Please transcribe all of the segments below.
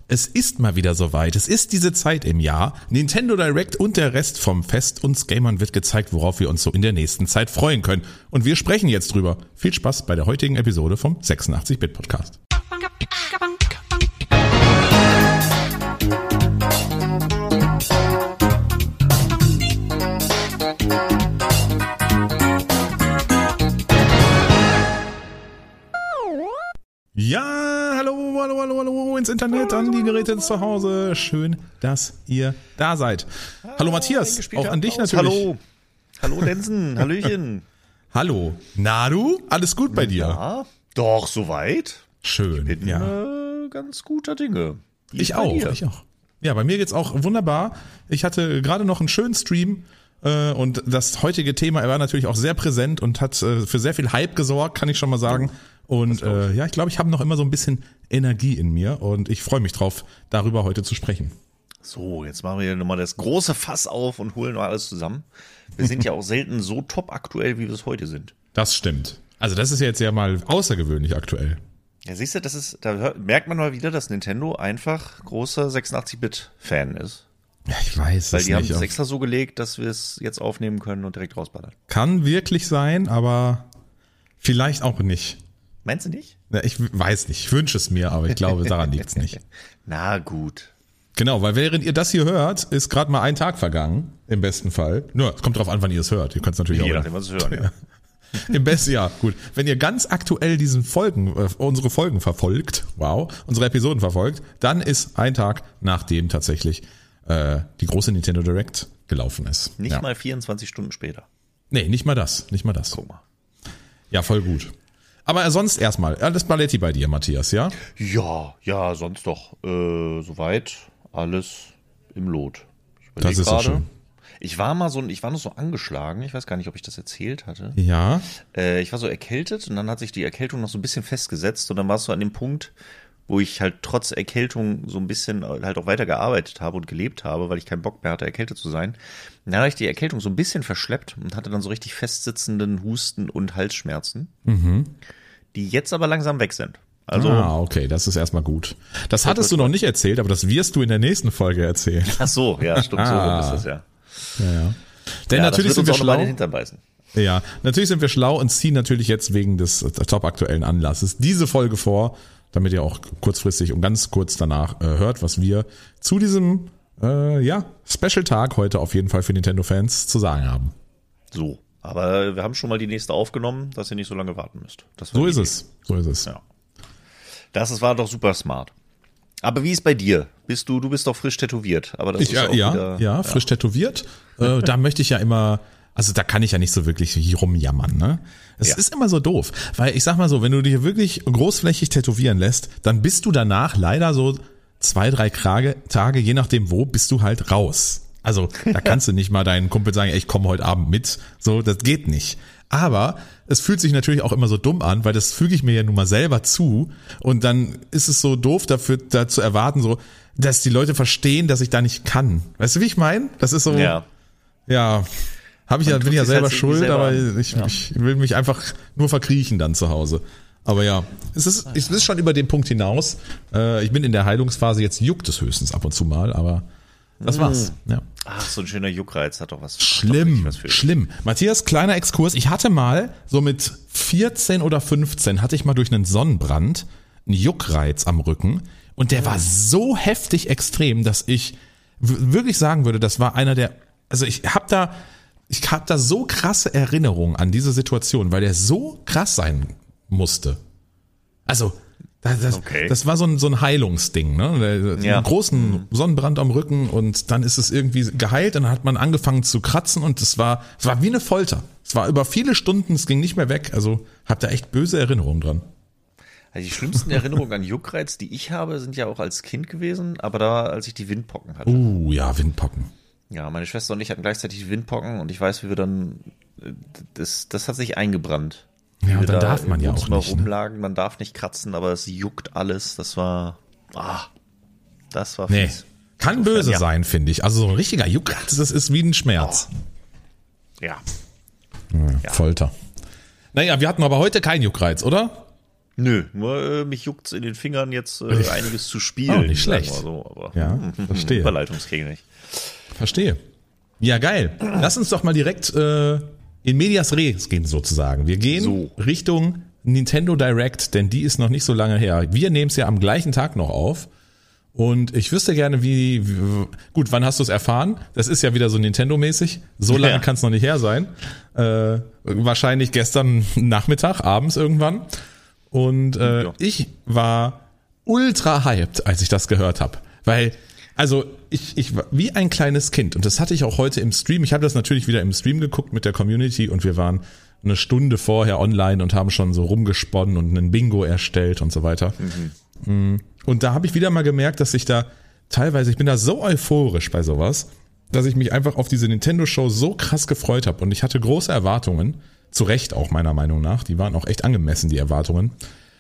Es ist mal wieder soweit. Es ist diese Zeit im Jahr. Nintendo Direct und der Rest vom Fest. Uns Gamern wird gezeigt, worauf wir uns so in der nächsten Zeit freuen können. Und wir sprechen jetzt drüber. Viel Spaß bei der heutigen Episode vom 86-Bit-Podcast. Ja, hallo ins Internet, an die Geräte zu Hause. Schön, dass ihr da seid. Hallo Matthias, auch an dich natürlich. Hallo Densen, hallöchen. Hallo, na du? Alles gut bei dir? Ja, doch, soweit. Schön, Bin ganz guter Dinge. Ich auch. Ja, bei mir geht's auch wunderbar. Ich hatte gerade noch einen schönen Stream und das heutige Thema war natürlich auch sehr präsent und hat für sehr viel Hype gesorgt, kann ich schon mal sagen. Und ich glaube, ich habe noch immer so ein bisschen Energie in mir und ich freue mich drauf, darüber heute zu sprechen. So, jetzt machen wir hier nochmal das große Fass auf und holen noch alles zusammen. Wir sind ja auch selten so top aktuell, wie wir es heute sind. Das stimmt. Also das ist jetzt ja mal außergewöhnlich aktuell. Ja, siehst du, da merkt man mal wieder, dass Nintendo einfach großer 86-Bit-Fan ist. Ja, ich weiß Weil es die haben nicht. es extra so gelegt, dass wir es jetzt aufnehmen können und direkt rausballern. Kann wirklich sein, aber vielleicht auch nicht. Meinst du nicht? Ja, ich weiß nicht, ich wünsche es mir, aber ich glaube, daran liegt es nicht. Na gut. Genau, weil während ihr das hier hört, ist gerade mal ein Tag vergangen, im besten Fall. Nur, es kommt drauf an, wann ihr es hört. Ihr könnt es natürlich Je auch. nachdem, was es hören, ja. Im besten Jahr, gut. Wenn ihr ganz aktuell unsere Folgen verfolgt, unsere Episoden verfolgt, dann ist ein Tag, nachdem tatsächlich die große Nintendo Direct gelaufen ist. Nicht mal 24 Stunden später. Nee, nicht mal das. Guck mal. Ja, voll gut. Aber sonst erstmal, alles Paletti bei dir, Matthias, ja? Ja, sonst doch. Soweit alles im Lot. Das ist so schön. Ich war noch so angeschlagen. Ich weiß gar nicht, ob ich das erzählt hatte. Ja. Ich war so erkältet und dann hat sich die Erkältung noch so ein bisschen festgesetzt und dann war es so an dem Punkt, wo ich halt trotz Erkältung so ein bisschen halt auch weiter gearbeitet habe und gelebt habe, weil ich keinen Bock mehr hatte, erkältet zu sein. Und dann habe ich die Erkältung so ein bisschen verschleppt und hatte dann so richtig festsitzenden Husten und Halsschmerzen, die jetzt aber langsam weg sind. Also, okay, das ist erstmal gut. Das hattest du noch nicht erzählt, aber das wirst du in der nächsten Folge erzählen. Ach so, ja, stimmt, so rum ist das ja. Ja. Denn natürlich sind wir schlau. Den Hintern beißen. Ja, natürlich sind wir schlau und ziehen natürlich jetzt wegen des top aktuellen Anlasses diese Folge vor, damit ihr auch kurzfristig und ganz kurz danach hört, was wir zu diesem Special-Tag heute auf jeden Fall für Nintendo-Fans zu sagen haben. So, aber wir haben schon mal die nächste aufgenommen, dass ihr nicht so lange warten müsst. So ist es. Ja. Das war doch super smart. Aber wie ist bei dir? Du bist doch frisch tätowiert. Aber das ist auch wieder, frisch tätowiert. Da möchte ich ja immer, also da kann ich ja nicht so wirklich rumjammern, ne? Es ist immer so doof, weil ich sag mal so, wenn du dich wirklich großflächig tätowieren lässt, dann bist du danach leider so 2-3 Tage, je nachdem wo, bist du halt raus. Also da kannst du nicht mal deinen Kumpel sagen, ey, ich komme heute Abend mit. So, das geht nicht. Aber es fühlt sich natürlich auch immer so dumm an, weil das füge ich mir ja nun mal selber zu und dann ist es so doof da zu erwarten, so, dass die Leute verstehen, dass ich da nicht kann. Weißt du, wie ich meine? Das ist so, bin ich ja selber schuld, aber ich will mich einfach nur verkriechen dann zu Hause. Aber ja, es ist schon über den Punkt hinaus. Ich bin in der Heilungsphase, jetzt juckt es höchstens ab und zu mal, aber das war's. Ja. Ach, so ein schöner Juckreiz hat doch was. Schlimm. Matthias, kleiner Exkurs. Ich hatte mal, so mit 14 oder 15, hatte ich mal durch einen Sonnenbrand einen Juckreiz am Rücken. Und der war so heftig extrem, dass ich wirklich sagen würde, das war einer der, also ich habe da so krasse Erinnerungen an diese Situation, weil der so krass sein musste. Also, das war so ein Heilungsding, ne? Einen großen Sonnenbrand am Rücken und dann ist es irgendwie geheilt und dann hat man angefangen zu kratzen und es war wie eine Folter. Es war über viele Stunden, es ging nicht mehr weg. Also hab da echt böse Erinnerungen dran. Also die schlimmsten Erinnerungen an Juckreiz, die ich habe, sind ja auch als Kind gewesen, aber da, als ich die Windpocken hatte. Ja, Windpocken. Ja, meine Schwester und ich hatten gleichzeitig die Windpocken und ich weiß, wie wir dann, das hat sich eingebrannt. Ja, und dann darf man ja auch nicht. Rumlagen, man darf nicht kratzen, aber es juckt alles. Das war fies. Nee, kann böse sein, finde ich. Also so ein richtiger Juckreiz, das ist wie ein Schmerz. Ja. Folter. Naja, wir hatten aber heute keinen Juckreiz, oder? Nö, nur mich juckt's in den Fingern jetzt einiges zu spielen. Oh, nicht schlecht. So, aber ja, verstehe. Überleitungstechnisch. Verstehe. Ja, geil. Lass uns doch mal direkt in medias res gehen sozusagen. Wir gehen Richtung Nintendo Direct, denn die ist noch nicht so lange her. Wir nehmen es ja am gleichen Tag noch auf. Und ich wüsste gerne, gut, wann hast du es erfahren? Das ist ja wieder so Nintendo-mäßig. So lange kann es noch nicht her sein. Wahrscheinlich gestern Nachmittag, abends irgendwann. Und ich war ultra hyped, als ich das gehört habe. Weil, also ich war wie ein kleines Kind. Und das hatte ich auch heute im Stream. Ich habe das natürlich wieder im Stream geguckt mit der Community. Und wir waren eine Stunde vorher online und haben schon so rumgesponnen und einen Bingo erstellt und so weiter. Und da habe ich wieder mal gemerkt, dass ich da teilweise, ich bin da so euphorisch bei sowas, dass ich mich einfach auf diese Nintendo-Show so krass gefreut habe. Und ich hatte große Erwartungen, zu Recht auch meiner Meinung nach. Die waren auch echt angemessen, die Erwartungen.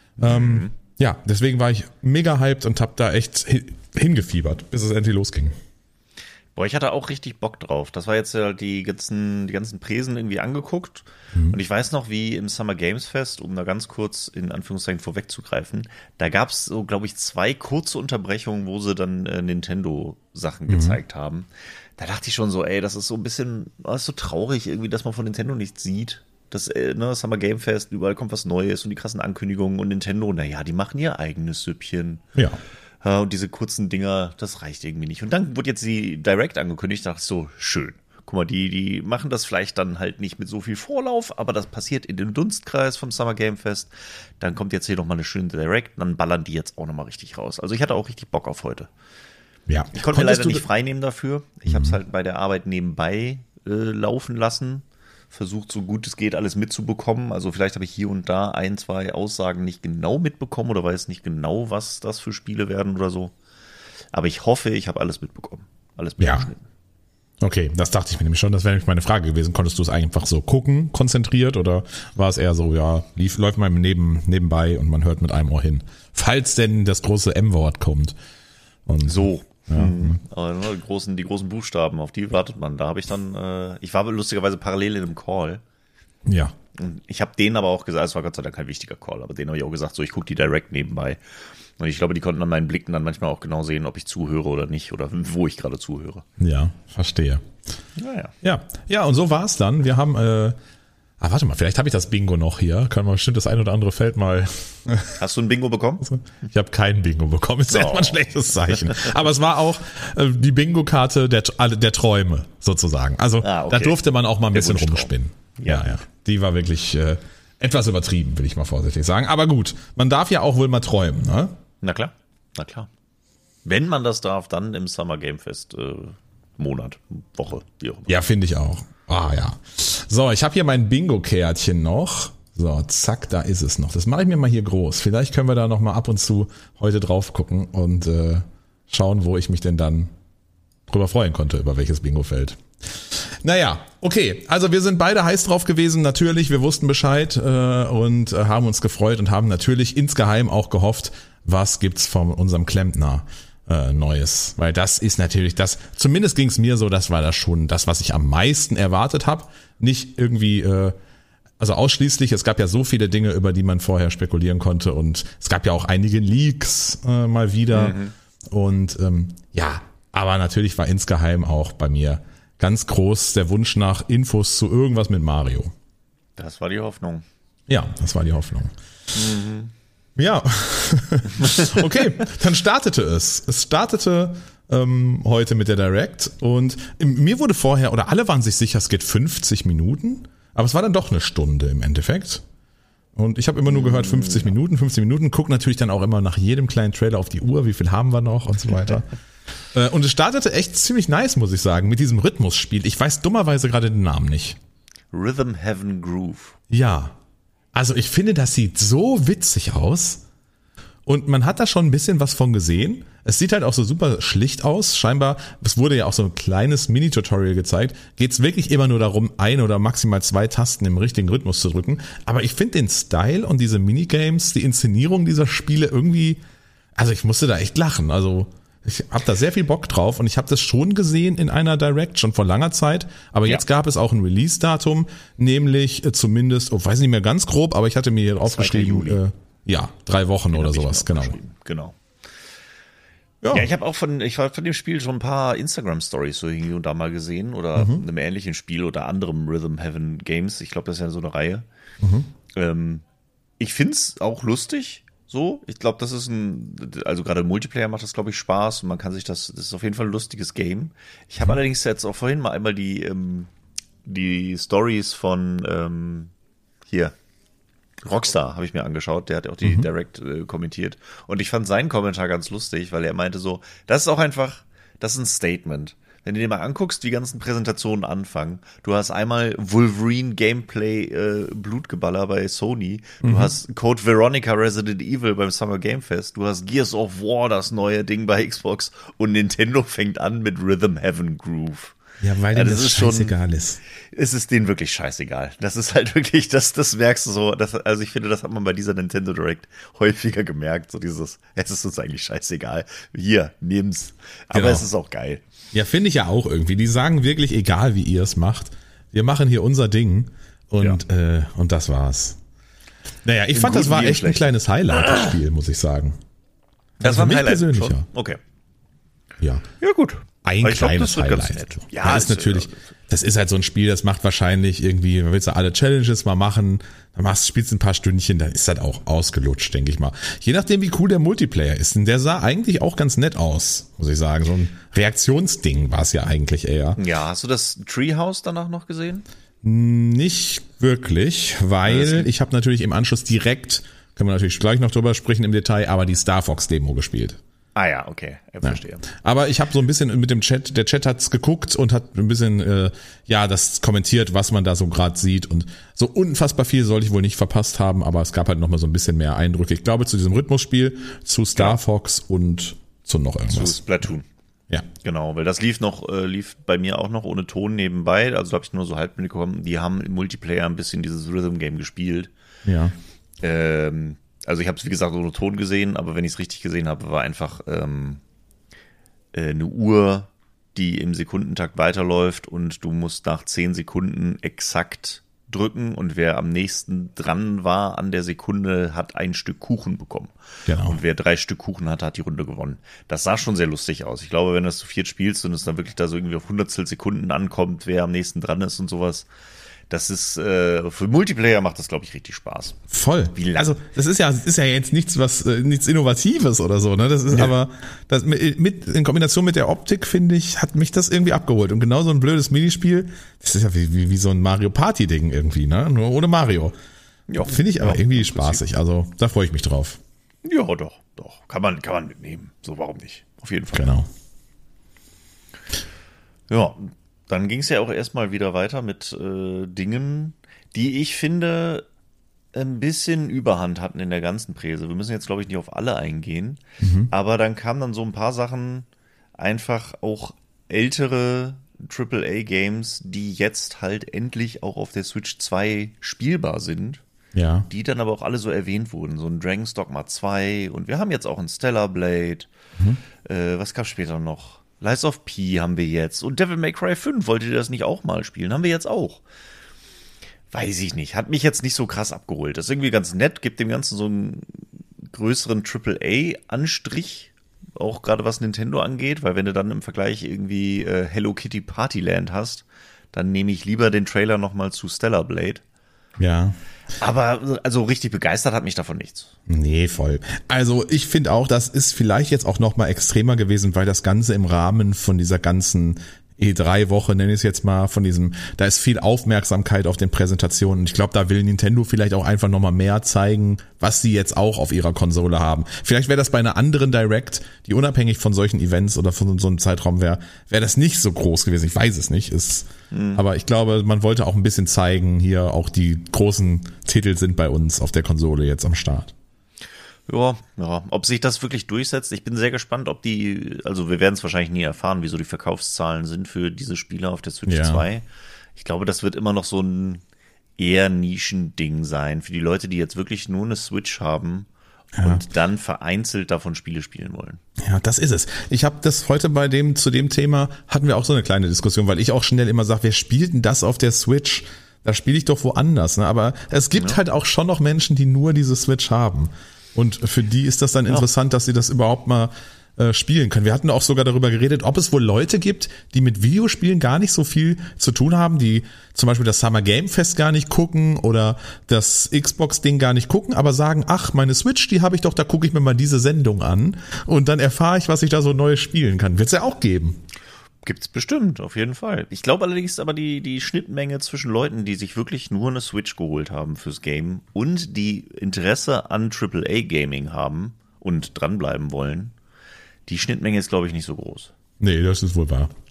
Ja, deswegen war ich mega hyped und habe da echt hingefiebert, bis es endlich losging. Boah, ich hatte auch richtig Bock drauf. Das war jetzt ja die ganzen Präsen irgendwie angeguckt. Und ich weiß noch, wie im Summer Games Fest, um da ganz kurz in Anführungszeichen vorwegzugreifen, da gab es so, glaube ich, 2 kurze Unterbrechungen, wo sie dann Nintendo-Sachen gezeigt haben. Da dachte ich schon so, ey, das ist so ein bisschen, das ist so traurig irgendwie, dass man von Nintendo nichts sieht. Das Summer Game Fest, überall kommt was Neues und die krassen Ankündigungen und Nintendo, naja, die machen ihr eigenes Süppchen. Ja. Und diese kurzen Dinger, das reicht irgendwie nicht. Und dann wurde jetzt die Direct angekündigt, dachte ich so, schön. Guck mal, die machen das vielleicht dann halt nicht mit so viel Vorlauf, aber das passiert in dem Dunstkreis vom Summer Game Fest. Dann kommt jetzt hier nochmal eine schöne Direct, dann ballern die jetzt auch nochmal richtig raus. Also ich hatte auch richtig Bock auf heute. Ja. Ich konnte mir leider nicht frei nehmen dafür. Ich habe es halt bei der Arbeit nebenbei laufen lassen. Versucht, so gut es geht, alles mitzubekommen. Also vielleicht habe ich hier und da 1, 2 Aussagen nicht genau mitbekommen oder weiß nicht genau, was das für Spiele werden oder so. Aber ich hoffe, ich habe alles mitbekommen. Alles mitgeschnitten. Ja. Okay, das dachte ich mir nämlich schon. Das wäre nämlich meine Frage gewesen. Konntest du es einfach so gucken, konzentriert, oder war es eher so, ja, läuft mal nebenbei und man hört mit einem Ohr hin? Falls denn das große M-Wort kommt. Und so. Ja. Aber die großen Buchstaben, auf die wartet man. Da habe ich dann, ich war lustigerweise parallel in einem Call. Ja. Und ich habe denen aber auch gesagt, es war Gott sei Dank kein wichtiger Call, aber denen habe ich auch gesagt, so, ich gucke die direkt nebenbei. Und ich glaube, die konnten an meinen Blicken dann manchmal auch genau sehen, ob ich zuhöre oder nicht oder wo ich gerade zuhöre. Ja, verstehe. Naja. Ja, und so war es dann. Wir haben, warte mal, vielleicht habe ich das Bingo noch hier. Können wir bestimmt das ein oder andere Feld mal. Hast du ein Bingo bekommen? Ich habe kein Bingo bekommen. Ist erstmal ein schlechtes Zeichen. Aber es war auch die Bingo-Karte der Träume sozusagen. Also okay. Da durfte man auch mal ein bisschen rumspinnen. Ja. Die war wirklich etwas übertrieben, will ich mal vorsichtig sagen. Aber gut, man darf ja auch wohl mal träumen, ne? Na klar. Wenn man das darf, dann im Summer Game Fest Monat, Woche, wie auch immer. Ja, finde ich auch. Ja. So, ich habe hier mein Bingo-Kärtchen noch. So, zack, da ist es noch. Das mache ich mir mal hier groß. Vielleicht können wir da noch mal ab und zu heute drauf gucken und schauen, wo ich mich denn dann drüber freuen konnte, über welches Bingo-Feld. Naja, okay. Also wir sind beide heiß drauf gewesen. Natürlich, wir wussten Bescheid und haben uns gefreut und haben natürlich insgeheim auch gehofft, was gibt's von unserem Klempner Neues. Weil das ist natürlich das, zumindest ging's mir so, das war das schon das, was ich am meisten erwartet habe. Nicht irgendwie, also ausschließlich, es gab ja so viele Dinge, über die man vorher spekulieren konnte und es gab ja auch einige Leaks mal wieder. Und ja, aber natürlich war insgeheim auch bei mir ganz groß der Wunsch nach Infos zu irgendwas mit Mario. Das war die Hoffnung. Ja, das war die Hoffnung. Ja, okay, dann startete es. Es startete heute mit der Direct und mir wurde vorher, oder alle waren sich sicher, es geht 50 Minuten, aber es war dann doch eine Stunde im Endeffekt. Und ich habe immer nur gehört 50 Minuten, guck natürlich dann auch immer nach jedem kleinen Trailer auf die Uhr, wie viel haben wir noch und so weiter. Und es startete echt ziemlich nice, muss ich sagen, mit diesem Rhythmusspiel. Ich weiß dummerweise gerade den Namen nicht. Rhythm Heaven Groove. Ja, also ich finde, das sieht so witzig aus und man hat da schon ein bisschen was von gesehen. Es sieht halt auch so super schlicht aus. Scheinbar, es wurde ja auch so ein kleines Mini-Tutorial gezeigt, geht es wirklich immer nur darum, 1 oder maximal 2 Tasten im richtigen Rhythmus zu drücken. Aber ich finde den Style und diese Minigames, die Inszenierung dieser Spiele irgendwie, also ich musste da echt lachen. Also ich habe da sehr viel Bock drauf und ich habe das schon gesehen in einer Direct, schon vor langer Zeit, aber jetzt gab es auch ein Release-Datum, nämlich zumindest, weiß nicht mehr ganz grob, aber ich hatte mir hier aufgeschrieben, Ja, 3 Wochen oder sowas, genau. Genau. Ja, ich habe von dem Spiel schon ein paar Instagram-Stories so hier und da mal gesehen oder einem ähnlichen Spiel oder anderem Rhythm Heaven Games. Ich glaube, das ist ja so eine Reihe. Ich find's auch lustig. So, ich glaube, das ist also gerade im Multiplayer macht das, glaube ich, Spaß und man kann sich das ist auf jeden Fall ein lustiges Game. Ich habe allerdings jetzt auch vorhin mal einmal die Stories von hier Rockstar habe ich mir angeschaut, der hat auch die Direct kommentiert und ich fand seinen Kommentar ganz lustig, weil er meinte so, das ist ein Statement. Wenn du dir mal anguckst, wie ganzen Präsentationen anfangen, du hast einmal Wolverine Gameplay Blutgeballer bei Sony, du hast Code Veronica Resident Evil beim Summer Game Fest, du hast Gears of War, das neue Ding bei Xbox und Nintendo fängt an mit Rhythm Heaven Groove. Ja, weil denen das scheißegal ist. Es ist denen wirklich scheißegal. Das ist halt wirklich, das merkst du so. Also ich finde, das hat man bei dieser Nintendo Direct häufiger gemerkt. So dieses, es ist uns eigentlich scheißegal. Hier, nehm's. Aber es ist auch geil. Ja, finde ich ja auch irgendwie. Die sagen wirklich, egal wie ihr es macht, wir machen hier unser Ding und das war's. Naja, ich fand, das war echt ein kleines Highlight, das Spiel, muss ich sagen. Das war ein Highlight persönlich, schon? Okay. Ja. Ja, gut. Ein kleines Highlight. Ja, ist natürlich, das ist halt so ein Spiel, das macht wahrscheinlich irgendwie, willst du alle Challenges mal machen, dann spielst du ein paar Stündchen, dann ist das auch ausgelutscht, denke ich mal. Je nachdem, wie cool der Multiplayer ist. Und der sah eigentlich auch ganz nett aus, muss ich sagen. So ein Reaktionsding war es ja eigentlich eher. Ja, hast du das Treehouse danach noch gesehen? Nicht wirklich, weil ich habe natürlich im Anschluss direkt, können wir natürlich gleich noch drüber sprechen im Detail, aber die Star Fox Demo gespielt. Ah ja, okay, verstehe. Ja. Aber ich habe so ein bisschen mit dem Chat, der Chat hat's geguckt und hat ein bisschen das kommentiert, was man da so gerade sieht und so unfassbar viel sollte ich wohl nicht verpasst haben, aber es gab halt noch mal so ein bisschen mehr Eindrücke. Ich glaube zu diesem Rhythmusspiel, zu Star Fox und zu noch irgendwas. Zu Splatoon. Ja. Genau, weil das lief bei mir auch noch ohne Ton nebenbei, also habe ich nur so halb mitbekommen, die haben im Multiplayer ein bisschen dieses Rhythm Game gespielt. Ja. Also ich habe es, wie gesagt, ohne Ton gesehen, aber wenn ich es richtig gesehen habe, war einfach eine Uhr, die im Sekundentakt weiterläuft und du musst nach 10 Sekunden exakt drücken und wer am nächsten dran war an der Sekunde, hat ein Stück Kuchen bekommen. Genau. Und wer 3 Stück Kuchen hat die Runde gewonnen. Das sah schon sehr lustig aus. Ich glaube, wenn du das zu 4 spielst und es dann wirklich da so irgendwie auf 100 Sekunden ankommt, wer am nächsten dran ist und sowas, das ist, für Multiplayer macht das, glaube ich, richtig Spaß. Voll. Also, das ist ja jetzt nichts Innovatives oder so, ne? Das ist aber, das in Kombination mit der Optik, finde ich, hat mich das irgendwie abgeholt. Und genau so ein blödes Minispiel, das ist ja wie so ein Mario Party Ding irgendwie, ne? Nur ohne Mario. Ja. Finde ich aber irgendwie spaßig. Also, da freue ich mich drauf. Ja, doch. Kann man mitnehmen. So, warum nicht? Auf jeden Fall. Genau. Ja. Dann ging es ja auch erstmal wieder weiter mit Dingen, die ich finde ein bisschen Überhand hatten in der ganzen Präse. Wir müssen jetzt, glaube ich, nicht auf alle eingehen, aber dann kamen dann so ein paar Sachen, einfach auch ältere AAA-Games, die jetzt halt endlich auch auf der Switch 2 spielbar sind. Ja. Die dann aber auch alle so erwähnt wurden. So ein Dragon's Dogma 2 und wir haben jetzt auch ein Stellar Blade. Was gab später noch? Lies of P haben wir jetzt. Und Devil May Cry 5, wolltet ihr das nicht auch mal spielen? Haben wir jetzt auch. Weiß ich nicht. Hat mich jetzt nicht so krass abgeholt. Das ist irgendwie ganz nett, gibt dem Ganzen so einen größeren AAA-Anstrich. Auch gerade was Nintendo angeht, weil wenn du dann im Vergleich irgendwie Hello Kitty Partyland hast, dann nehme ich lieber den Trailer nochmal zu Stellar Blade. Ja. Aber also richtig begeistert hat mich davon nichts. Nee, voll. Also ich finde auch, das ist vielleicht jetzt auch noch mal extremer gewesen, weil das Ganze im Rahmen von dieser ganzen E3-Woche, nenne ich es jetzt mal, da ist viel Aufmerksamkeit auf den Präsentationen. Ich glaube, da will Nintendo vielleicht auch einfach noch mal mehr zeigen, was sie jetzt auch auf ihrer Konsole haben. Vielleicht wäre das bei einer anderen Direct, die unabhängig von solchen Events oder von so einem Zeitraum wäre das nicht so groß gewesen. Ich weiß es nicht. Aber ich glaube, man wollte auch ein bisschen zeigen, hier auch die großen Titel sind bei uns auf der Konsole jetzt am Start. Ja, ob sich das wirklich durchsetzt, ich bin sehr gespannt, also wir werden es wahrscheinlich nie erfahren, wieso die Verkaufszahlen sind für diese Spiele auf der Switch 2. Ich glaube, das wird immer noch so ein eher Nischending sein, für die Leute, die jetzt wirklich nur eine Switch haben und dann vereinzelt davon Spiele spielen wollen. Ja, das ist es. Ich habe das heute zu dem Thema, hatten wir auch so eine kleine Diskussion, weil ich auch schnell immer sage, wer spielt denn das auf der Switch? da spiele ich doch woanders. Ne? Aber es gibt halt auch schon noch Menschen, die nur diese Switch haben. Und für die ist das dann interessant, dass sie das überhaupt mal spielen können. Wir hatten auch sogar darüber geredet, ob es wohl Leute gibt, die mit Videospielen gar nicht so viel zu tun haben, die zum Beispiel das Summer Game Fest gar nicht gucken oder das Xbox-Ding gar nicht gucken, aber sagen, ach, meine Switch, die habe ich doch, da gucke ich mir mal diese Sendung an und dann erfahre ich, was ich da so Neues spielen kann. Wird es ja auch geben. Gibt's bestimmt, auf jeden Fall. Ich glaube allerdings aber die Schnittmenge zwischen Leuten, die sich wirklich nur eine Switch geholt haben fürs Game und die Interesse an AAA-Gaming haben und dranbleiben wollen, die Schnittmenge ist, glaube ich, nicht so groß. Nee, das ist wohl wahr.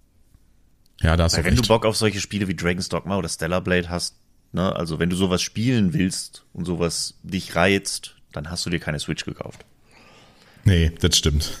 Ja, da hast du Weil wenn recht. du Bock auf solche Spiele wie Dragon's Dogma oder Stellar Blade hast, ne, also wenn du sowas spielen willst und sowas dich reizt, dann hast du dir keine Switch gekauft. Nee, das stimmt.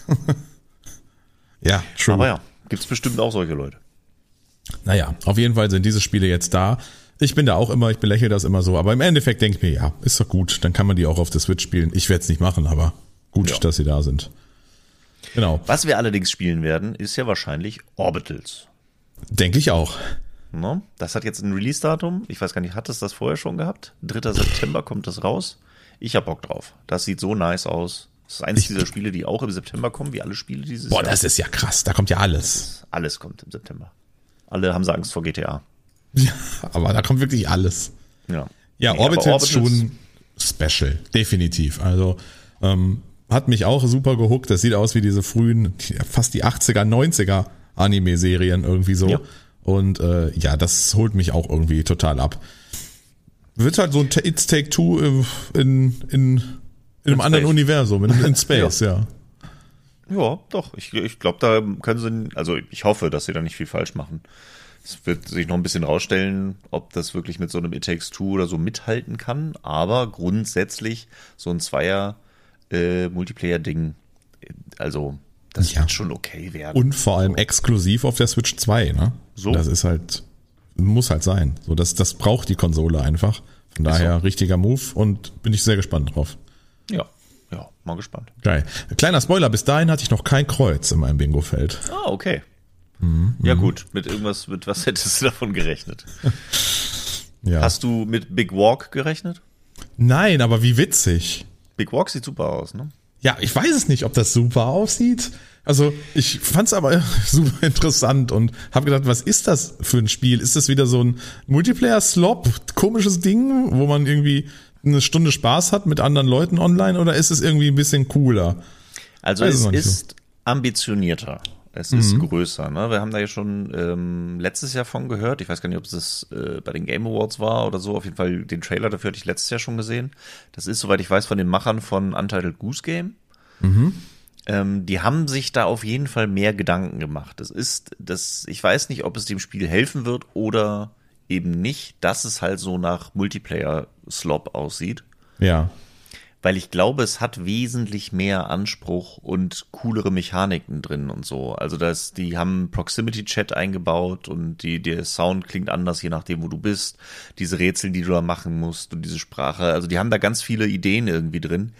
Ja, true. Aber ja, gibt's bestimmt auch solche Leute. Naja, auf jeden Fall sind diese Spiele jetzt da. Ich bin da auch immer, ich belächle das immer so, aber im Endeffekt denke ich mir, ja, ist doch gut, dann kann man die auch auf der Switch spielen. Ich werde es nicht machen, aber gut, dass sie da sind. Genau. Was wir allerdings spielen werden, ist ja wahrscheinlich Orbitals. Denke ich auch. Ne? Das hat jetzt ein Release-Datum. Ich weiß gar nicht, hat es das vorher schon gehabt? 3. September kommt das raus. Ich hab Bock drauf. Das sieht so nice aus. Das ist eines dieser Spiele, die auch im September kommen, wie alle Spiele dieses Jahr. Boah, das ist ja krass, da kommt ja alles. Alles kommt im September. Alle haben sie Angst vor GTA. Ja, aber da kommt wirklich alles. Ja, Ja, Nee, Orbitals aber ist schon special, definitiv. Also hat mich auch super gehuckt. Das sieht aus wie diese frühen, fast die 80er, 90er Anime-Serien irgendwie so. Ja. Und ja, das holt mich auch irgendwie total ab. Wird halt so ein It's Take Two in einem anderen Universum, in Space, ja. Ja, doch. Ich glaube, da können sie, also ich hoffe, dass sie da nicht viel falsch machen. Es wird sich noch ein bisschen rausstellen, ob das wirklich mit so einem It Takes Two oder so mithalten kann. Aber grundsätzlich so ein Multiplayer-Ding, also das wird schon okay werden. Und vor allem exklusiv auf der Switch 2, ne? So. Das ist halt, muss halt sein. So, das braucht die Konsole einfach. Von daher richtiger Move und bin ich sehr gespannt drauf. Ja, mal gespannt. Geil. Kleiner Spoiler, bis dahin hatte ich noch kein Kreuz in meinem Bingo-Feld. Ah, okay. Ja gut, mit was hättest du davon gerechnet? Ja. Hast du mit Big Walk gerechnet? Nein, aber wie witzig. Big Walk sieht super aus, ne? Ja, ich weiß es nicht, ob das super aussieht. Also ich fand es aber super interessant und habe gedacht, was ist das für ein Spiel? Ist das wieder so ein Multiplayer-Slop, komisches Ding, wo man irgendwie eine Stunde Spaß hat mit anderen Leuten online oder ist es irgendwie ein bisschen cooler? Also es ist ambitionierter. Es ist größer. Ne? Wir haben da ja schon letztes Jahr von gehört. Ich weiß gar nicht, ob es das bei den Game Awards war oder so. Auf jeden Fall den Trailer dafür hatte ich letztes Jahr schon gesehen. Das ist, soweit ich weiß, von den Machern von Untitled Goose Game. Die haben sich da auf jeden Fall mehr Gedanken gemacht. Ich weiß nicht, ob es dem Spiel helfen wird oder eben nicht, dass es halt so nach Multiplayer-Slop aussieht. Ja. Weil ich glaube, es hat wesentlich mehr Anspruch und coolere Mechaniken drin und so. Also die haben Proximity-Chat eingebaut und der Sound klingt anders, je nachdem, wo du bist. Diese Rätsel, die du da machen musst und diese Sprache. Also die haben da ganz viele Ideen irgendwie drin.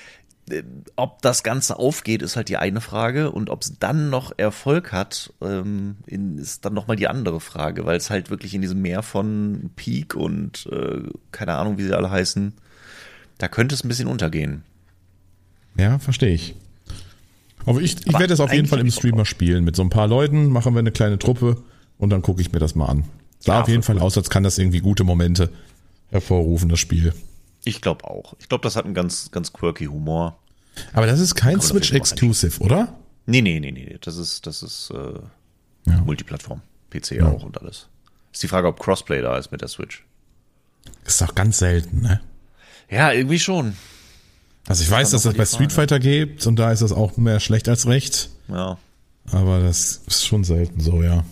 Ob das Ganze aufgeht, ist halt die eine Frage. Und ob es dann noch Erfolg hat, ist dann nochmal die andere Frage. Weil es halt wirklich in diesem Meer von Peak und keine Ahnung, wie sie alle heißen, da könnte es ein bisschen untergehen. Ja, verstehe ich. Aber ich werde es auf jeden Fall im Streamer spielen. Mit so ein paar Leuten machen wir eine kleine Truppe und dann gucke ich mir das mal an. Sah auf jeden Fall aus, als kann das irgendwie gute Momente hervorrufen, das Spiel. Ich glaube auch. Ich glaube, das hat einen ganz, ganz quirky Humor. Aber das ist kein Switch-Exclusive, oder? Nee. Das ist Multiplattform. PC auch und alles. Ist die Frage, ob Crossplay da ist mit der Switch. Ist doch ganz selten, ne? Ja, irgendwie schon. Also ich weiß, dass das bei Street Fighter gibt und da ist das auch mehr schlecht als recht. Ja. Aber das ist schon selten so, ja.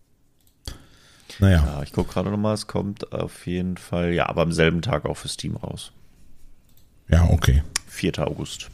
Naja. Ja, ich gucke gerade nochmal, es kommt auf jeden Fall, aber am selben Tag auch für Steam raus. Ja, okay. 4. August.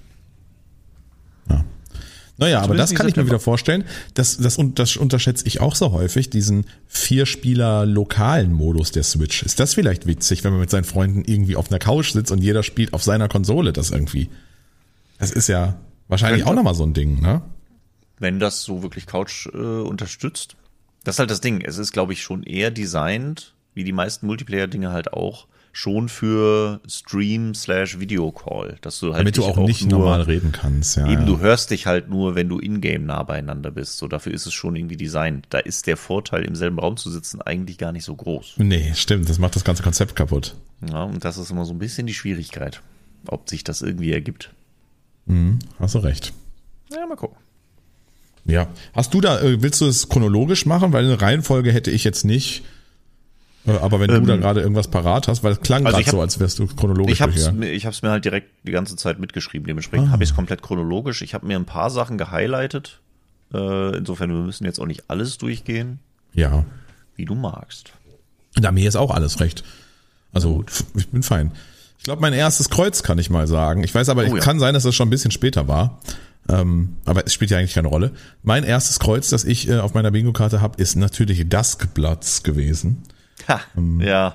Ja. Naja, aber das kann ich mir wieder vorstellen. Das unterschätze ich auch so häufig, diesen 4-Spieler-lokalen Modus der Switch. Ist das vielleicht witzig, wenn man mit seinen Freunden irgendwie auf einer Couch sitzt und jeder spielt auf seiner Konsole das irgendwie? Das ist ja wahrscheinlich auch nochmal so ein Ding, ne? Wenn das so wirklich Couch unterstützt. Das ist halt das Ding. Es ist, glaube ich, schon eher designt wie die meisten Multiplayer-Dinge halt auch, schon für Stream/Video-Call, dass du halt damit du auch nicht nur normal reden kannst. Ja, eben, du hörst dich halt nur, wenn du in-game nah beieinander bist. So, dafür ist es schon irgendwie designt. Da ist der Vorteil, im selben Raum zu sitzen, eigentlich gar nicht so groß. Nee, stimmt, das macht das ganze Konzept kaputt. Ja, und das ist immer so ein bisschen die Schwierigkeit, ob sich das irgendwie ergibt. Hast du recht. Ja, mal gucken. Ja. Hast du da, willst du es chronologisch machen? Weil eine Reihenfolge hätte ich jetzt nicht. Aber wenn du da gerade irgendwas parat hast, weil es klang also gerade so, als wärst du chronologisch. Ich hab's mir halt direkt die ganze Zeit mitgeschrieben. Dementsprechend habe ich es komplett chronologisch. Ich habe mir ein paar Sachen gehighlightet. Insofern, wir müssen jetzt auch nicht alles durchgehen. Ja. Wie du magst. Da mir ist auch alles recht. Also, ich bin fein. Ich glaube, mein erstes Kreuz kann ich mal sagen. Ich weiß aber, kann sein, dass das schon ein bisschen später war. Aber es spielt ja eigentlich keine Rolle. Mein erstes Kreuz, das ich auf meiner Bingo-Karte habe, ist natürlich Duskbloods gewesen. Ha, ja.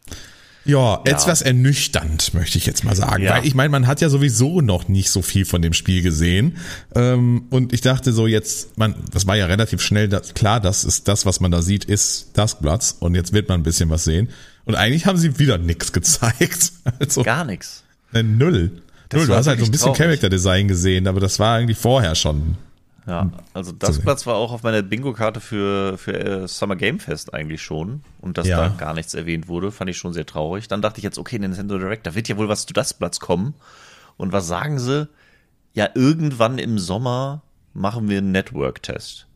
Ja, etwas ernüchternd, möchte ich jetzt mal sagen. Ja. Weil ich meine, man hat ja sowieso noch nicht so viel von dem Spiel gesehen. Und ich dachte so jetzt, das war ja relativ schnell klar, das ist das, was man da sieht, ist Duskbloods. Und jetzt wird man ein bisschen was sehen. Und eigentlich haben sie wieder nichts gezeigt. Also, gar nichts. Null. Du hast halt so ein bisschen Character Design gesehen, aber das war eigentlich vorher schon. Ja, also Duskbloods war auch auf meiner Bingo-Karte für Summer Game Fest eigentlich schon. Und dass da gar nichts erwähnt wurde, fand ich schon sehr traurig. Dann dachte ich jetzt, okay, Nintendo Direct, da wird ja wohl was zu Duskbloods kommen. Und was sagen sie? Ja, irgendwann im Sommer machen wir einen Network-Test.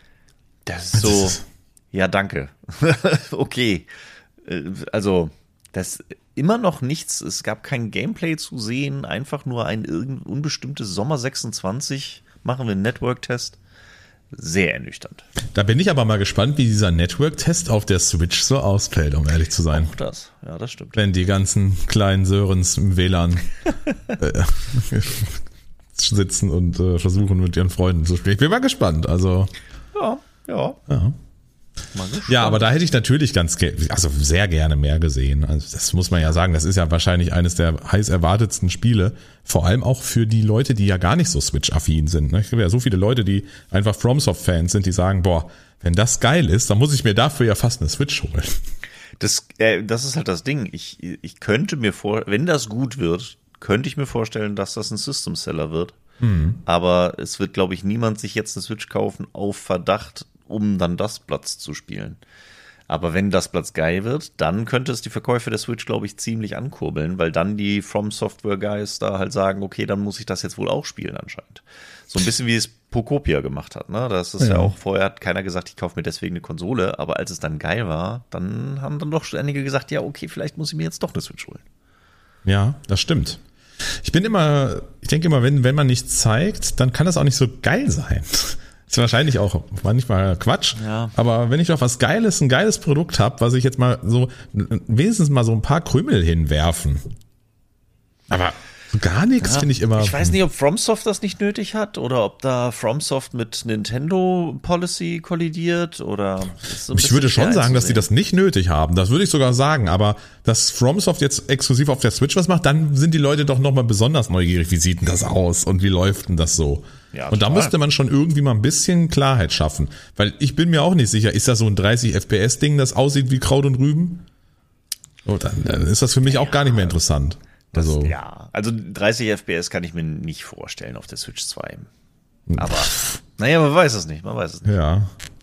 Das ist so, ja, danke. Okay. Also, das immer noch nichts. Es gab kein Gameplay zu sehen, einfach nur ein unbestimmtes Sommer 26 machen wir einen Network-Test. Sehr ernüchternd. Da bin ich aber mal gespannt, wie dieser Network-Test auf der Switch so ausfällt, um ehrlich zu sein. Auch das, ja, das stimmt. Wenn die ganzen kleinen Sörens im WLAN sitzen und versuchen, mit ihren Freunden zu spielen. Ich bin mal gespannt. Also Ja. Ja, aber da hätte ich natürlich sehr gerne mehr gesehen. Also das muss man ja sagen, das ist ja wahrscheinlich eines der heiß erwartetsten Spiele, vor allem auch für die Leute, die ja gar nicht so Switch-affin sind. Ich habe ja so viele Leute, die einfach FromSoft-Fans sind, die sagen, boah, wenn das geil ist, dann muss ich mir dafür ja fast eine Switch holen. Das ist halt das Ding. Ich könnte mir wenn das gut wird, könnte ich mir vorstellen, dass das ein System-Seller wird. Aber es wird, glaube ich, niemand sich jetzt eine Switch kaufen auf Verdacht, um dann Duskbloods zu spielen. Aber wenn Duskbloods geil wird, dann könnte es die Verkäufe der Switch, glaube ich, ziemlich ankurbeln, weil dann die From Software Guys da halt sagen, okay, dann muss ich das jetzt wohl auch spielen anscheinend. So ein bisschen wie es Pokopia gemacht hat, ne? Das ist ja auch, vorher hat keiner gesagt, ich kaufe mir deswegen eine Konsole, aber als es dann geil war, dann haben dann doch einige gesagt, ja, okay, vielleicht muss ich mir jetzt doch eine Switch holen. Ja, das stimmt. Ich denke immer, wenn man nichts zeigt, dann kann das auch nicht so geil sein. Ist wahrscheinlich auch manchmal Quatsch, aber wenn ich doch ein geiles Produkt habe, was ich jetzt mal so, wenigstens mal so ein paar Krümel hinwerfen. Aber gar nichts finde ich immer. Ich weiß nicht, ob FromSoft das nicht nötig hat oder ob da FromSoft mit Nintendo Policy kollidiert oder. Ich würde schon sagen, dass die das nicht nötig haben. Das würde ich sogar sagen. Aber dass FromSoft jetzt exklusiv auf der Switch was macht, dann sind die Leute doch nochmal besonders neugierig. Wie sieht denn das aus und wie läuft denn das so? Ja, und da müsste man schon irgendwie mal ein bisschen Klarheit schaffen. Weil ich bin mir auch nicht sicher, ist das so ein 30 FPS-Ding, das aussieht wie Kraut und Rüben? Oh, dann ist das für mich auch gar nicht mehr interessant. Also 30 FPS kann ich mir nicht vorstellen auf der Switch 2. Aber, man weiß es nicht, Ja.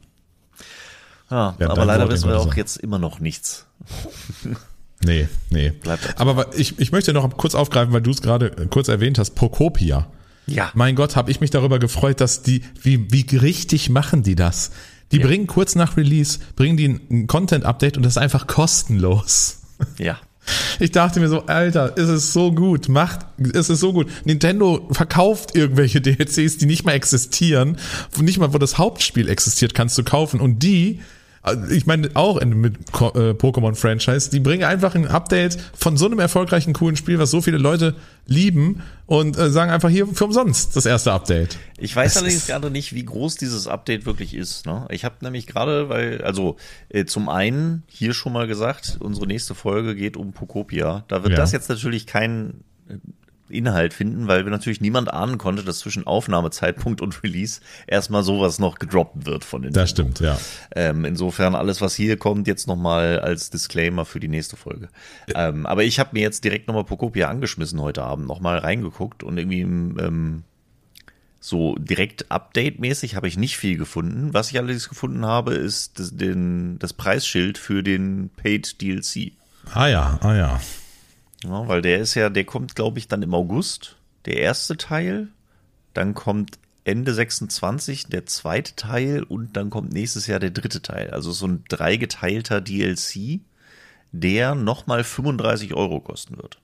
Aber leider wissen wir auch jetzt immer noch nichts. Nee. Aber ich möchte noch kurz aufgreifen, weil du es gerade kurz erwähnt hast, Pokopia. Ja. Mein Gott, habe ich mich darüber gefreut, dass wie richtig machen die das? Die bringen kurz nach Release, ein Content-Update und das ist einfach kostenlos. Ja. Ich dachte mir so, Alter, ist es so gut, ist es so gut. Nintendo verkauft irgendwelche DLCs, die nicht mal existieren, nicht mal wo das Hauptspiel existiert, kannst du kaufen und ich meine auch mit Pokémon-Franchise, die bringen einfach ein Update von so einem erfolgreichen, coolen Spiel, was so viele Leute lieben und sagen einfach hier für umsonst das erste Update. Ich weiß allerdings gerade nicht, wie groß dieses Update wirklich ist. Ne? Ich habe nämlich gerade, zum einen hier schon mal gesagt, unsere nächste Folge geht um Pokopia. Da wird das jetzt natürlich kein Inhalt finden, weil wir natürlich niemand ahnen konnte, dass zwischen Aufnahmezeitpunkt und Release erstmal sowas noch gedroppt wird von den. Das stimmt, ja. Insofern alles, was hier kommt, jetzt nochmal als Disclaimer für die nächste Folge. Aber ich habe mir jetzt direkt nochmal Pokopia angeschmissen heute Abend, nochmal reingeguckt und irgendwie so direkt Update-mäßig habe ich nicht viel gefunden. Was ich allerdings gefunden habe, ist das Preisschild für den Paid DLC. Ah ja. Ja, weil der kommt, glaube ich, dann im August, der erste Teil. Dann kommt Ende 26 der zweite Teil und dann kommt nächstes Jahr der dritte Teil. Also so ein 3-geteilter DLC, der nochmal 35 € kosten wird.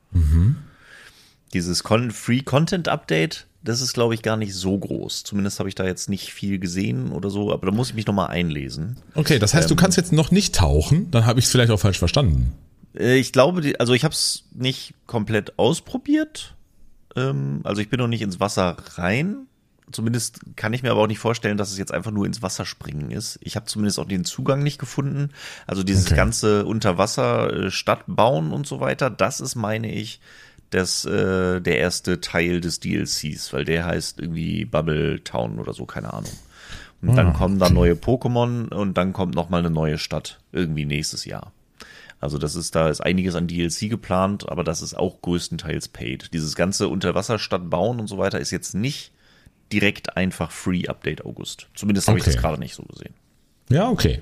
Dieses Free Content Update, das ist, glaube ich, gar nicht so groß. Zumindest habe ich da jetzt nicht viel gesehen oder so, aber da muss ich mich nochmal einlesen. Okay, das heißt, du kannst jetzt noch nicht tauchen, dann habe ich es vielleicht auch falsch verstanden. Ich glaube, also ich habe es nicht komplett ausprobiert. Also ich bin noch nicht ins Wasser rein. Zumindest kann ich mir aber auch nicht vorstellen, dass es jetzt einfach nur ins Wasser springen ist. Ich habe zumindest auch den Zugang nicht gefunden. Also dieses ganze Unterwasser Stadt bauen und so weiter, das ist, meine ich, der erste Teil des DLCs, weil der heißt irgendwie Bubble Town oder so, keine Ahnung. Und dann kommen da neue Pokémon und dann kommt nochmal eine neue Stadt irgendwie nächstes Jahr. Also da ist einiges an DLC geplant, aber das ist auch größtenteils paid. Dieses ganze Unterwasserstadt bauen und so weiter ist jetzt nicht direkt einfach Free Update August. Zumindest habe ich das gerade nicht so gesehen. Ja, okay.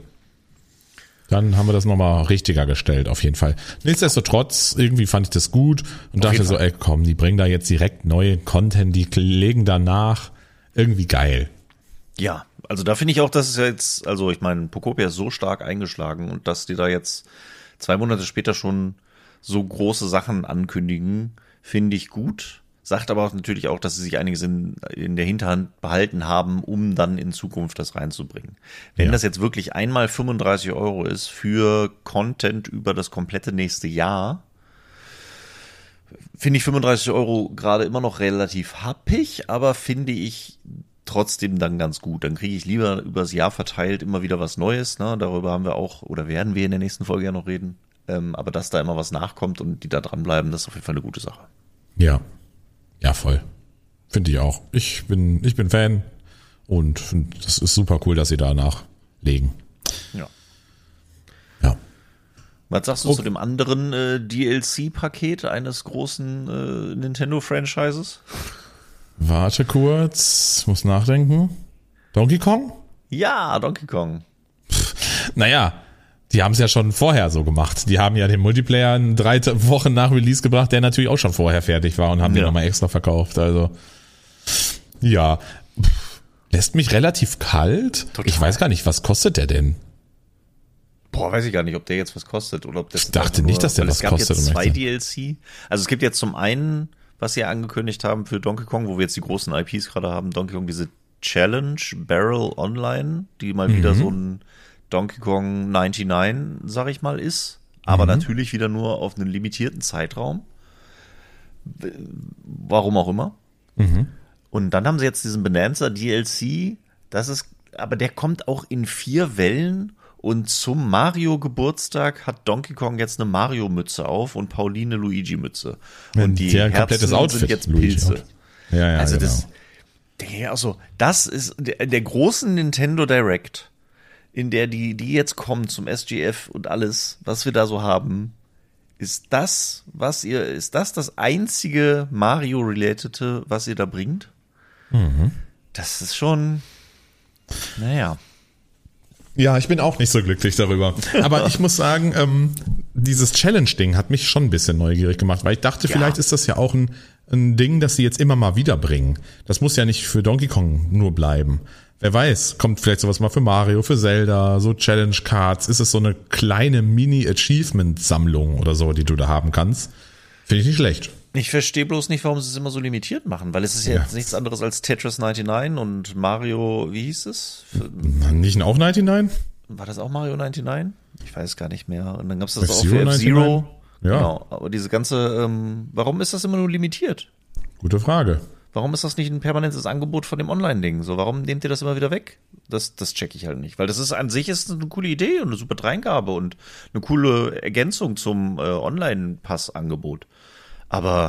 Dann haben wir das nochmal richtiger gestellt, auf jeden Fall. Nichtsdestotrotz, irgendwie fand ich das gut und dachte so, ey komm, die bringen da jetzt direkt neue Content, die legen danach. Irgendwie geil. Ja, also da finde ich auch, dass es jetzt, also ich meine, Pokopia ist so stark eingeschlagen und dass die da jetzt 2 Monate später schon so große Sachen ankündigen, finde ich gut. Sagt aber auch natürlich auch, dass sie sich einiges in der Hinterhand behalten haben, um dann in Zukunft das reinzubringen. Wenn das jetzt wirklich einmal 35 € ist für Content über das komplette nächste Jahr, finde ich 35 € gerade immer noch relativ happig, aber finde ich trotzdem dann ganz gut. Dann kriege ich lieber übers Jahr verteilt immer wieder was Neues. Ne? Darüber haben wir auch, oder werden wir in der nächsten Folge ja noch reden. Aber dass da immer was nachkommt und die da dranbleiben, das ist auf jeden Fall eine gute Sache. Ja. Ja, voll. Finde ich auch. Ich bin Fan und finde, das ist super cool, dass sie da nachlegen. Ja. Ja. Was sagst du zu dem anderen DLC-Paket eines großen Nintendo-Franchises? Warte kurz, muss nachdenken. Donkey Kong? Ja, Donkey Kong. Naja, die haben es ja schon vorher so gemacht. Die haben ja den Multiplayer 3 Wochen nach Release gebracht, der natürlich auch schon vorher fertig war und haben den nochmal extra verkauft. Also ja, lässt mich relativ kalt. Total. Ich weiß gar nicht, was kostet der denn? Boah, weiß ich gar nicht, ob der jetzt was kostet oder ob das. Ich dachte nicht, dass der was kostet. Es gab jetzt 2 DLC. Also es gibt jetzt zum einen, was sie ja angekündigt haben für Donkey Kong, wo wir jetzt die großen IPs gerade haben, Donkey Kong, diese Challenge Barrel Online, die mal wieder so ein Donkey Kong 99, sag ich mal, ist. Aber natürlich wieder nur auf einen limitierten Zeitraum. Warum auch immer. Und dann haben sie jetzt diesen Bonanza DLC. Aber der kommt auch in 4 Wellen. Und zum Mario-Geburtstag hat Donkey Kong jetzt eine Mario-Mütze auf und Pauline Luigi-Mütze. Und die komplettes Outfit sind jetzt Pilze. Ja, also genau. das ist der großen Nintendo Direct, in der die jetzt kommen zum SGF und alles, was wir da so haben, ist das das einzige Mario-Relatete, was ihr da bringt? Das ist schon, naja. Ja, ich bin auch nicht so glücklich darüber. Aber ich muss sagen, dieses Challenge-Ding hat mich schon ein bisschen neugierig gemacht, weil ich dachte, vielleicht ist das ja auch ein Ding, das sie jetzt immer mal wieder bringen. Das muss ja nicht für Donkey Kong nur bleiben. Wer weiß, kommt vielleicht sowas mal für Mario, für Zelda, so Challenge-Cards. Ist es so eine kleine Mini-Achievement-Sammlung oder so, die du da haben kannst? Finde ich nicht schlecht. Ich verstehe bloß nicht, warum sie es immer so limitiert machen, weil es ist ja jetzt nichts anderes als Tetris 99 und Mario, wie hieß es? Nicht auch 99? War das auch Mario 99? Ich weiß gar nicht mehr. Und dann gab es das auch F-Zero für F-Zero. Ja. Genau, aber diese ganze, warum ist das immer nur limitiert? Gute Frage. Warum ist das nicht ein permanentes Angebot von dem Online-Ding? So, warum nehmt ihr das immer wieder weg? Das check ich halt nicht. Weil das ist an sich ist eine coole Idee und eine super Dreingabe und eine coole Ergänzung zum Online-Pass-Angebot. Aber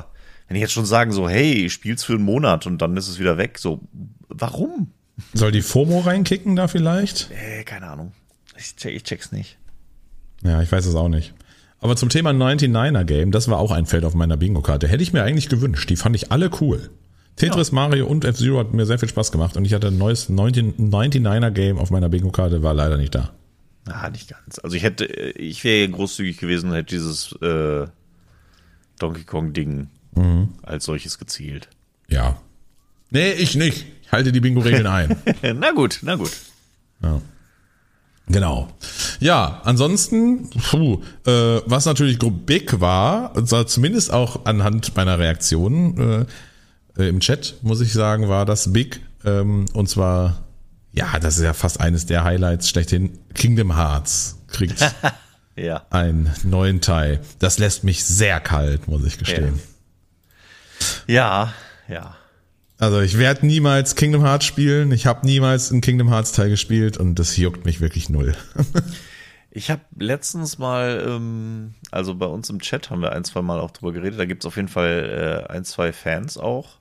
Wenn die jetzt schon sagen so, hey, spiel's für einen Monat und dann ist es wieder weg, so, warum? Soll die FOMO reinkicken da vielleicht? Keine Ahnung. Ich check's nicht. Ja, ich weiß es auch nicht. Aber zum Thema 99er Game, das war auch ein Feld auf meiner Bingo-Karte. Hätte ich mir eigentlich gewünscht. Die fand ich alle cool. Tetris, Mario und F-Zero hat mir sehr viel Spaß gemacht und ich hatte ein neues 99er Game auf meiner Bingo-Karte, war leider nicht da. Nicht ganz. Also ich wäre großzügig gewesen und hätte dieses Donkey Kong-Ding als solches gezielt. Ja. Nee, ich nicht. Ich halte die Bingo-Regeln ein. Na gut. Ja. Genau. Ja, ansonsten, was natürlich big war, zumindest auch anhand meiner Reaktionen im Chat, muss ich sagen, war das big. Und zwar, ja, das ist ja fast eines der Highlights schlechthin. Kingdom Hearts kriegt einen neuen Teil. Das lässt mich sehr kalt, muss ich gestehen. Ja. Also ich werde niemals Kingdom Hearts spielen. Ich habe niemals einen Kingdom Hearts Teil gespielt und das juckt mich wirklich null. Ich habe letztens mal, also bei uns im Chat haben wir 1-2 Mal auch drüber geredet. Da gibt es auf jeden Fall 1-2 Fans auch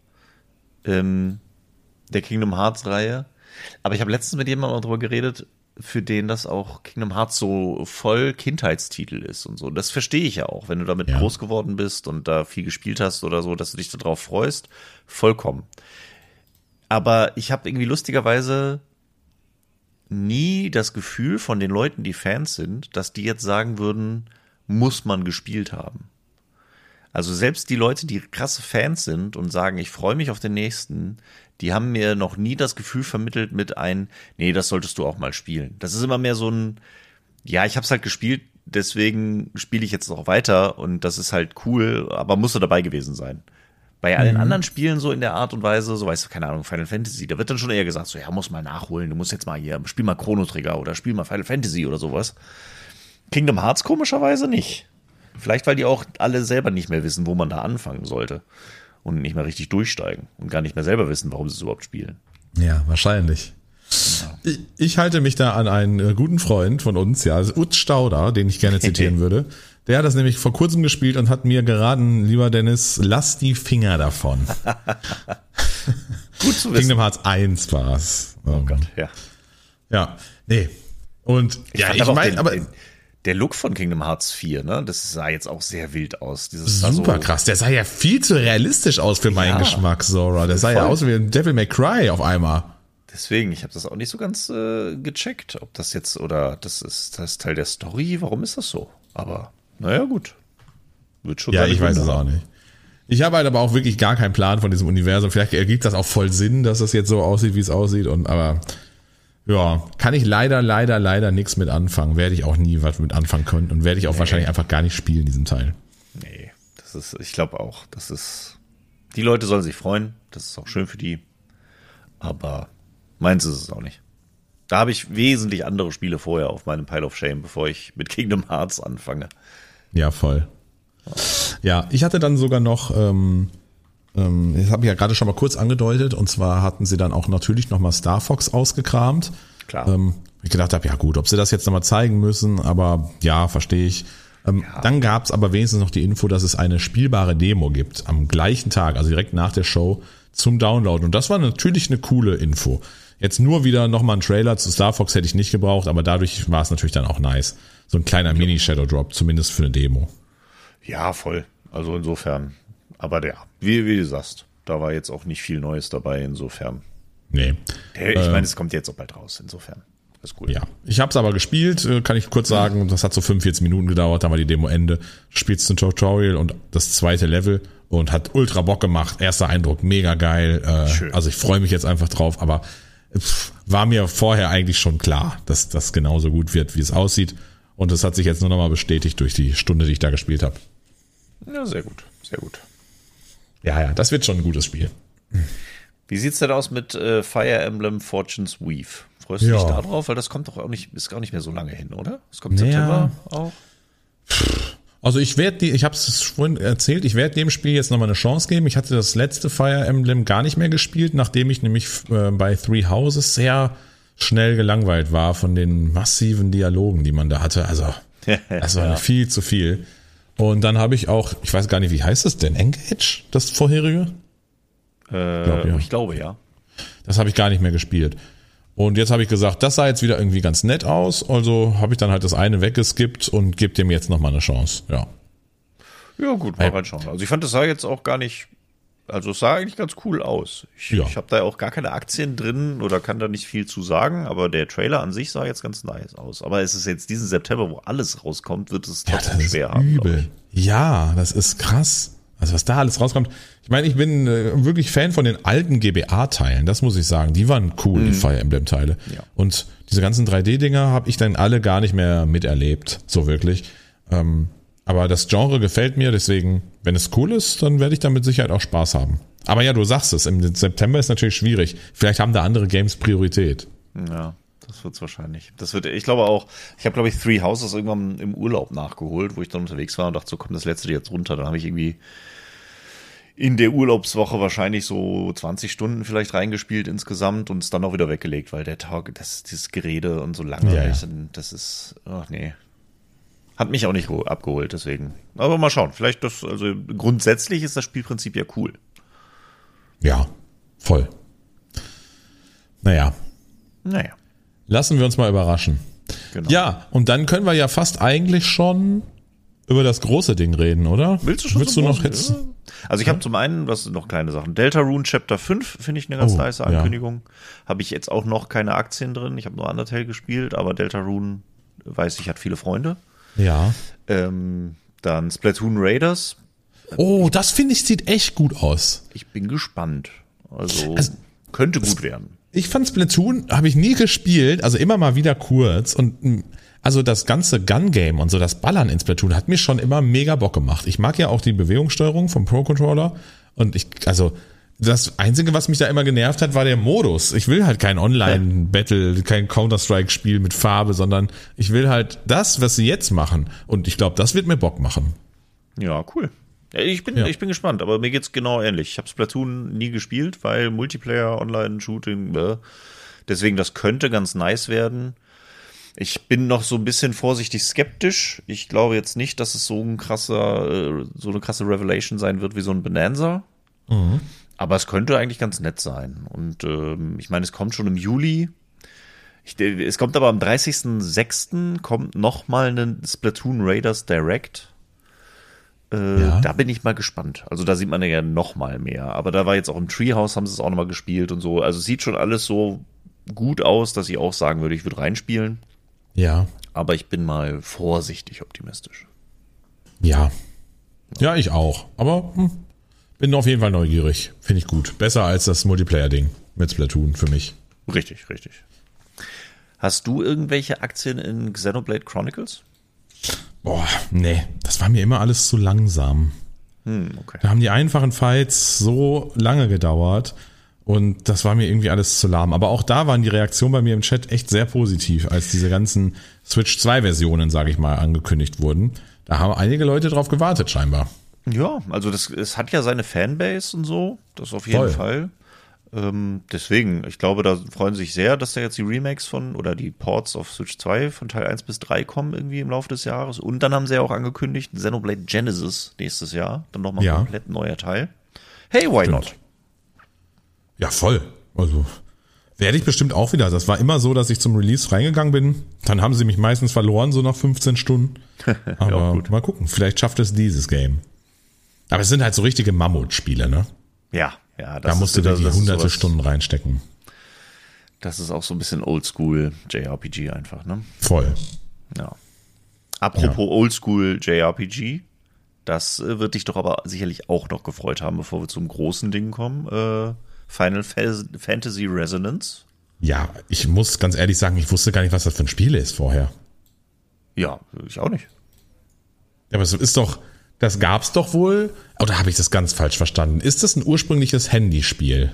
der Kingdom Hearts Reihe. Aber ich habe letztens mit jemandem drüber geredet, für den das auch Kingdom Hearts so voll Kindheitstitel ist und so. Das verstehe ich ja auch, wenn du damit groß geworden bist und da viel gespielt hast oder so, dass du dich darauf freust, vollkommen. Aber ich habe irgendwie lustigerweise nie das Gefühl von den Leuten, die Fans sind, dass die jetzt sagen würden, muss man gespielt haben. Also selbst die Leute, die krasse Fans sind und sagen, ich freue mich auf den nächsten, die haben mir noch nie das Gefühl vermittelt mit nee, das solltest du auch mal spielen. Das ist immer mehr so ein, ja, ich hab's halt gespielt, deswegen spiele ich jetzt noch weiter und das ist halt cool, aber musst du dabei gewesen sein. Bei allen anderen Spielen so in der Art und Weise, so weißt du, keine Ahnung, Final Fantasy, da wird dann schon eher gesagt, so, ja, muss mal nachholen, du musst jetzt mal hier, spiel mal Chrono Trigger oder spiel mal Final Fantasy oder sowas. Kingdom Hearts komischerweise nicht. Vielleicht, weil die auch alle selber nicht mehr wissen, wo man da anfangen sollte. Und nicht mehr richtig durchsteigen und gar nicht mehr selber wissen, warum sie es überhaupt spielen. Ja, wahrscheinlich. Ja. Ich halte mich da an einen guten Freund von uns, ja, Utz Stauder, den ich gerne zitieren würde. Der hat das nämlich vor kurzem gespielt und hat mir geraten, lieber Dennis, lass die Finger davon. Gut zu wissen. Kingdom Hearts 1 war's. Oh Gott, ja. Ja, nee. Und ich meine, aber der Look von Kingdom Hearts 4, ne, das sah jetzt auch sehr wild aus. Super krass. Der sah ja viel zu realistisch aus für meinen Geschmack, Sora. Der sah ja aus wie ein Devil May Cry auf einmal. Deswegen, ich habe das auch nicht so ganz gecheckt, ob das jetzt, oder das ist das Teil der Story, warum ist das so? Aber, naja, gut. Wird schon. Ja, ich weiß es auch nicht. Ich habe halt aber auch wirklich gar keinen Plan von diesem Universum. Vielleicht ergibt das auch voll Sinn, dass das jetzt so aussieht, wie es aussieht. Aber ja, kann ich leider nichts mit anfangen. Werde ich auch nie was mit anfangen können und werde ich auch wahrscheinlich einfach gar nicht spielen, diesen Teil. Nee, ich glaube auch, die Leute sollen sich freuen. Das ist auch schön für die. Aber meins ist es auch nicht. Da habe ich wesentlich andere Spiele vorher auf meinem Pile of Shame, bevor ich mit Kingdom Hearts anfange. Ja, voll. Ja, ich hatte dann sogar noch, das habe ich ja gerade schon mal kurz angedeutet, und zwar hatten sie dann auch natürlich nochmal Star Fox ausgekramt. Klar. Ich gedacht habe, ja gut, ob sie das jetzt nochmal zeigen müssen, aber ja, verstehe ich. Dann gab es aber wenigstens noch die Info, dass es eine spielbare Demo gibt, am gleichen Tag, also direkt nach der Show, zum Download. Und das war natürlich eine coole Info. Jetzt nur wieder nochmal ein Trailer zu Star Fox hätte ich nicht gebraucht, aber dadurch war es natürlich dann auch nice. So ein kleiner Mini-Shadow-Drop, zumindest für eine Demo. Ja, voll. Also insofern. Aber ja, wie du sagst, da war jetzt auch nicht viel Neues dabei, insofern. Nee. Ich meine, es kommt jetzt auch bald raus, insofern. Das ist cool. Ja, ich habe es aber gespielt, kann ich kurz sagen. Das hat so 45 Minuten gedauert, dann war die Demo Ende. Du spielst ein Tutorial und das zweite Level und hat ultra Bock gemacht. Erster Eindruck, mega geil. Also ich freue mich jetzt einfach drauf, aber war mir vorher eigentlich schon klar, dass das genauso gut wird, wie es aussieht. Und das hat sich jetzt nur nochmal bestätigt durch die Stunde, die ich da gespielt habe. Ja, sehr gut, sehr gut. Ja, das wird schon ein gutes Spiel. Wie sieht's denn aus mit Fire Emblem Fortune's Weave? Freust du dich da drauf? Weil das kommt doch auch nicht, ist gar nicht mehr so lange hin, oder? Es kommt September auch. Also ich habe es vorhin erzählt, ich werde dem Spiel jetzt nochmal eine Chance geben. Ich hatte das letzte Fire Emblem gar nicht mehr gespielt, nachdem ich nämlich bei Three Houses sehr schnell gelangweilt war von den massiven Dialogen, die man da hatte. Also das war viel zu viel. Und dann habe ich auch, ich weiß gar nicht, wie heißt es denn? Engage, das vorherige? Ich glaube, ja. Das habe ich gar nicht mehr gespielt. Und jetzt habe ich gesagt, das sah jetzt wieder irgendwie ganz nett aus. Also habe ich dann halt das eine weggeskippt und gebe dem jetzt nochmal eine Chance. Ja. Ja, gut, mal reinschauen. Also ich fand, das sah jetzt auch gar nicht, also es sah eigentlich ganz cool aus. Ich habe da auch gar keine Aktien drin oder kann da nicht viel zu sagen, aber der Trailer an sich sah jetzt ganz nice aus. Aber es ist jetzt diesen September, wo alles rauskommt, wird es trotzdem schwer haben. Übel. Ja, das ist krass. Also was da alles rauskommt. Ich meine, ich bin wirklich Fan von den alten GBA-Teilen, das muss ich sagen. Die waren cool, die Fire Emblem-Teile. Ja. Und diese ganzen 3D-Dinger habe ich dann alle gar nicht mehr miterlebt, so wirklich. Aber das Genre gefällt mir, deswegen, wenn es cool ist, dann werde ich da mit Sicherheit auch Spaß haben. Aber ja, du sagst es, im September ist natürlich schwierig. Vielleicht haben da andere Games Priorität. Ja, das wird's wahrscheinlich. Ich glaube auch, ich habe glaube ich Three Houses irgendwann im Urlaub nachgeholt, wo ich dann unterwegs war und dachte, so komm, das letzte jetzt runter. Dann habe ich irgendwie in der Urlaubswoche wahrscheinlich so 20 Stunden vielleicht reingespielt insgesamt und es dann auch wieder weggelegt, weil der Tag, dieses Gerede und so lange, das ist, ach nee. Hat mich auch nicht abgeholt, deswegen. Aber mal schauen, vielleicht also grundsätzlich ist das Spielprinzip ja cool. Ja, voll. Naja. Lassen wir uns mal überraschen. Genau. Ja, und dann können wir ja fast eigentlich schon über das große Ding reden, oder? Willst du noch jetzt? Ja. Also ich habe zum einen, was noch kleine Sachen. Deltarune Chapter 5 finde ich eine ganz nice Ankündigung. Ja. Habe ich jetzt auch noch keine Aktien drin. Ich habe nur Undertale gespielt, aber Deltarune, weiß ich, hat viele Freunde. Ja. Dann Splatoon Raiders. Oh, das finde ich sieht echt gut aus. Ich bin gespannt. Also könnte gut werden. Ich fand Splatoon, habe ich nie gespielt, also immer mal wieder kurz und also das ganze Gun-Game und so, das Ballern in Splatoon hat mir schon immer mega Bock gemacht. Ich mag ja auch die Bewegungssteuerung vom Pro-Controller und das Einzige, was mich da immer genervt hat, war der Modus. Ich will halt kein Online-Battle, kein Counter-Strike-Spiel mit Farbe, sondern ich will halt das, was sie jetzt machen. Und ich glaube, das wird mir Bock machen. Ja, cool. Ich bin gespannt, aber mir geht's genau ähnlich. Ich habe Splatoon nie gespielt, weil Multiplayer, Online-Shooting, deswegen das könnte ganz nice werden. Ich bin noch so ein bisschen vorsichtig skeptisch. Ich glaube jetzt nicht, dass es so eine krasse Revelation sein wird wie so ein Bonanza. Mhm. Aber es könnte eigentlich ganz nett sein. Und ich meine, es kommt schon im Juli. Es kommt aber am 30.06. kommt noch mal ein Splatoon Raiders Direct. Da bin ich mal gespannt. Also da sieht man ja noch mal mehr. Aber da war jetzt auch im Treehouse, haben sie es auch noch mal gespielt und so. Also es sieht schon alles so gut aus, dass ich auch sagen würde, ich würde reinspielen. Ja. Aber ich bin mal vorsichtig optimistisch. Ja. Ja, ich auch. Aber bin auf jeden Fall neugierig. Finde ich gut. Besser als das Multiplayer-Ding mit Splatoon für mich. Richtig. Hast du irgendwelche Aktien in Xenoblade Chronicles? Boah, nee. Das war mir immer alles zu langsam. Okay. Da haben die einfachen Fights so lange gedauert und das war mir irgendwie alles zu lahm. Aber auch da waren die Reaktionen bei mir im Chat echt sehr positiv, als diese ganzen Switch 2 Versionen, sage ich mal, angekündigt wurden. Da haben einige Leute drauf gewartet scheinbar. Ja, also es hat ja seine Fanbase und so, das auf jeden Fall. Deswegen, ich glaube, da freuen sie sich sehr, dass da jetzt die Remakes oder die Ports auf Switch 2 von Teil 1 bis 3 kommen irgendwie im Laufe des Jahres. Und dann haben sie ja auch angekündigt, Xenoblade Genesis nächstes Jahr, dann nochmal ein komplett neuer Teil. Hey, why not? Ja, voll. Also werde ich bestimmt auch wieder. Das war immer so, dass ich zum Release reingegangen bin. Dann haben sie mich meistens verloren, so nach 15 Stunden. Aber ja, gut. Mal gucken, vielleicht schafft es dieses Game. Aber es sind halt so richtige Mammutspiele, ne? Ja. Da musst du da die hunderte Stunden reinstecken. Das ist auch so ein bisschen Oldschool JRPG einfach, ne? Voll. Ja. Apropos Oldschool JRPG, das wird dich doch aber sicherlich auch noch gefreut haben, bevor wir zum großen Ding kommen. Final Fantasy Resonance. Ja, ich muss ganz ehrlich sagen, ich wusste gar nicht, was das für ein Spiel ist vorher. Ja, ich auch nicht. Ja, aber es ist doch... Das gab's doch wohl, oder habe ich das ganz falsch verstanden? Ist das ein ursprüngliches Handyspiel?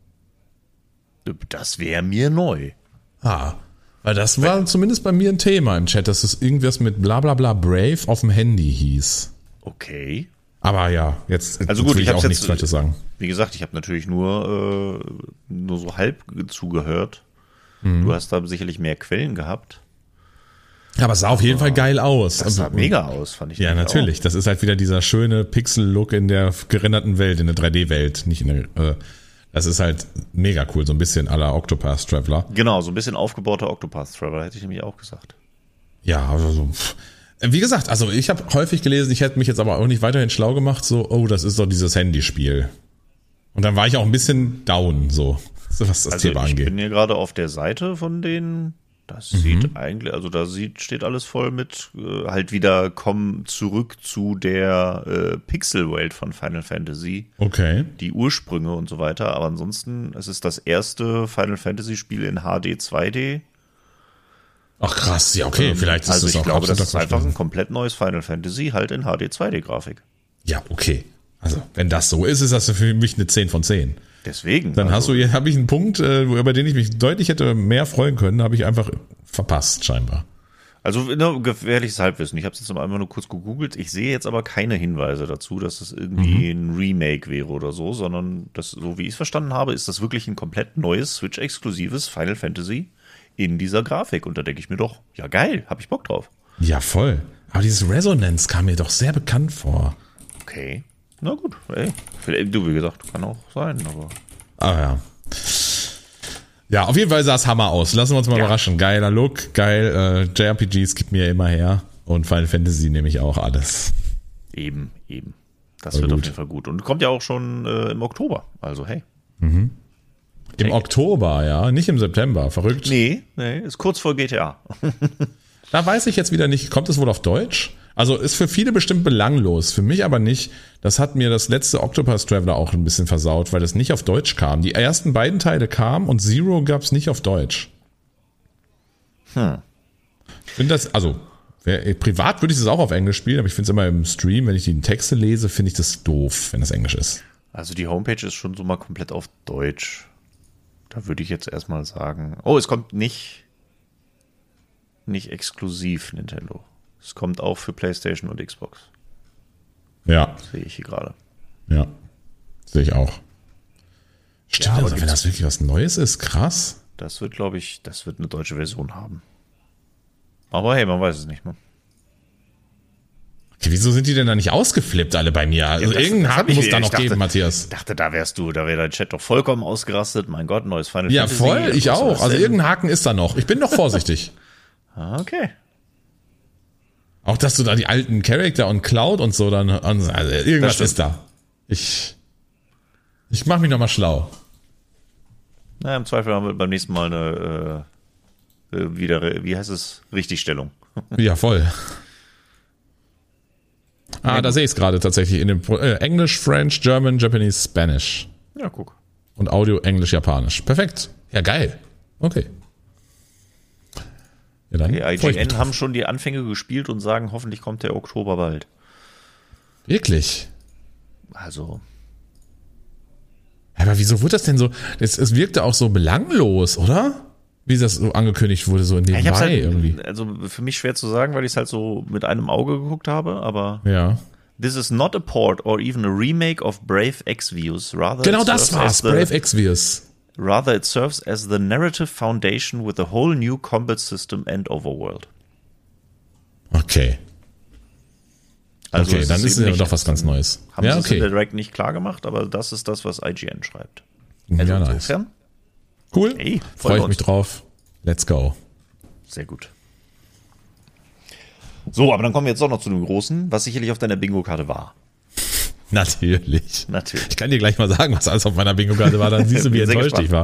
Das wäre mir neu. Weil das war zumindest bei mir ein Thema im Chat, dass es irgendwas mit Blablabla Brave auf dem Handy hieß. Okay. Aber ja, jetzt also gut, will ich auch nichts Falsches sagen. Wie gesagt, ich habe natürlich nur so halb zugehört. Du hast da sicherlich mehr Quellen gehabt. Aber es sah auf jeden Fall geil aus. Das sah mega aus, fand ich. Ja, natürlich. Auch. Das ist halt wieder dieser schöne Pixel-Look in der gerenderten Welt, in der 3D-Welt. Nicht in der, das ist halt mega cool, so ein bisschen à la Octopath Traveler. Genau, so ein bisschen aufgebauter Octopath Traveler, hätte ich nämlich auch gesagt. Ja, also so. Wie gesagt, also ich habe häufig gelesen, ich hätte mich jetzt aber auch nicht weiterhin schlau gemacht, so, oh, das ist doch dieses Handyspiel. Und dann war ich auch ein bisschen down, so was das Thema angeht. Ich bin hier gerade auf der Seite von denen. Das sieht eigentlich, also steht alles voll mit, halt wieder kommen zurück zu der Pixel-Welt von Final Fantasy. Okay. Die Ursprünge und so weiter. Aber ansonsten, es ist das erste Final Fantasy-Spiel in HD 2D. Ach krass, ja okay, vielleicht ist also das auch. Also ich glaube, das ist einfach ein komplett neues Final Fantasy, halt in HD 2D-Grafik. Ja, okay. Also wenn das so ist, ist das für mich eine 10 von 10. Deswegen. Dann habe ich einen Punkt, über den ich mich deutlich hätte mehr freuen können, habe ich einfach verpasst, scheinbar. Also gefährliches Halbwissen. Ich habe es jetzt einmal nur kurz gegoogelt. Ich sehe jetzt aber keine Hinweise dazu, dass es irgendwie ein Remake wäre oder so, sondern das, so wie ich es verstanden habe, ist das wirklich ein komplett neues Switch-exklusives Final Fantasy in dieser Grafik. Und da denke ich mir doch, ja geil, habe ich Bock drauf. Ja, voll. Aber dieses Resonance kam mir doch sehr bekannt vor. Okay. Na gut, ey. Du, wie gesagt, kann auch sein, aber. Ah ja. Ja, auf jeden Fall sah es Hammer aus. Lassen wir uns mal überraschen. Geiler Look, geil. JRPGs gibt mir immer her. Und Final Fantasy nehme ich auch alles. Eben. Das wird auf jeden Fall gut. Und kommt ja auch schon im Oktober. Also, hey. Mhm. Im Oktober, ja. Nicht im September. Verrückt. Nee, ist kurz vor GTA. Da weiß ich jetzt wieder nicht. Kommt es wohl auf Deutsch? Also ist für viele bestimmt belanglos, für mich aber nicht. Das hat mir das letzte Octopath Traveler auch ein bisschen versaut, weil das nicht auf Deutsch kam. Die ersten beiden Teile kamen und Zero gab es nicht auf Deutsch. Ich finde das, also privat würde ich das auch auf Englisch spielen, aber ich finde es immer im Stream, wenn ich die Texte lese, finde ich das doof, wenn das Englisch ist. Also die Homepage ist schon so mal komplett auf Deutsch. Da würde ich jetzt erstmal sagen, es kommt nicht exklusiv Nintendo. Es kommt auch für PlayStation und Xbox. Ja. Das sehe ich hier gerade. Ja, sehe ich auch. Stimmt, ja, also wenn das wirklich was Neues ist, krass. Das wird, glaube ich, eine deutsche Version haben. Aber hey, man weiß es nicht, ne? Okay, wieso sind die denn da nicht ausgeflippt alle bei mir? Also irgendeinen Haken muss da noch geben, Matthias. Ich dachte, da wäre dein Chat doch vollkommen ausgerastet. Mein Gott, neues Final Fantasy. Ja, voll, ich auch. Also irgendein Haken ist da noch. Ich bin noch vorsichtig. Okay. Auch, dass du da die alten Charakter und Cloud und so dann, also irgendwas ist da. Ich mach mich nochmal schlau. Na, im Zweifel haben wir beim nächsten Mal eine, wie heißt es, Richtigstellung. Ja, voll. Da sehe ich es gerade tatsächlich in dem Englisch, French, German, Japanese, Spanish. Ja, guck. Und Audio, Englisch, Japanisch. Perfekt. Ja, geil. Okay. Ja, dann die IGN haben schon die Anfänge gespielt und sagen, hoffentlich kommt der Oktober bald. Wirklich? Also. Aber wieso wurde das denn so? Es wirkte auch so belanglos, oder? Wie das so angekündigt wurde, so in dem halt, irgendwie. Also für mich schwer zu sagen, weil ich es halt so mit einem Auge geguckt habe, aber. Ja. This is not a port or even a remake of Brave Exvius. Genau das war's, Brave Exvius. Rather, it serves as the narrative foundation with a whole new combat system and overworld. Okay. Also okay, dann ist es ja doch was ganz Neues. Haben sie es in der Direct nicht klar gemacht, aber das ist das, was IGN schreibt. Also ja, insofern. Nice. Cool. Hey, freue ich mich drauf. Let's go. Sehr gut. So, aber dann kommen wir jetzt doch noch zu dem Großen, was sicherlich auf deiner Bingo-Karte war. Natürlich. Ich kann dir gleich mal sagen, was alles auf meiner Bingo-Karte war, dann siehst du, wie enttäuscht ich war.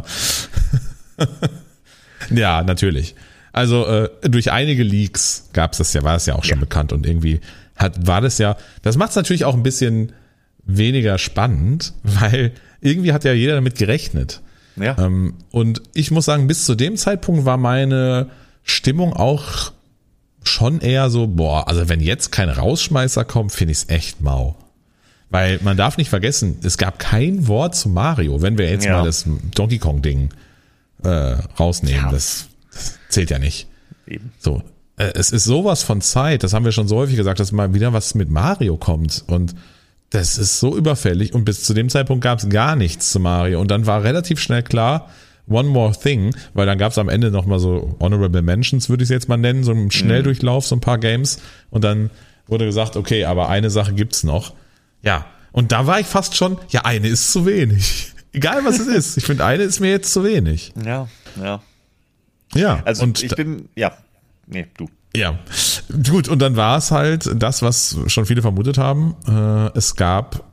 Ja, natürlich. Also durch einige Leaks war es ja auch schon bekannt und irgendwie das macht es natürlich auch ein bisschen weniger spannend, weil irgendwie hat ja jeder damit gerechnet. Ja. Und ich muss sagen, bis zu dem Zeitpunkt war meine Stimmung auch schon eher so, also wenn jetzt kein Rausschmeißer kommt, finde ich es echt mau. Weil man darf nicht vergessen, es gab kein Wort zu Mario, wenn wir jetzt mal das Donkey Kong Ding rausnehmen, das zählt ja nicht. Eben. So, es ist sowas von Zeit, das haben wir schon so häufig gesagt, dass mal wieder was mit Mario kommt und das ist so überfällig und bis zu dem Zeitpunkt gab es gar nichts zu Mario und dann war relativ schnell klar, One More Thing, weil dann gab es am Ende nochmal so Honorable Mentions, würde ich es jetzt mal nennen, so einen Schnelldurchlauf, so ein paar Games. Und dann wurde gesagt, okay, aber eine Sache gibt's noch. Ja, und da war ich fast schon, ja, eine ist zu wenig. Egal was es ist. Ich finde, eine ist mir jetzt zu wenig. Ja. Ja. Also und du. Ja, gut, und dann war es halt das, was schon viele vermutet haben. Es gab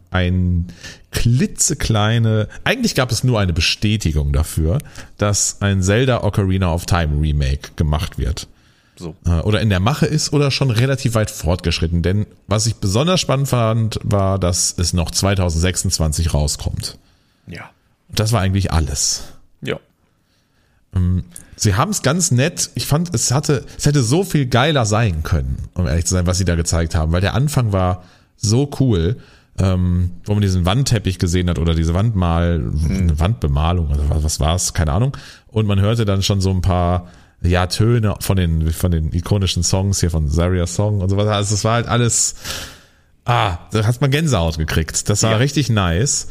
eigentlich gab es nur eine Bestätigung dafür, dass ein Zelda Ocarina of Time Remake gemacht wird. So. Oder in der Mache ist oder schon relativ weit fortgeschritten. Denn was ich besonders spannend fand, war, dass es noch 2026 rauskommt. Ja. Das war eigentlich alles. Ja. Sie haben es ganz nett, ich fand, es hätte so viel geiler sein können, um ehrlich zu sein, was sie da gezeigt haben, weil der Anfang war so cool, wo man diesen Wandteppich gesehen hat oder diese Wandbemalung, also was war es, keine Ahnung, und man hörte dann schon so ein paar Töne von den ikonischen Songs hier von Zaria's Song und sowas, also es war halt alles, da hat man Gänsehaut gekriegt, das war richtig nice.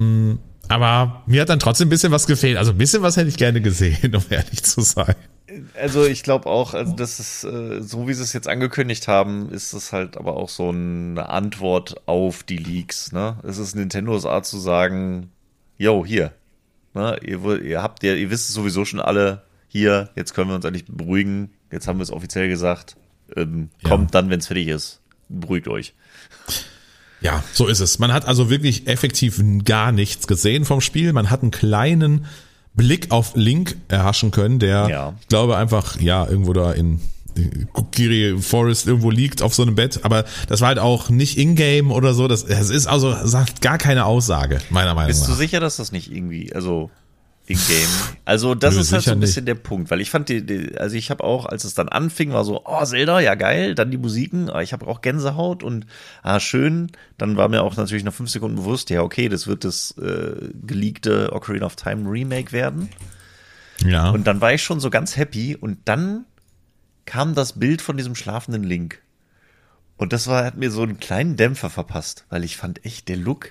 Aber mir hat dann trotzdem ein bisschen was gefehlt. Also ein bisschen was hätte ich gerne gesehen, um ehrlich zu sein. Also ich glaube auch, also das ist, so wie sie es jetzt angekündigt haben, ist es halt aber auch so eine Antwort auf die Leaks. Ne? Es ist Nintendos Art zu sagen, yo, hier, ne? Ihr wisst es sowieso schon alle, hier, jetzt können wir uns endlich beruhigen. Jetzt haben wir es offiziell gesagt. Kommt dann, wenn es fertig ist. Beruhigt euch. Ja, so ist es. Man hat also wirklich effektiv gar nichts gesehen vom Spiel. Man hat einen kleinen Blick auf Link erhaschen können, der, ich glaube, einfach, irgendwo da in Kokiri Forest irgendwo liegt auf so einem Bett. Aber das war halt auch nicht in-game oder so. Das ist also, sagt gar keine Aussage, meiner Meinung nach. Bist du sicher, dass das nicht irgendwie, also in-game? Also das ist halt so ein bisschen der Punkt, weil ich fand also ich habe auch, als es dann anfing, war so, oh, Zelda, ja geil, dann die Musiken, aber ich habe auch Gänsehaut und schön, dann war mir auch natürlich nach 5 Sekunden bewusst, ja okay, das wird das geleakte Ocarina of Time Remake werden. Ja. Und dann war ich schon so ganz happy und dann kam das Bild von diesem schlafenden Link und das hat mir so einen kleinen Dämpfer verpasst, weil ich fand echt, der Look,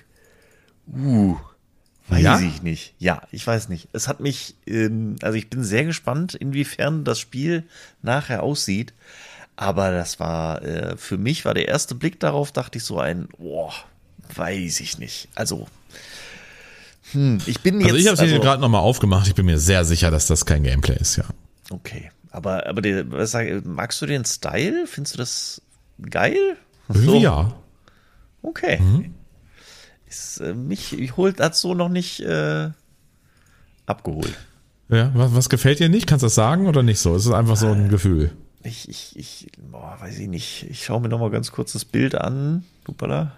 weiß ich nicht. Ja, ich weiß nicht. Es hat mich, also ich bin sehr gespannt, inwiefern das Spiel nachher aussieht. Aber das war, für mich war der erste Blick darauf, dachte ich so weiß ich nicht. Also, ich bin jetzt. Also ich habe es hier gerade nochmal aufgemacht. Ich bin mir sehr sicher, dass das kein Gameplay ist, ja. Okay. Aber magst du den Style? Findest du das geil? Irgendwie ja. Okay. Mich hat so noch nicht abgeholt. Ja, was gefällt dir nicht? Kannst du das sagen oder nicht so? Es ist einfach so ein Gefühl. Weiß ich nicht. Ich schaue mir noch mal ganz kurz das Bild an. Dupala.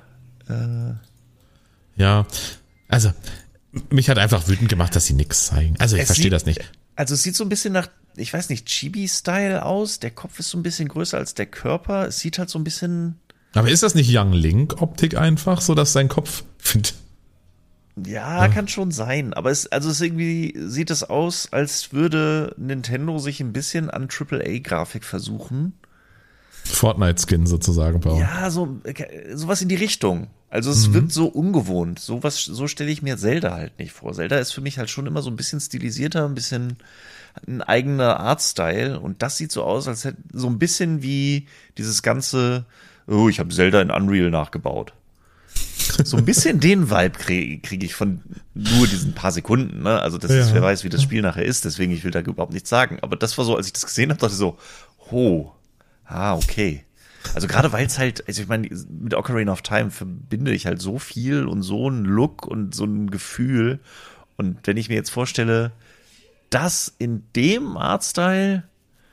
Ja, also mich hat einfach wütend gemacht, dass sie nichts zeigen. Also ich verstehe das nicht. Also es sieht so ein bisschen nach, ich weiß nicht, Chibi-Style aus. Der Kopf ist so ein bisschen größer als der Körper. Es sieht halt so ein bisschen. Aber ist das nicht Young Link-Optik einfach, so dass sein Kopf Ja, kann schon sein. Aber es irgendwie sieht es aus, als würde Nintendo sich ein bisschen an AAA-Grafik versuchen. Fortnite-Skin sozusagen bauen. Ja, sowas in die Richtung. Also es wirkt so ungewohnt. So stelle ich mir Zelda halt nicht vor. Zelda ist für mich halt schon immer so ein bisschen stilisierter, ein bisschen ein eigener Artstyle. Und das sieht so aus, als hätte so ein bisschen wie dieses ganze, ich habe Zelda in Unreal nachgebaut. So ein bisschen den Vibe kriege ich von nur diesen paar Sekunden. Ne? Also das ist, wer weiß, wie das Spiel nachher ist. Deswegen, ich will da überhaupt nichts sagen. Aber das war so, als ich das gesehen habe, dachte ich so, okay. Also gerade weil es halt, also ich meine, mit Ocarina of Time verbinde ich halt so viel und so einen Look und so ein Gefühl. Und wenn ich mir jetzt vorstelle, das in dem Artstyle.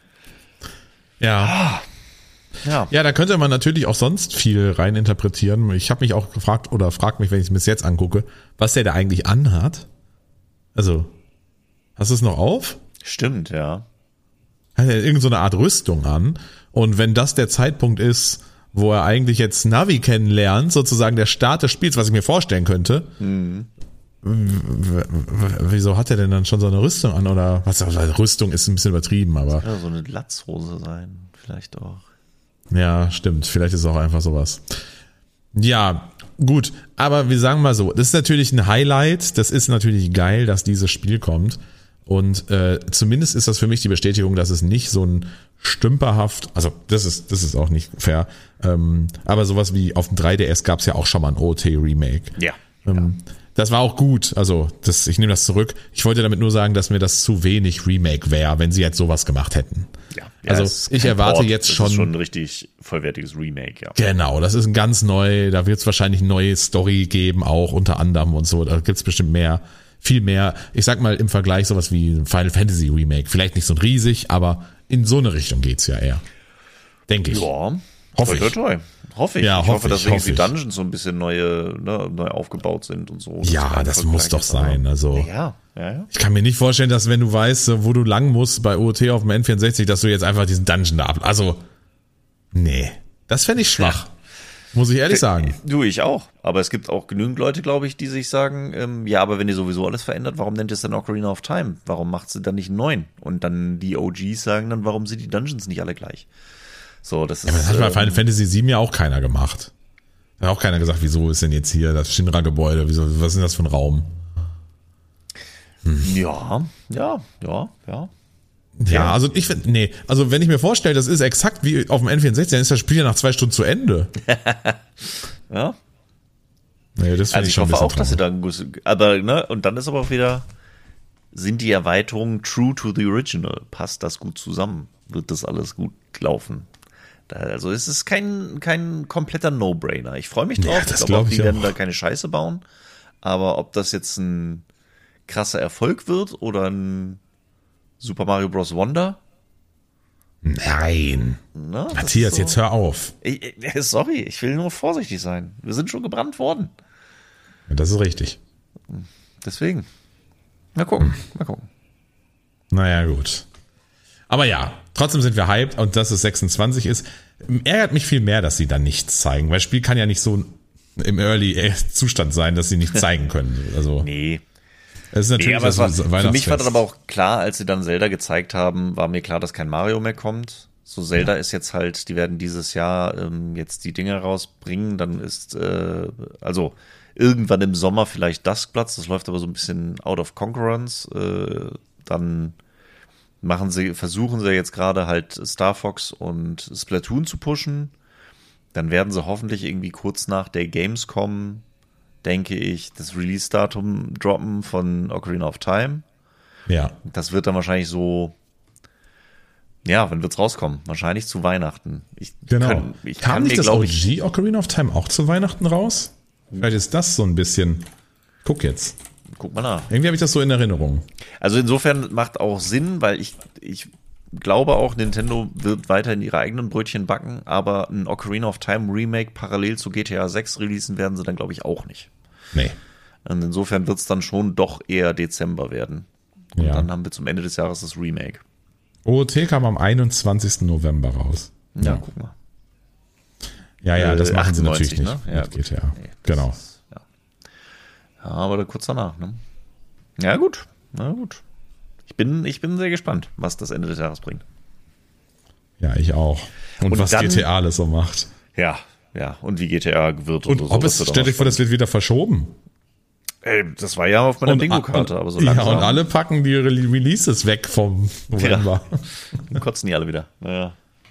Ja. Ja, da könnte man natürlich auch sonst viel reininterpretieren. Ich habe mich auch gefragt oder frag mich, wenn ich es mir jetzt angucke, was der da eigentlich anhat. Also, hast du es noch auf? Stimmt, ja. Hat er irgend so eine Art Rüstung an. Und wenn das der Zeitpunkt ist, wo er eigentlich jetzt Navi kennenlernt, sozusagen der Start des Spiels, was ich mir vorstellen könnte, wieso hat er denn dann schon so eine Rüstung an? Oder was? Rüstung ist ein bisschen übertrieben, aber. Das kann so eine Latzhose sein, vielleicht auch. Ja, stimmt. Vielleicht ist es auch einfach sowas. Ja, gut. Aber wir sagen mal so, das ist natürlich ein Highlight. Das ist natürlich geil, dass dieses Spiel kommt. Und zumindest ist das für mich die Bestätigung, dass es nicht so ein stümperhaft, also das ist auch nicht fair, aber sowas wie auf dem 3DS gab es ja auch schon mal ein OOT-Remake. Ja. Das war auch gut, also ich nehme das zurück. Ich wollte damit nur sagen, dass mir das zu wenig Remake wäre, wenn sie jetzt sowas gemacht hätten. Ja, also ich erwarte Port, jetzt das schon. ist schon ein richtig vollwertiges Remake, ja. Genau, das ist ein ganz neu, da wird es wahrscheinlich eine neue Story geben, auch unter anderem und so, da gibt's bestimmt viel mehr. Ich sag mal im Vergleich sowas wie ein Final Fantasy Remake, vielleicht nicht so ein riesig, aber in so eine Richtung geht's ja eher. Denke ich. Ja, hoffe ich. Hoffe ich. Ja, ich hoffe, dass hoffe die ich. Dungeons so ein bisschen neu aufgebaut sind und so. Ja, das muss doch sein. Also Ja. ich kann mir nicht vorstellen, dass wenn du weißt, wo du lang musst bei OOT auf dem N64, dass du jetzt einfach diesen Dungeon da also nee, das fände ich schwach. Muss ich ehrlich sagen. Du, ich auch. Aber es gibt auch genügend Leute, glaube ich, die sich sagen, ja, aber wenn ihr sowieso alles verändert, warum nennt ihr es dann Ocarina of Time? Warum macht sie dann nicht einen neuen? Und dann die OGs sagen dann, warum sind die Dungeons nicht alle gleich? So, das ist. Ja, aber das hat bei Final Fantasy 7 ja auch keiner gemacht. Da hat auch keiner gesagt, wieso ist denn jetzt hier das Shinra-Gebäude? Was ist denn das für ein Raum? Ja. Ja, also ich finde, also wenn ich mir vorstelle, das ist exakt wie auf dem N64, dann ist das Spiel ja nach 2 Stunden zu Ende. Ja. Nee, das finde Also ich ich schon hoffe ein auch, dass sie dann, aber, ne, und dann ist aber auch wieder, sind die Erweiterungen true to the original? Passt das gut zusammen? Wird das alles gut laufen? Also es ist kein kompletter No-Brainer. Ich freue mich drauf. Ja, ich das glaube, glaub ich die werden auch. da keine Scheiße bauen. Aber ob das jetzt ein krasser Erfolg wird oder ein Super Mario Bros. Wonder? Nein. Ne, das Matthias, ist so. jetzt hör auf. Sorry, ich will nur vorsichtig sein. Wir sind schon gebrannt worden. Ja, das ist richtig. Deswegen. Mal gucken. Naja, gut. Aber ja, trotzdem sind wir hyped und dass es 26 ist. Ärgert mich viel mehr, dass sie dann nichts zeigen, weil das Spiel kann ja nicht so im Early-Zustand sein, dass sie nichts zeigen können. Also, Nee. es ist natürlich aber es war, für mich war Weihnachtsfest. dann aber auch klar, als sie dann Zelda gezeigt haben, war mir klar, dass kein Mario mehr kommt. So, Zelda ist jetzt halt, die werden dieses Jahr jetzt die Dinge rausbringen. Dann ist, also irgendwann im Sommer vielleicht Duskplatz. Das läuft aber so ein bisschen out of concurrence. Dann versuchen sie jetzt gerade halt Star Fox und Splatoon zu pushen. Dann werden sie hoffentlich irgendwie kurz nach der Gamescom, denke ich, das Release-Datum droppen von Ocarina of Time. Ja. Das wird dann wahrscheinlich so, ja, wann wird's rauskommen? Wahrscheinlich zu Weihnachten. Genau. Kam nicht das OG Ocarina of Time auch zu Weihnachten raus? Vielleicht ist das so ein bisschen. Guck jetzt. Guck mal nach. Irgendwie habe ich das so in Erinnerung. Also insofern macht auch Sinn, weil ich glaube auch, Nintendo wird weiterhin ihre eigenen Brötchen backen, aber ein Ocarina of Time Remake parallel zu GTA 6 releasen werden sie dann, glaube ich, auch nicht. Nee. Und insofern wird es dann schon doch eher Dezember werden. Und Ja. dann haben wir zum Ende des Jahres das Remake. OOT kam am 21. November raus. Ja, guck mal. Ja, das machen sie 98, natürlich nicht ne? Ja, mit gut. GTA. Nee, das Genau. ist- ja, aber kurz danach, ne? Ja, gut. Na gut. Ich bin sehr gespannt, was das Ende des Jahres bringt. Ja, ich auch. Und was dann- GTA alles so macht. Ja. Und wie GTA wird Und so. ob das es, wird auch stell noch dir vor, das wird wieder verschoben. spannend. Das war ja auf meiner Bingo-Karte, aber so ja, langsam. und alle packen die Releases weg vom November. Dann kotzen die alle wieder. Naja.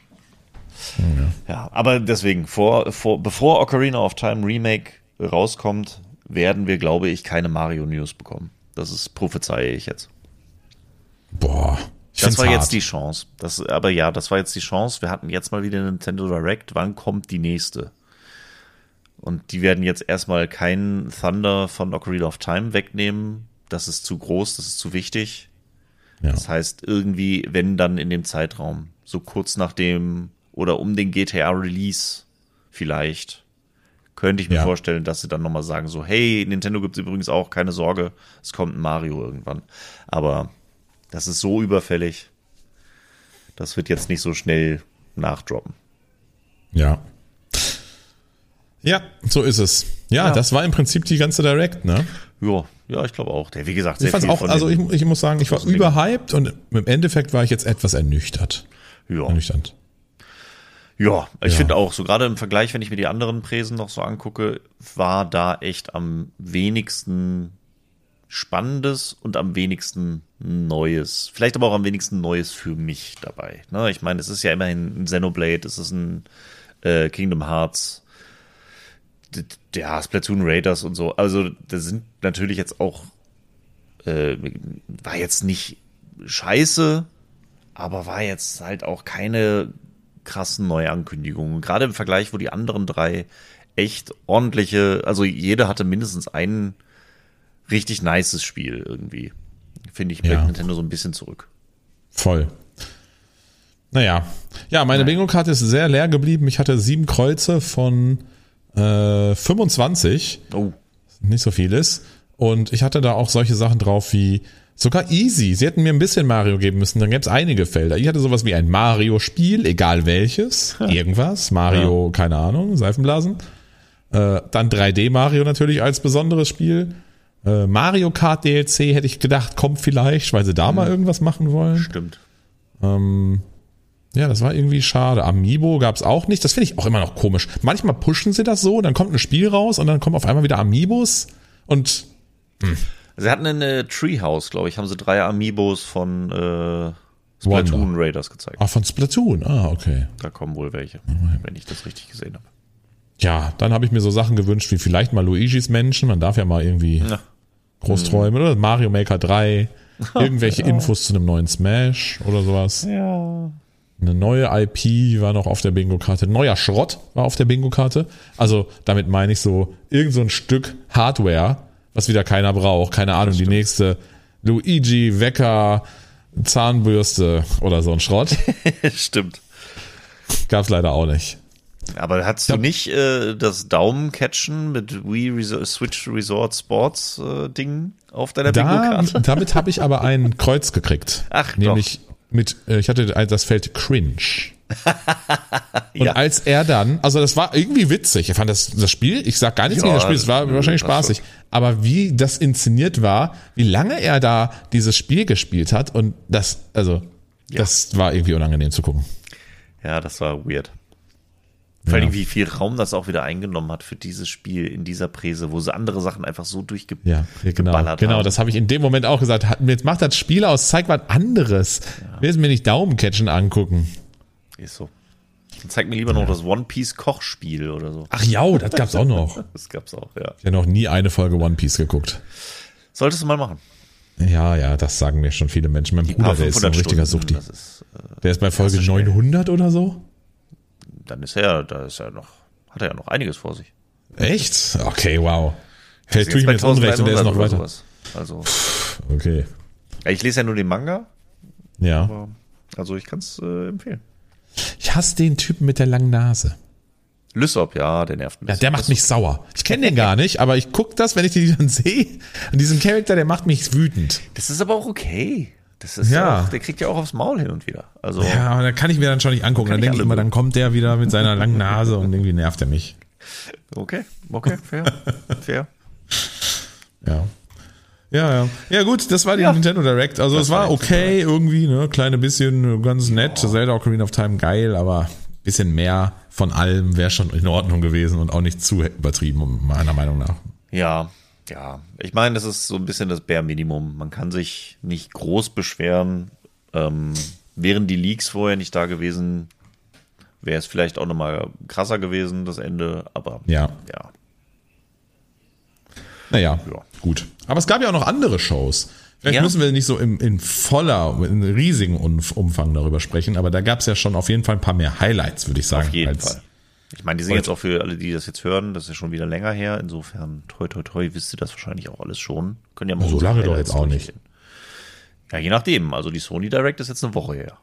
Ja, aber deswegen, bevor Ocarina of Time Remake rauskommt, werden wir, glaube ich, keine Mario-News bekommen. Das prophezeie ich jetzt. Boah. Das war jetzt die Chance. Das war jetzt die Chance. Wir hatten jetzt mal wieder Nintendo Direct. Wann kommt die nächste? Und die werden jetzt erstmal keinen Thunder von Ocarina of Time wegnehmen. Das ist zu groß, das ist zu wichtig. Ja. Das heißt, irgendwie, wenn dann in dem Zeitraum, so kurz nach dem oder um den GTA-Release vielleicht, könnte ich mir vorstellen, dass sie dann nochmal sagen, so, hey, Nintendo gibt's übrigens auch, keine Sorge, es kommt ein Mario irgendwann. Aber das ist so überfällig, das wird jetzt nicht so schnell nachdroppen. Ja. Ja, so ist es. Ja, das war im Prinzip die ganze Direct, ne? Ja, ich glaube auch. Wie gesagt, Ich sehr fand's viel auch, von also den- ich muss sagen, ich war großen Dingen. überhyped und im Endeffekt war ich jetzt etwas ernüchtert. Ja. Ernüchternd. Ja, ich Ja. finde auch, so gerade im Vergleich, wenn ich mir die anderen Präsen noch so angucke, war da echt am wenigsten Spannendes und am wenigsten Neues. Vielleicht aber auch am wenigsten Neues für mich dabei. Ne? Ich meine, es ist ja immerhin ein Xenoblade, es ist ein Kingdom Hearts, ja, Splatoon Raiders und so. Also das sind natürlich jetzt auch war jetzt nicht scheiße, aber war jetzt halt auch keine krassen Neuankündigungen. Gerade im Vergleich, wo die anderen 3 echt ordentliche, also jeder hatte mindestens ein richtig nices Spiel irgendwie. Finde ich, bringt Nintendo so ein bisschen zurück. Voll. Naja. Ja, meine Bingo-Karte ist sehr leer geblieben. Ich hatte 7 Kreuze von 25. Oh. Nicht so vieles. Und ich hatte da auch solche Sachen drauf wie sogar easy. Sie hätten mir ein bisschen Mario geben müssen, dann gäbe es einige Felder. Ich hatte sowas wie ein Mario-Spiel, egal welches, irgendwas. Mario, keine Ahnung, Seifenblasen. Dann 3D Mario natürlich als besonderes Spiel. Mario Kart DLC hätte ich gedacht, kommt vielleicht, weil sie da mal irgendwas machen wollen. Stimmt. Ja, das war irgendwie schade. Amiibo gab's auch nicht. Das finde ich auch immer noch komisch. Manchmal pushen sie das so, dann kommt ein Spiel raus und dann kommen auf einmal wieder Amiibos und Sie hatten in Treehouse, glaube ich, haben sie 3 Amiibos von Splatoon Raiders gezeigt. Ah, von Splatoon. Ah, okay. Da kommen wohl welche, wenn ich das richtig gesehen habe. Ja, dann habe ich mir so Sachen gewünscht, wie vielleicht mal Luigi's Mansion. Man darf ja mal irgendwie groß träumen. Oder Mario Maker 3. Irgendwelche Infos zu einem neuen Smash oder sowas. Ja. Eine neue IP war noch auf der Bingo-Karte. Neuer Schrott war auf der Bingo-Karte. Also damit meine ich so irgend so ein Stück Hardware, was wieder keiner braucht. Keine Ahnung, die nächste Luigi, Wecker, Zahnbürste oder so ein Schrott. Stimmt. Gab's leider auch nicht. Aber hattest du nicht das Daumencatchen mit Wii Switch Resort Sports Ding auf deiner Bingo-Karte? Damit habe ich aber ein Kreuz gekriegt. Ach, nämlich doch. Ich hatte das Feld Cringe. Und als er dann, also das war irgendwie witzig. Ich fand das Spiel, ich sag gar nichts gegen das Spiel, es war wahrscheinlich spaßig. Aber wie das inszeniert war, wie lange er da dieses Spiel gespielt hat und das war irgendwie unangenehm zu gucken. Ja, das war weird. Vor allem, wie viel Raum das auch wieder eingenommen hat für dieses Spiel in dieser Präse, wo sie andere Sachen einfach so durchgeballert haben. Genau, das habe ich in dem Moment auch gesagt. Jetzt macht das Spiel aus, zeig was anderes. Ja. Will mir nicht Daumencatchen angucken. Ist so. Dann zeig mir lieber noch das One Piece Kochspiel oder so. Ach ja, das gab's auch noch. Das gab's auch, ja. Ich habe noch nie eine Folge One Piece geguckt. Solltest du mal machen. Ja, das sagen mir schon viele Menschen. Mein Bruder, der ist so ein richtiger Suchti. Der ist bei Folge 900 oder so. Dann hat er ja noch einiges vor sich. Echt? Okay, wow. Vielleicht tue ich mir jetzt Unrecht und der ist noch weiter. Also, okay. Ja, ich lese ja nur den Manga. Ja. Aber, also ich kann es empfehlen. Ich hasse den Typen mit der langen Nase. Lysop, ja, der nervt mich. Ja, der macht mich sauer. Ich kenne den gar nicht, aber ich gucke das, wenn ich den dann sehe. Und diesen Charakter, der macht mich wütend. Das ist aber auch okay. Das ist auch, der kriegt ja auch aufs Maul hin und wieder. Also, ja, aber da kann ich mir dann schon nicht angucken. Dann denke ich immer, dann kommt der wieder mit seiner langen Nase und irgendwie nervt er mich. Okay, fair. Ja, gut, das war die Nintendo Direct. Also es war okay irgendwie, ne, kleine bisschen, ganz nett. Zelda Ocarina of Time geil, aber bisschen mehr von allem wäre schon in Ordnung gewesen und auch nicht zu übertrieben, meiner Meinung nach. Ja. Ich meine, das ist so ein bisschen das Bare Minimum. Man kann sich nicht groß beschweren. Wären die Leaks vorher nicht da gewesen, wäre es vielleicht auch nochmal krasser gewesen, das Ende. Aber ja. Naja, gut. Aber es gab ja auch noch andere Shows. Vielleicht müssen wir nicht so in riesigen Umfang darüber sprechen, aber da gab es ja schon auf jeden Fall ein paar mehr Highlights, würde ich sagen. Auf jeden Fall. Ich meine, die sind jetzt auch für alle, die das jetzt hören, das ist ja schon wieder länger her. Insofern, toi, wisst ihr das wahrscheinlich auch alles schon. Können ja mal so lange doch jetzt auch nicht. Ja, je nachdem. Also die Sony Direct ist jetzt eine Woche her.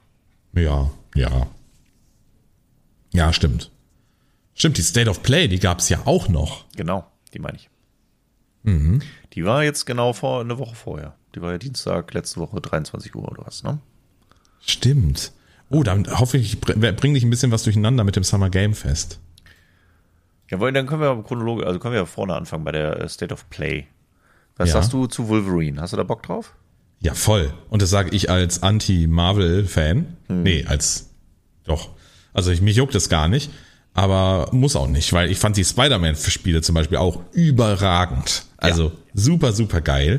Ja, stimmt. Stimmt, die State of Play, die gab es ja auch noch. Genau, die meine ich. Mhm. Die war jetzt genau eine Woche vorher. Die war ja Dienstag, letzte Woche, 23 Uhr oder was, ne? Stimmt. Oh, dann hoffe ich bringe dich ein bisschen was durcheinander mit dem Summer Game Fest. Ja, dann können wir vorne anfangen bei der State of Play. Was sagst du zu Wolverine? Hast du da Bock drauf? Ja, voll. Und das sage ich als Anti-Marvel-Fan. Nee, doch. Also mich juckt das gar nicht, aber muss auch nicht, weil ich fand die Spider-Man-Spiele zum Beispiel auch überragend. Also super, super geil.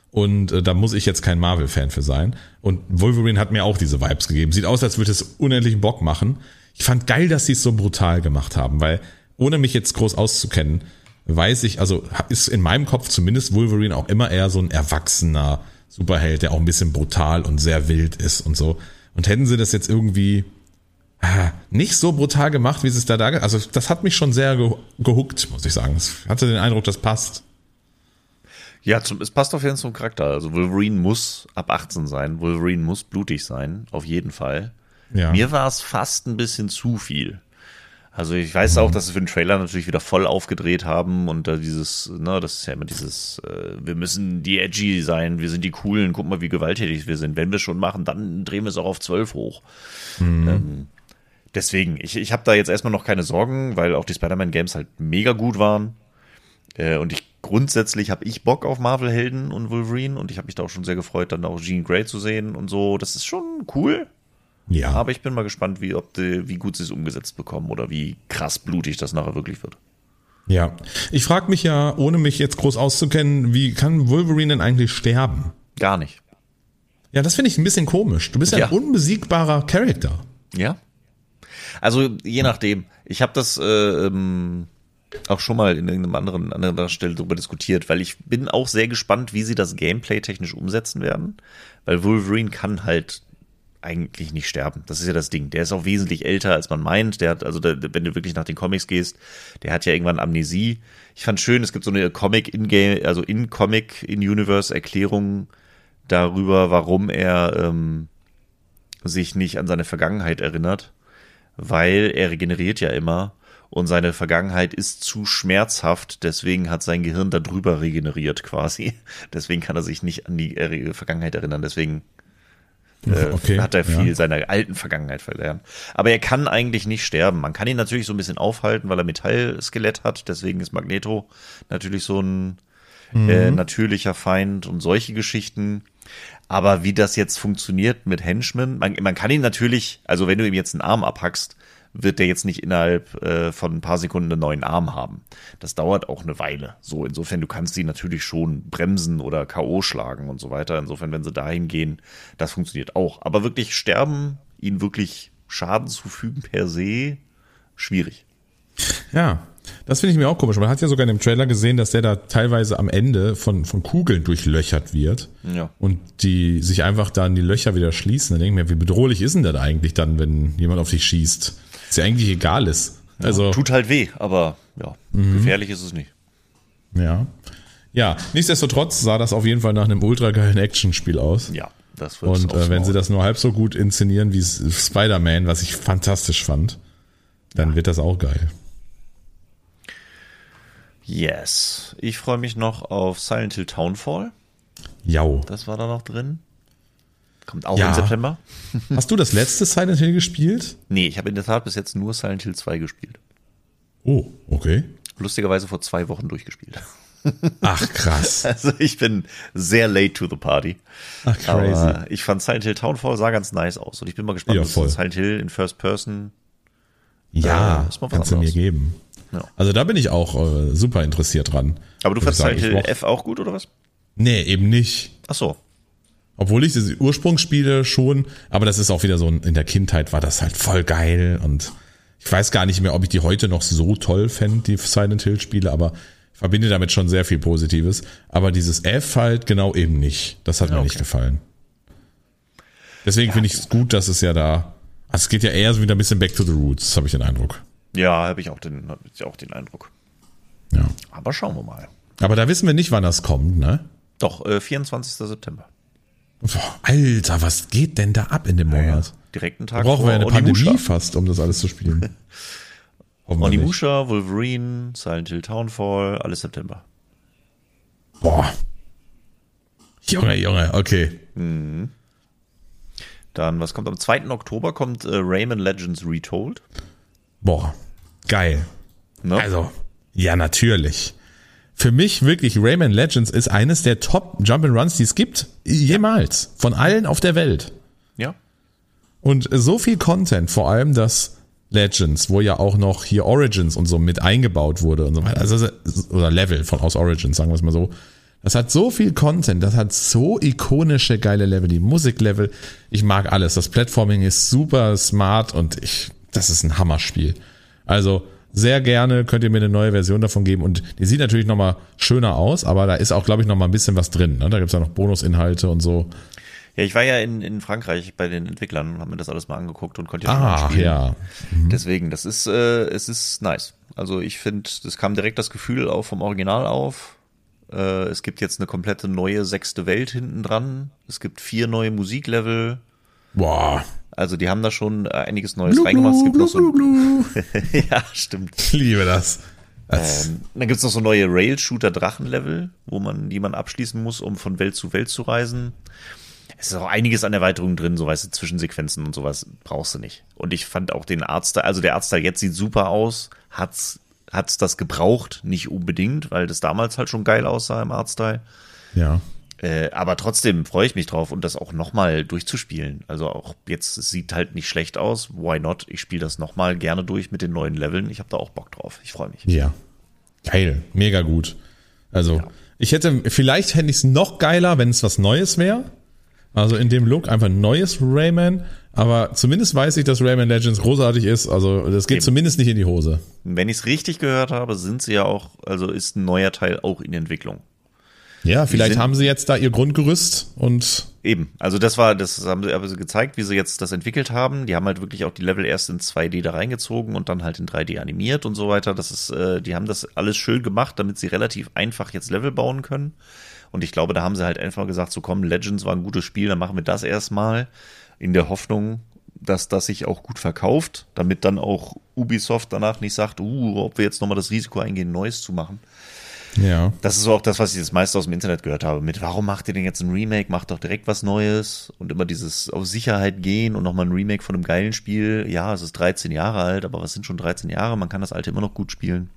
Und da muss ich jetzt kein Marvel-Fan für sein. Und Wolverine hat mir auch diese Vibes gegeben. Sieht aus, als würde es unendlichen Bock machen. Ich fand geil, dass sie es so brutal gemacht haben, weil ohne mich jetzt groß auszukennen, weiß ich, also ist in meinem Kopf zumindest Wolverine auch immer eher so ein erwachsener Superheld, der auch ein bisschen brutal und sehr wild ist und so. Und hätten sie das jetzt irgendwie nicht so brutal gemacht, wie sie es da also das hat mich schon sehr gehuckt, muss ich sagen. Ich hatte den Eindruck, das passt. Ja, es passt auf jeden Fall zum Charakter. Also Wolverine muss ab 18 sein. Wolverine muss blutig sein, auf jeden Fall. Ja. Mir war es fast ein bisschen zu viel. Also ich weiß auch, dass sie für den Trailer natürlich wieder voll aufgedreht haben und da dieses, das ist ja immer dieses, wir müssen die edgy sein, wir sind die Coolen, guck mal, wie gewalttätig wir sind. Wenn wir es schon machen, dann drehen wir es auch auf 12 hoch. Deswegen, ich habe da jetzt erstmal noch keine Sorgen, weil auch die Spider-Man-Games halt mega gut waren. Und grundsätzlich habe ich Bock auf Marvel-Helden und Wolverine und ich habe mich da auch schon sehr gefreut, dann auch Jean Grey zu sehen und so. Das ist schon cool. Ja. Aber ich bin mal gespannt, wie gut sie es umgesetzt bekommen oder wie krass blutig das nachher wirklich wird. Ja. Ich frage mich ja, ohne mich jetzt groß auszukennen, wie kann Wolverine denn eigentlich sterben? Gar nicht. Ja, das finde ich ein bisschen komisch. Du bist ja ein unbesiegbarer Charakter. Ja. Also je nachdem. Ich habe das auch schon mal in irgendeiner anderen Stelle darüber diskutiert, weil ich bin auch sehr gespannt, wie sie das Gameplay technisch umsetzen werden, weil Wolverine kann halt eigentlich nicht sterben. Das ist ja das Ding. Der ist auch wesentlich älter, als man meint. Der hat, also wenn du wirklich nach den Comics gehst, der hat ja irgendwann Amnesie. Ich fand schön, es gibt so eine In-Universe-Erklärung darüber, warum er sich nicht an seine Vergangenheit erinnert, weil er regeneriert ja immer und seine Vergangenheit ist zu schmerzhaft, deswegen hat sein Gehirn darüber regeneriert quasi. Deswegen kann er sich nicht an die Vergangenheit erinnern, deswegen hat er viel seiner alten Vergangenheit verlernt. Aber er kann eigentlich nicht sterben. Man kann ihn natürlich so ein bisschen aufhalten, weil er Metallskelett hat, deswegen ist Magneto natürlich so ein natürlicher Feind und solche Geschichten. Aber wie das jetzt funktioniert mit Henchmen, man kann ihn natürlich, also wenn du ihm jetzt einen Arm abhackst, wird der jetzt nicht innerhalb von ein paar Sekunden einen neuen Arm haben. Das dauert auch eine Weile. So, insofern, du kannst ihn natürlich schon bremsen oder K.O. schlagen und so weiter. Insofern, wenn sie dahin gehen, das funktioniert auch. Aber wirklich sterben, ihn wirklich Schaden zufügen per se, schwierig. Ja, das finde ich mir auch komisch. Man hat ja sogar in dem Trailer gesehen, dass der da teilweise am Ende von Kugeln durchlöchert wird. Ja. Und die sich einfach dann die Löcher wieder schließen. Dann denke ich mir, wie bedrohlich ist denn das eigentlich dann, wenn jemand auf dich schießt? Ist ja eigentlich egal ist. Ja, also tut halt weh, aber gefährlich ist es nicht. Ja. Ja, nichtsdestotrotz sah das auf jeden Fall nach einem ultra geilen Actionspiel aus. Ja, das wird Und wenn sie das nur halb so gut inszenieren wie Spider-Man, was ich fantastisch fand, dann wird das auch geil. Yes. Ich freue mich noch auf Silent Hill Townfall. Jau. Das war da noch drin. Kommt auch im September. Hast du das letzte Silent Hill gespielt? Nee, ich habe in der Tat bis jetzt nur Silent Hill 2 gespielt. Oh, okay. Lustigerweise vor 2 Wochen durchgespielt. Ach, krass. Also ich bin sehr late to the party. Ach, crazy. Aber ich fand Silent Hill Townfall sah ganz nice aus. Und ich bin mal gespannt, was Silent Hill in First Person kannst du mir geben. Ja. Also da bin ich auch super interessiert dran. Aber du fandst Silent Hill F auch gut, oder was? Nee, eben nicht. Ach so. Obwohl ich diese Ursprungsspiele schon, aber das ist auch wieder so, in der Kindheit war das halt voll geil und ich weiß gar nicht mehr, ob ich die heute noch so toll fände, die Silent Hill Spiele, aber ich verbinde damit schon sehr viel Positives. Aber dieses F halt genau eben nicht. Das hat mir nicht gefallen. Deswegen finde ich es gut, dass es ja da, also es geht ja eher so wieder ein bisschen back to the roots, habe ich den Eindruck. Ja, habe ich auch den Eindruck. Ja. Aber schauen wir mal. Aber da wissen wir nicht, wann das kommt, ne? Doch, 24. September. Boah, Alter, was geht denn da ab in dem Monat? Direkt einen Tag brauchen wir eine Pandemie fast, um das alles zu spielen. Onimusha, Wolverine, Silent Hill Townfall, alles September. Boah. Junge, okay. Mhm. Dann, was kommt am 2. Oktober? Kommt Rayman Legends Retold. Boah, geil. No? Also, ja, natürlich. Für mich wirklich, Rayman Legends ist eines der Top Jump'n'Runs, die es gibt, jemals. Von allen auf der Welt. Ja. Und so viel Content, vor allem das Legends, wo ja auch noch hier Origins und so mit eingebaut wurde und so weiter. Also, oder Level aus Origins, sagen wir es mal so. Das hat so viel Content, das hat so ikonische, geile Level, die Musiklevel. Ich mag alles. Das Platforming ist super smart und das ist ein Hammerspiel. Also sehr gerne könnt ihr mir eine neue Version davon geben und die sieht natürlich nochmal schöner aus, aber da ist auch, glaube ich, nochmal ein bisschen was drin. Ne? Da gibt's ja noch Bonusinhalte und so. Ja, ich war ja in Frankreich bei den Entwicklern und habe mir das alles mal angeguckt und konnte ja schon mal spielen. Ja. Deswegen, es ist nice. Also ich finde, es kam direkt das Gefühl auch vom Original auf. Es gibt jetzt eine komplette neue 6. Welt hinten dran. Es gibt 4 neue Musiklevel. Boah. Also die haben da schon einiges Neues reingemacht. Es gibt noch so ja, stimmt. Ich liebe das. Dann gibt's noch so neue Rail-Shooter-Drachenlevel, die man abschließen muss, um von Welt zu reisen. Es ist auch einiges an Erweiterungen drin, so weißt du, Zwischensequenzen und sowas brauchst du nicht. Und ich fand auch den Artstyle, also der Artstyle jetzt sieht super aus, hat's das gebraucht? Nicht unbedingt, weil das damals halt schon geil aussah im Artstyle. Ja. Aber trotzdem freue ich mich drauf und das auch nochmal durchzuspielen. Also auch jetzt, es sieht halt nicht schlecht aus. Why not? Ich spiele das nochmal gerne durch mit den neuen Leveln. Ich habe da auch Bock drauf. Ich freue mich. Ja. Geil. Mega gut. Also, vielleicht hätte ich es noch geiler, wenn es was Neues wäre. Also in dem Look einfach ein neues Rayman. Aber zumindest weiß ich, dass Rayman Legends großartig ist. Also das geht zumindest nicht in die Hose. Wenn ich es richtig gehört habe, sind sie ja auch, also ist ein neuer Teil auch in Entwicklung. Ja, vielleicht haben sie jetzt da ihr Grundgerüst und eben, also das haben sie aber gezeigt, wie sie jetzt das entwickelt haben. Die haben halt wirklich auch die Level erst in 2D da reingezogen und dann halt in 3D animiert und so weiter. Die haben das alles schön gemacht, damit sie relativ einfach jetzt Level bauen können. Und ich glaube, da haben sie halt einfach gesagt, so komm, Legends war ein gutes Spiel, dann machen wir das erstmal in der Hoffnung, dass das sich auch gut verkauft, damit dann auch Ubisoft danach nicht sagt, ob wir jetzt nochmal das Risiko eingehen, Neues zu machen. ja. Das ist so auch das, was ich das meiste aus dem Internet gehört habe. Warum macht ihr denn jetzt ein Remake? Macht doch direkt was Neues und immer dieses auf Sicherheit gehen und nochmal ein Remake von einem geilen Spiel. Ja, es ist 13 Jahre alt, aber was sind schon 13 Jahre? Man kann das alte immer noch gut spielen.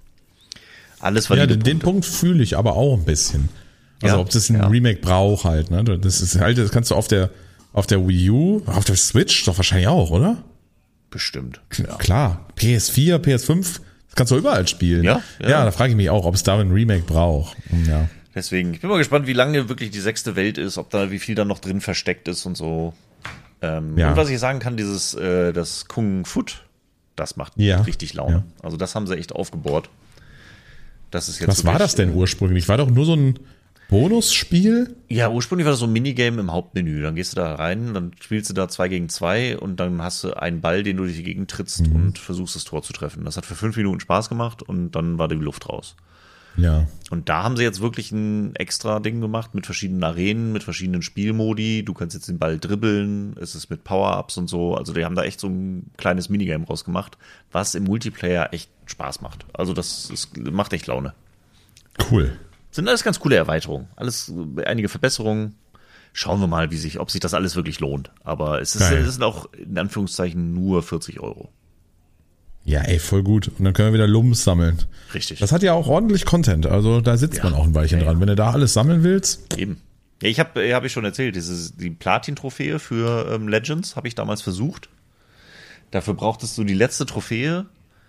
Alles Ja, den Punkt fühle ich aber auch ein bisschen. Also ob das ein Remake braucht halt, ne? Das ist halt, das kannst du auf der Wii U, auf der Switch doch wahrscheinlich auch, oder? Bestimmt. Ja. Klar. PS4, PS5, das kannst du überall spielen. Ja. Ja, da frage ich mich auch, ob es da ein Remake braucht. Ja. Deswegen, ich bin mal gespannt, wie lange wirklich die 6. Welt ist, wie viel da noch drin versteckt ist und so. Und was ich sagen kann, das Kung Foot, das macht richtig Laune. Ja. Also das haben sie echt aufgebohrt. Das ist jetzt was war das denn ursprünglich? War doch nur so ein Bonusspiel? Ja, ursprünglich war das so ein Minigame im Hauptmenü. Dann gehst du da rein, dann spielst du da 2 gegen 2 und dann hast du einen Ball, den du durch die Gegend trittst und versuchst das Tor zu treffen. Das hat für 5 Minuten Spaß gemacht und dann war die Luft raus. Ja. Und da haben sie jetzt wirklich ein extra Ding gemacht mit verschiedenen Arenen, mit verschiedenen Spielmodi. Du kannst jetzt den Ball dribbeln, es ist mit Power-Ups und so. Also die haben da echt so ein kleines Minigame rausgemacht, was im Multiplayer echt Spaß macht. Also macht echt Laune. Cool. Sind alles ganz coole Erweiterungen. Einige Verbesserungen. Schauen wir mal, ob sich das alles wirklich lohnt. Aber es sind auch in Anführungszeichen nur 40 Euro. Ja, ey, voll gut. Und dann können wir wieder Lumps sammeln. Richtig. Das hat ja auch ordentlich Content. Also da sitzt man auch ein Weilchen dran. Wenn du da alles sammeln willst. Eben. Ja, hab ich schon erzählt, die Platin-Trophäe für Legends habe ich damals versucht. Dafür brauchtest du die letzte Trophäe.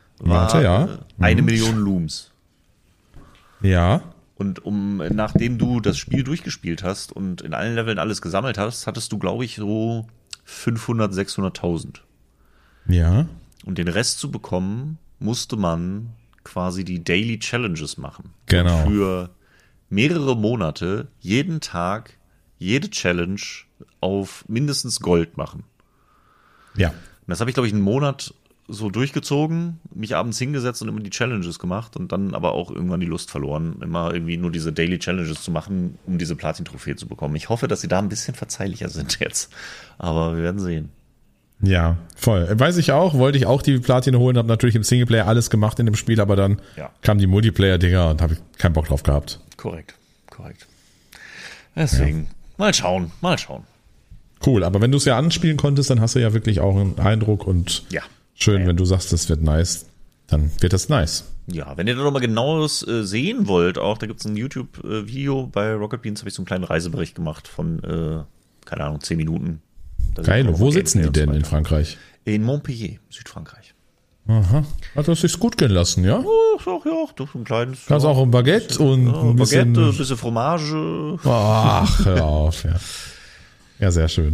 War 1 Million Looms. Ja. Und nachdem du das Spiel durchgespielt hast und in allen Leveln alles gesammelt hast, hattest du, glaube ich, so 500, 600.000. Ja. Und den Rest zu bekommen, musste man quasi die Daily Challenges machen. Genau. Und für mehrere Monate, jeden Tag, jede Challenge auf mindestens Gold machen. Ja. Und das habe ich, glaube ich, einen Monat so durchgezogen, mich abends hingesetzt und immer die Challenges gemacht und dann aber auch irgendwann die Lust verloren, immer irgendwie nur diese Daily Challenges zu machen, um diese Platin-Trophäe zu bekommen. Ich hoffe, dass sie da ein bisschen verzeihlicher sind jetzt. Aber wir werden sehen. Ja, voll. Weiß ich auch, wollte ich auch die Platine holen, habe natürlich im Singleplayer alles gemacht in dem Spiel, aber dann kamen die Multiplayer-Dinger und habe ich keinen Bock drauf gehabt. Korrekt. Deswegen, mal schauen. Cool, aber wenn du es ja anspielen konntest, dann hast du ja wirklich auch einen Eindruck und schön, wenn du sagst, das wird nice, dann wird das nice. Ja, wenn ihr da nochmal genaues sehen wollt, auch da gibt es ein YouTube-Video bei Rocket Beans, habe ich so einen kleinen Reisebericht gemacht von, keine Ahnung, 10 Minuten. Geil, wo sitzen die denn in Frankreich? In Montpellier, Südfrankreich. Aha. Hat das sich gut gehen lassen, ja? Doch ein kleines. Kannst auch ein Baguette und ein bisschen... Baguette, ein bisschen Fromage. Ach, hör auf, ja. Ja, sehr schön.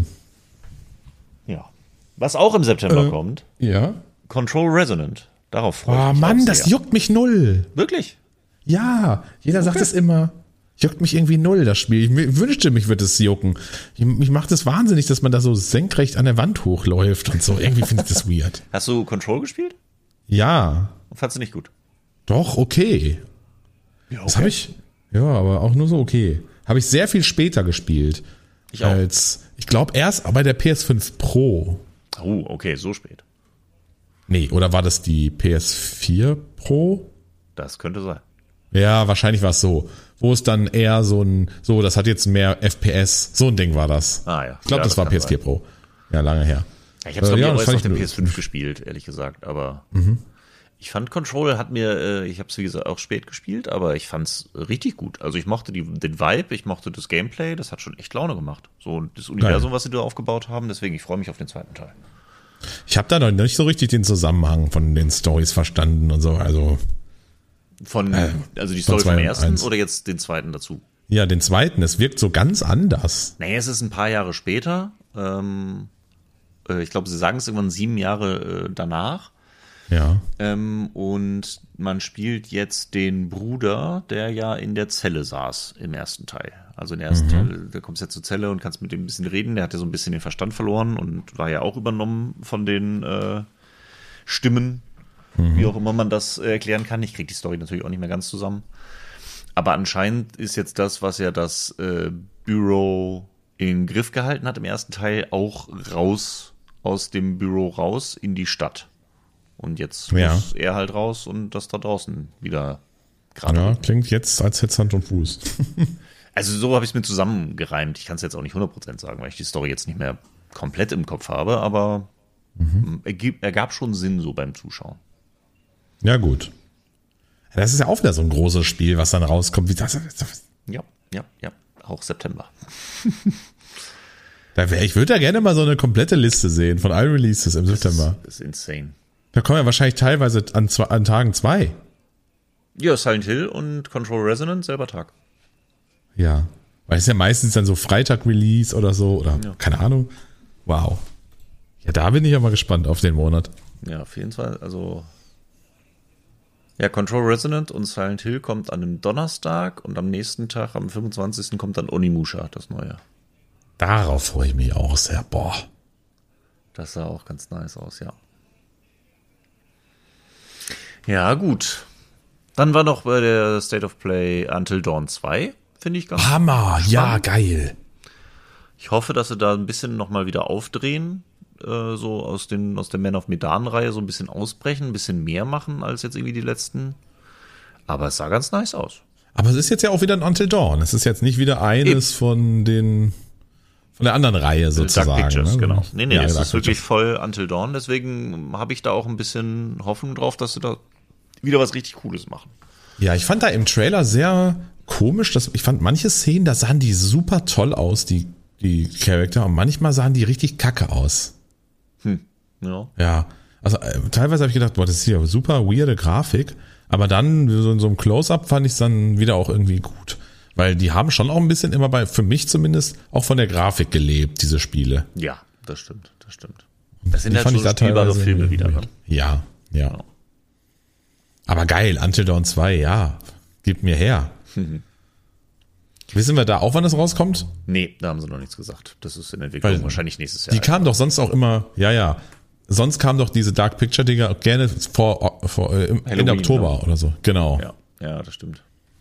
Ja. Was auch im September kommt, Ja. Control Resonant. Darauf freue ich mich. Mann, auch das sehr. juckt mich null. Wirklich? Ja, jeder sagt es immer. Juckt mich irgendwie null, das Spiel. Ich wünschte, mich würde es jucken. Mich macht es wahnsinnig, dass man da so senkrecht an der Wand hochläuft und so. Irgendwie finde ich das weird. Hast du Control gespielt? Ja, Und fandst du nicht gut? doch, okay. Ja, Das habe ich, ja, aber auch nur so okay. Habe ich sehr viel später gespielt. Ich auch. Ich glaube erst bei der PS5 Pro. Oh, okay, so spät. Nee, oder war das die PS4 Pro? Das könnte sein. Ja, wahrscheinlich war es so. Wo es dann eher das hat jetzt mehr FPS. So ein Ding war das. Ah ja. Ich glaube, Ja, das war kann PS4 sein. Pro. Ja, lange her. Ja, ich habe es ja, auch das erst auf fand der ich PS5 gespielt, ehrlich gesagt. Aber ich fand Control hat mir, ich habe es wie gesagt auch spät gespielt, aber ich fand es richtig gut. Also ich mochte den Vibe, ich mochte das Gameplay, das hat schon echt Laune gemacht. So das Universum, was sie da aufgebaut haben. Deswegen, ich freue mich auf den zweiten Teil. Ich habe da noch nicht so richtig den Zusammenhang von den Stories verstanden und so. Also Also die Story zwei vom und ersten eins. oder jetzt den zweiten dazu? ja, den zweiten, es wirkt so ganz anders. Naja, es ist ein paar Jahre später. Ich glaube, sie sagen es irgendwann 7 Jahre danach. Ja. Und man spielt jetzt den Bruder, der ja in der Zelle saß im ersten Teil. Also in der ersten Teil, da kommst du ja zur Zelle und kannst mit dem ein bisschen reden. Der hat ja so ein bisschen den Verstand verloren und war ja auch übernommen von den Stimmen, wie auch immer man das erklären kann. Ich kriege die Story natürlich auch nicht mehr ganz zusammen. Aber anscheinend ist jetzt das, was ja das Büro in den Griff gehalten hat im ersten Teil, auch raus aus dem Büro raus in die Stadt. Und jetzt muss er halt raus und das da draußen wieder gerade. Ja, klingt jetzt, als hätte es Hand und Fuß. Also so habe ich es mir zusammengereimt. Ich kann es jetzt auch nicht 100% sagen, weil ich die Story jetzt nicht mehr komplett im Kopf habe, aber ergab schon Sinn so beim Zuschauen. Ja, gut. Das ist ja auch wieder so ein großes Spiel, was dann rauskommt. Ja. Auch September. Ich würde da gerne mal so eine komplette Liste sehen von allen Releases im September. Das ist insane. Da kommen ja wahrscheinlich teilweise an Tagen 2. Ja, Silent Hill und Control Resonant selber Tag. Ja. Weil es ja meistens dann so Freitag-Release oder so, oder keine Ahnung. Wow. Ja, da bin ich ja mal gespannt auf den Monat. Ja, auf jeden Fall. Also ja, Control Resonant und Silent Hill kommt an einem Donnerstag und am nächsten Tag, am 25. kommt dann Onimusha, das neue. Darauf freue ich mich auch sehr. Boah. Das sah auch ganz nice aus, ja. Ja, gut. Dann war noch bei der State of Play Until Dawn 2, finde ich ganz Hammer, spannend. ja, geil. Ich hoffe, dass sie da ein bisschen nochmal wieder aufdrehen, so aus der Man of Medan-Reihe so ein bisschen ausbrechen, ein bisschen mehr machen als jetzt irgendwie die letzten. Aber es sah ganz nice aus. Aber es ist jetzt ja auch wieder ein Until Dawn. Es ist jetzt nicht wieder eines von der anderen Reihe sozusagen. Dark Pictures, ne? genau. Nee, Ja, es Dark ist wirklich Pictures. voll Until Dawn. Deswegen habe ich da auch ein bisschen Hoffnung drauf, dass sie da wieder was richtig Cooles machen. Ja, ich fand da im Trailer sehr komisch, dass ich fand manche Szenen, da sahen die super toll aus, die Charakter, und manchmal sahen die richtig kacke aus. Ja. Ja, also teilweise habe ich gedacht, boah, das ist hier super weirde Grafik, aber dann so in so einem Close-Up fand ich es dann wieder auch irgendwie gut. Weil die haben schon auch ein bisschen immer für mich zumindest, auch von der Grafik gelebt, diese Spiele. Ja, das stimmt. Das sind Die halt fand so ich da spielbare teilweise Filme wieder. Ne? Ja. Genau. Aber geil, Until Dawn 2, ja, gib mir her. Wissen wir da auch, wann das rauskommt? Nee, da haben sie noch nichts gesagt. Das ist in Entwicklung Weil wahrscheinlich nächstes Jahr. Die kamen doch sonst auch immer, ja. Sonst kamen doch diese Dark Picture-Dinger gerne Ende Halloween, Oktober ne? oder so. Genau. Ja, das stimmt.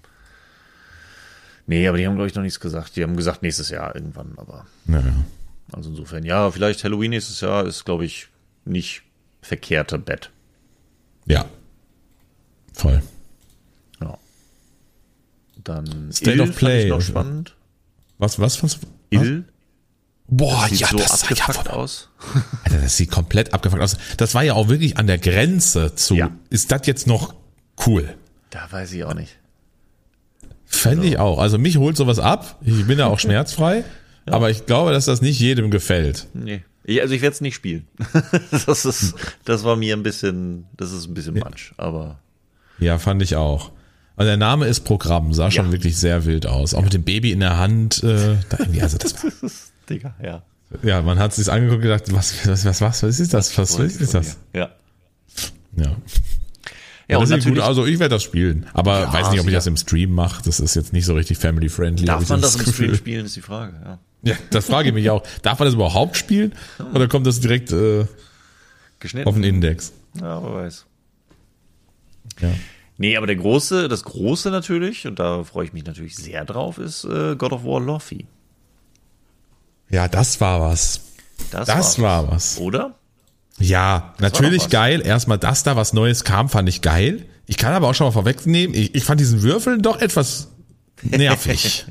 Nee, aber die haben, glaube ich, noch nichts gesagt. Die haben gesagt, nächstes Jahr irgendwann, aber. Naja. Also insofern, ja, vielleicht Halloween nächstes Jahr ist, glaube ich, nicht verkehrter Bett. Ja. Voll. Ja. Dann State of Play. fand ich noch spannend. Was? Ill. Boah, Sieht ja, so das sah ja abgefuckt aus. Alter, das sieht komplett abgefuckt aus. Das war ja auch wirklich an der Grenze zu, Ja. ist das jetzt noch cool? Da weiß ich auch nicht. Fände ich auch. Also mich holt sowas ab. Ich bin ja auch schmerzfrei. Aber ich glaube, dass das nicht jedem gefällt. Nee. Also ich werde es nicht spielen. Das war mir ein bisschen Matsch, aber. Ja, fand ich auch. Also der Name ist Programm, sah schon wirklich sehr wild aus. Auch mit dem Baby in der Hand. Da irgendwie, also das war, Digga, ja. Ja, man hat sich angeguckt und gedacht, was ist das? Was ist das? Ja. Ja. Ja, das und ist gut. Also ich werde das spielen, aber Ja, weiß nicht, ob ich sicher. das im Stream mache. Das ist jetzt nicht so richtig family-friendly. Darf man das im Stream Gefühl. spielen, ist die Frage, ja. Ja, das frage ich mich auch. Darf man das überhaupt spielen? Oder kommt das direkt Geschnitten. auf den Index? Ja, wer weiß. Ja. Nee, aber das Große natürlich, und da freue ich mich natürlich sehr drauf, ist God of War Lofty. Ja, das war was. Das war was. Oder? Ja, Das war natürlich doch was. geil. Erstmal, dass da was Neues kam, fand ich geil. Ich kann aber auch schon mal vorwegnehmen, ich fand diesen Würfeln doch etwas nervig.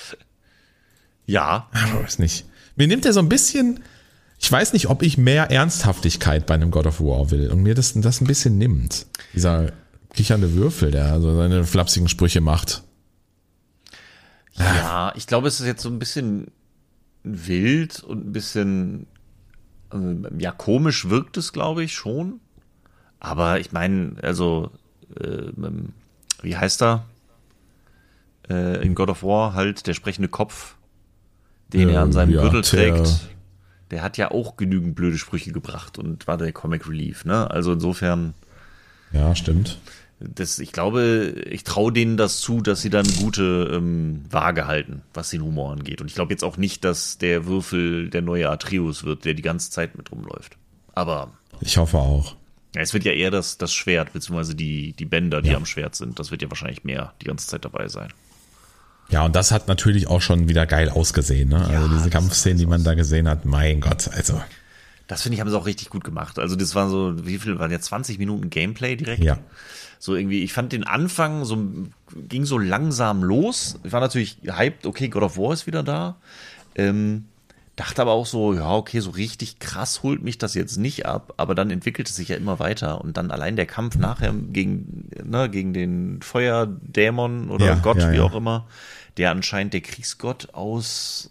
Ja. Aber weiß nicht. Mir nimmt er so ein bisschen, ich weiß nicht, ob ich mehr Ernsthaftigkeit bei einem God of War will und mir das ein bisschen nimmt. Dieser kichernde Würfel, der also seine flapsigen Sprüche macht. Ja, ich glaube, es ist jetzt so ein bisschen wild und ein bisschen, ja, komisch wirkt es, glaube ich, schon. Aber ich meine, also, wie heißt er? In God of War halt der sprechende Kopf, den er an seinem ja, Gürtel trägt. Der hat ja auch genügend blöde Sprüche gebracht und war der Comic Relief, ne? Also insofern, Ja, stimmt. ich glaube, ich traue denen das zu, dass sie dann gute Waage halten, was den Humor angeht. Und ich glaube jetzt auch nicht, dass der Würfel der neue Atreus wird, der die ganze Zeit mit rumläuft. Aber Ich hoffe auch. ja, es wird ja eher das Schwert, beziehungsweise die Bänder, die am Schwert sind. Das wird ja wahrscheinlich mehr die ganze Zeit dabei sein. Ja, und das hat natürlich auch schon wieder geil ausgesehen, ne? Ja, Also diese das Kampfszenen, sah die man aus. da gesehen hat, mein Gott, also. Das finde ich, haben sie auch richtig gut gemacht. Also das war so, wie viel waren jetzt 20 Minuten Gameplay direkt? Ja. So irgendwie, ich fand den Anfang ging so langsam los. Ich war natürlich hyped, okay, God of War ist wieder da. Dachte aber auch so, ja, okay, so richtig krass holt mich das jetzt nicht ab, aber dann entwickelt es sich ja immer weiter und dann allein der Kampf nachher gegen den Feuerdämon oder Ja, Gott, ja, wie ja. auch immer, der anscheinend der Kriegsgott aus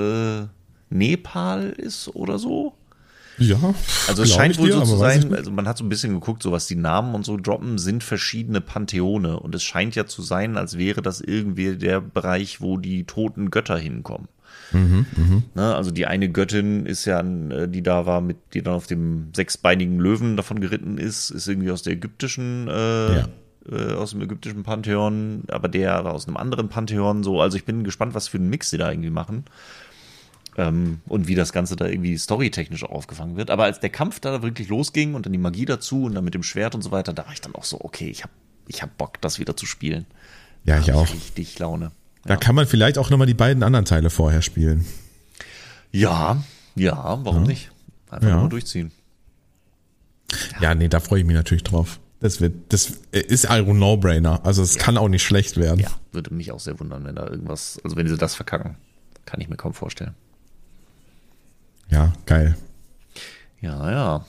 Nepal ist oder so. Ja. Also es glaub scheint ich wohl dir, so aber zu weiß ich sein, nicht. also man hat so ein bisschen geguckt, so was die Namen und so droppen, sind verschiedene Pantheone und es scheint ja zu sein, als wäre das irgendwie der Bereich, wo die toten Götter hinkommen. Ne, also die eine Göttin ist ja, die da war, die dann auf dem sechsbeinigen Löwen davon geritten ist irgendwie aus der ägyptischen, aus dem ägyptischen Pantheon, aber der war aus einem anderen Pantheon, so. Also ich bin gespannt, was für einen Mix sie da irgendwie machen. Und wie das Ganze da irgendwie storytechnisch auch aufgefangen wird. Aber als der Kampf da wirklich losging und dann die Magie dazu und dann mit dem Schwert und so weiter, da war ich dann auch so, okay, ich hab Bock, das wieder zu spielen. Ja, ich Da hab auch. Richtig Laune. Da kann man vielleicht auch nochmal die beiden anderen Teile vorher spielen. Ja, warum nicht? Einfach Ja. nur durchziehen. Ja, nee, da freue ich mich natürlich drauf. Das ist ein No-Brainer. Also es kann auch nicht schlecht werden. Ja, würde mich auch sehr wundern, wenn da irgendwas, also wenn sie das verkacken. Kann ich mir kaum vorstellen. Ja, geil. Ja.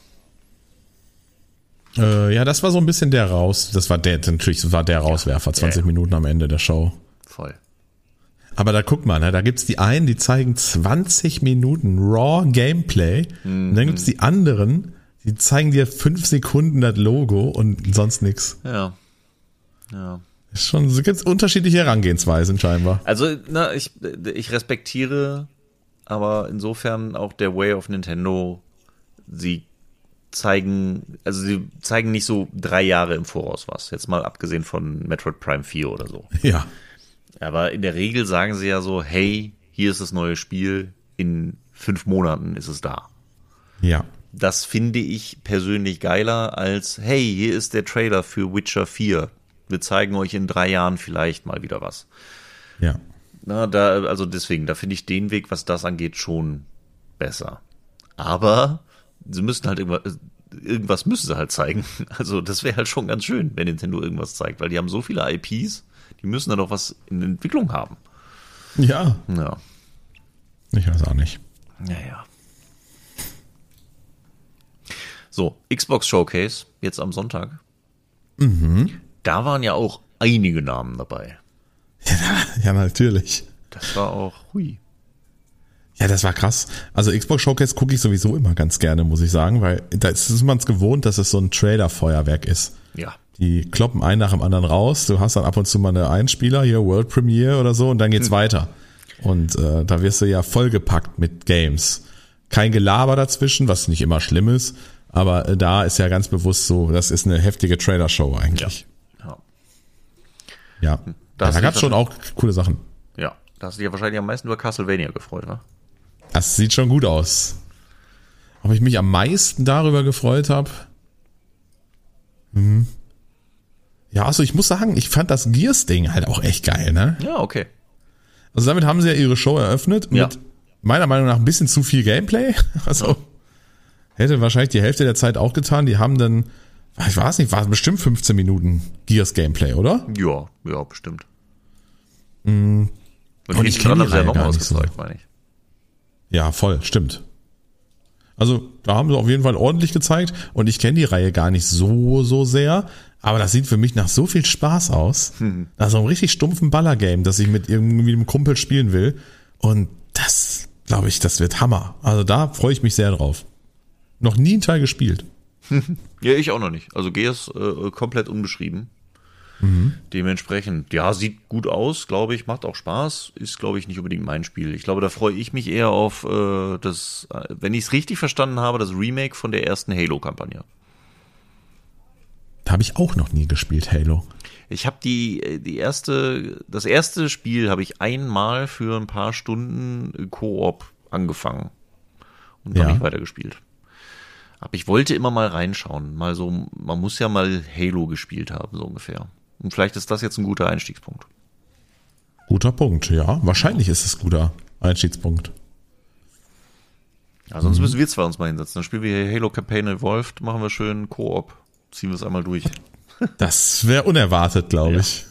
Ja, das war so ein bisschen der Rauswerfer, 20 Minuten am Ende der Show. Voll. Aber da guck mal, ne, da gibt's die einen, die zeigen 20 Minuten Raw Gameplay. Und dann gibt's die anderen, die zeigen dir 5 Sekunden das Logo und sonst nix. Ja. Ist schon, so gibt's unterschiedliche Herangehensweisen scheinbar. Also, ich respektiere aber insofern auch der Way of Nintendo, sie zeigen nicht so 3 Jahre im Voraus was. Jetzt mal abgesehen von Metroid Prime 4 oder so. Ja. Aber in der Regel sagen sie ja so, hey, hier ist das neue Spiel, in 5 Monaten ist es da. Ja. Das finde ich persönlich geiler als, hey, hier ist der Trailer für Witcher 4. Wir zeigen euch in 3 Jahren vielleicht mal wieder was. Ja. Also deswegen, da finde ich den Weg, was das angeht, schon besser. Aber sie müssen halt irgendwas müssen sie halt zeigen. Also das wäre halt schon ganz schön, wenn Nintendo irgendwas zeigt, weil die haben so viele IPs, die müssen dann doch was in Entwicklung haben. Ja. Ja. Ich weiß auch nicht. Ja. So, Xbox Showcase, jetzt am Sonntag. Da waren ja auch einige Namen dabei. Ja, natürlich. Das war auch, hui. Ja, das war krass. Also Xbox Showcase gucke ich sowieso immer ganz gerne, muss ich sagen, weil da ist man es gewohnt, dass es so ein Trailer-Feuerwerk ist. Ja. Die kloppen einen nach dem anderen raus. Du hast dann ab und zu mal eine Einspieler, hier World Premiere oder so, und dann geht's weiter. Und da wirst du ja vollgepackt mit Games. Kein Gelaber dazwischen, was nicht immer schlimm ist, aber da ist ja ganz bewusst so, das ist eine heftige Trailer-Show eigentlich. Ja. Da gab's schon auch coole Sachen. Ja, da hast du dich ja wahrscheinlich am meisten über Castlevania gefreut, wa? Das sieht schon gut aus. Ob ich mich am meisten darüber gefreut habe? Ja, also ich muss sagen, ich fand das Gears-Ding halt auch echt geil, ne? Ja, okay. Also damit haben sie ja ihre Show eröffnet mit meiner Meinung nach ein bisschen zu viel Gameplay. Also hätte wahrscheinlich die Hälfte der Zeit auch getan. Die haben dann, ich weiß nicht, war bestimmt 15 Minuten Gears-Gameplay, oder? Ja, bestimmt. Und ich kenne die Reihe gar nicht so. Meine ich. Ja, voll, stimmt. Also da haben sie auf jeden Fall ordentlich gezeigt und ich kenne die Reihe gar nicht so sehr, aber das sieht für mich nach so viel Spaß aus. Nach so einem richtig stumpfen Ballergame, das ich mit irgendwie einem Kumpel spielen will, und das, glaube ich, das wird Hammer. Also da freue ich mich sehr drauf. Noch nie einen Teil gespielt. Ja, ich auch noch nicht. Also Gears komplett unbeschrieben. Dementsprechend, ja, sieht gut aus, glaube ich, macht auch Spaß, ist, glaube ich, nicht unbedingt mein Spiel. Ich glaube, da freue ich mich eher auf das, wenn ich es richtig verstanden habe, das Remake von der ersten Halo-Kampagne. Da habe ich auch noch nie gespielt, Halo. Ich habe das erste Spiel habe ich einmal für ein paar Stunden Koop angefangen und noch nicht weitergespielt. Aber ich wollte immer mal reinschauen, mal so, man muss ja mal Halo gespielt haben, so ungefähr. Und vielleicht ist das jetzt ein guter Einstiegspunkt. Guter Punkt, ja. Wahrscheinlich ist es ein guter Einstiegspunkt. Ja, sonst müssen wir zwei uns mal hinsetzen. Dann spielen wir hier Halo Campaign Evolved, machen wir schön Koop, ziehen wir es einmal durch. Das wäre unerwartet, glaube ich.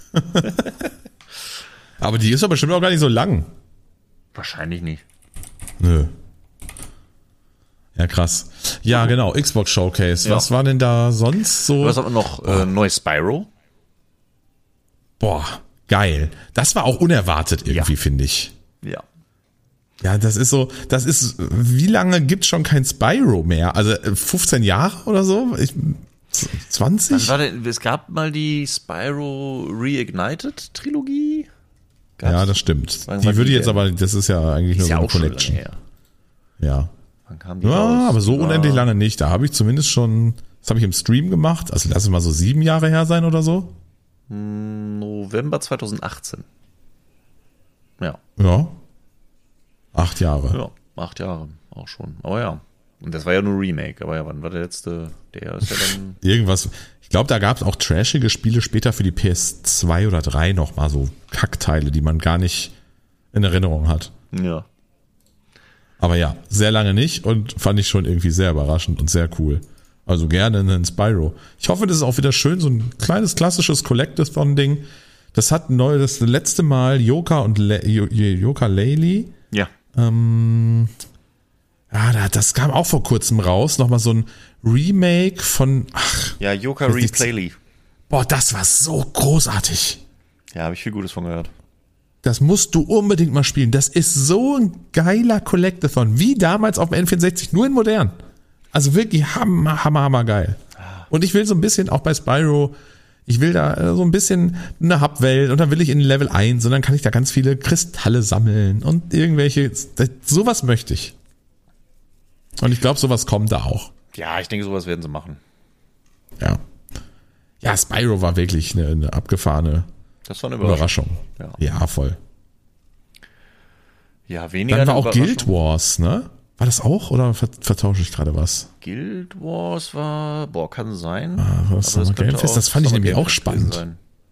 Aber die ist aber bestimmt auch gar nicht so lang. Wahrscheinlich nicht. Nö. Ja, krass. Ja, genau, Xbox Showcase. Ja. Was war denn da sonst so? Was haben wir noch? Neues Spyro. Boah, geil. Das war auch unerwartet irgendwie, finde ich. Ja. Ja, wie lange gibt's schon kein Spyro mehr? Also 15 Jahre oder so? 20? Es gab mal die Spyro Reignited Trilogie. Ja, das stimmt. Die würde jetzt aber, das ist ja eigentlich nur so eine Collection. Ja. Wann kam die Ja, raus? aber so unendlich lange nicht. Da habe ich zumindest schon, das habe ich im Stream gemacht. Also lass es mal so 7 Jahre her sein oder so. November 2018. Ja. Ja. 8 Jahre. Ja, 8 Jahre auch schon. Aber ja. Und das war ja nur Remake. Aber ja, wann war der letzte? Der ist ja dann... Irgendwas. Ich glaube, da gab es auch trashige Spiele später für die PS2 oder 3 noch mal so Kackteile, die man gar nicht in Erinnerung hat. Ja. Aber ja, sehr lange nicht und fand ich schon irgendwie sehr überraschend und sehr cool. Also gerne einen Spyro. Ich hoffe, das ist auch wieder schön, so ein kleines klassisches Collectathon-Ding. Das hat das letzte Mal Yooka-Laylee. Ja. Das kam auch vor kurzem raus. Nochmal so ein Remake von... Ja, Yooka Replayly. Boah, das war so großartig. Ja, habe ich viel Gutes von gehört. Das musst du unbedingt mal spielen. Das ist so ein geiler Collectathon, wie damals auf dem N64, nur in modern. Also wirklich hammer geil. Und ich will so ein bisschen, auch bei Spyro, ich will da so ein bisschen eine Hubwelt und dann will ich in Level 1 und dann kann ich da ganz viele Kristalle sammeln und sowas möchte ich. Und ich glaube, sowas kommt da auch. Ja, ich denke, sowas werden sie machen. Ja. Ja, Spyro war wirklich eine abgefahrene Das war eine Überraschung. Ja, voll. Ja, weniger. Dann war auch Guild Wars, ne? War das auch oder vertausche ich gerade was? Guild Wars war, kann sein. Das fand ich nämlich auch spannend.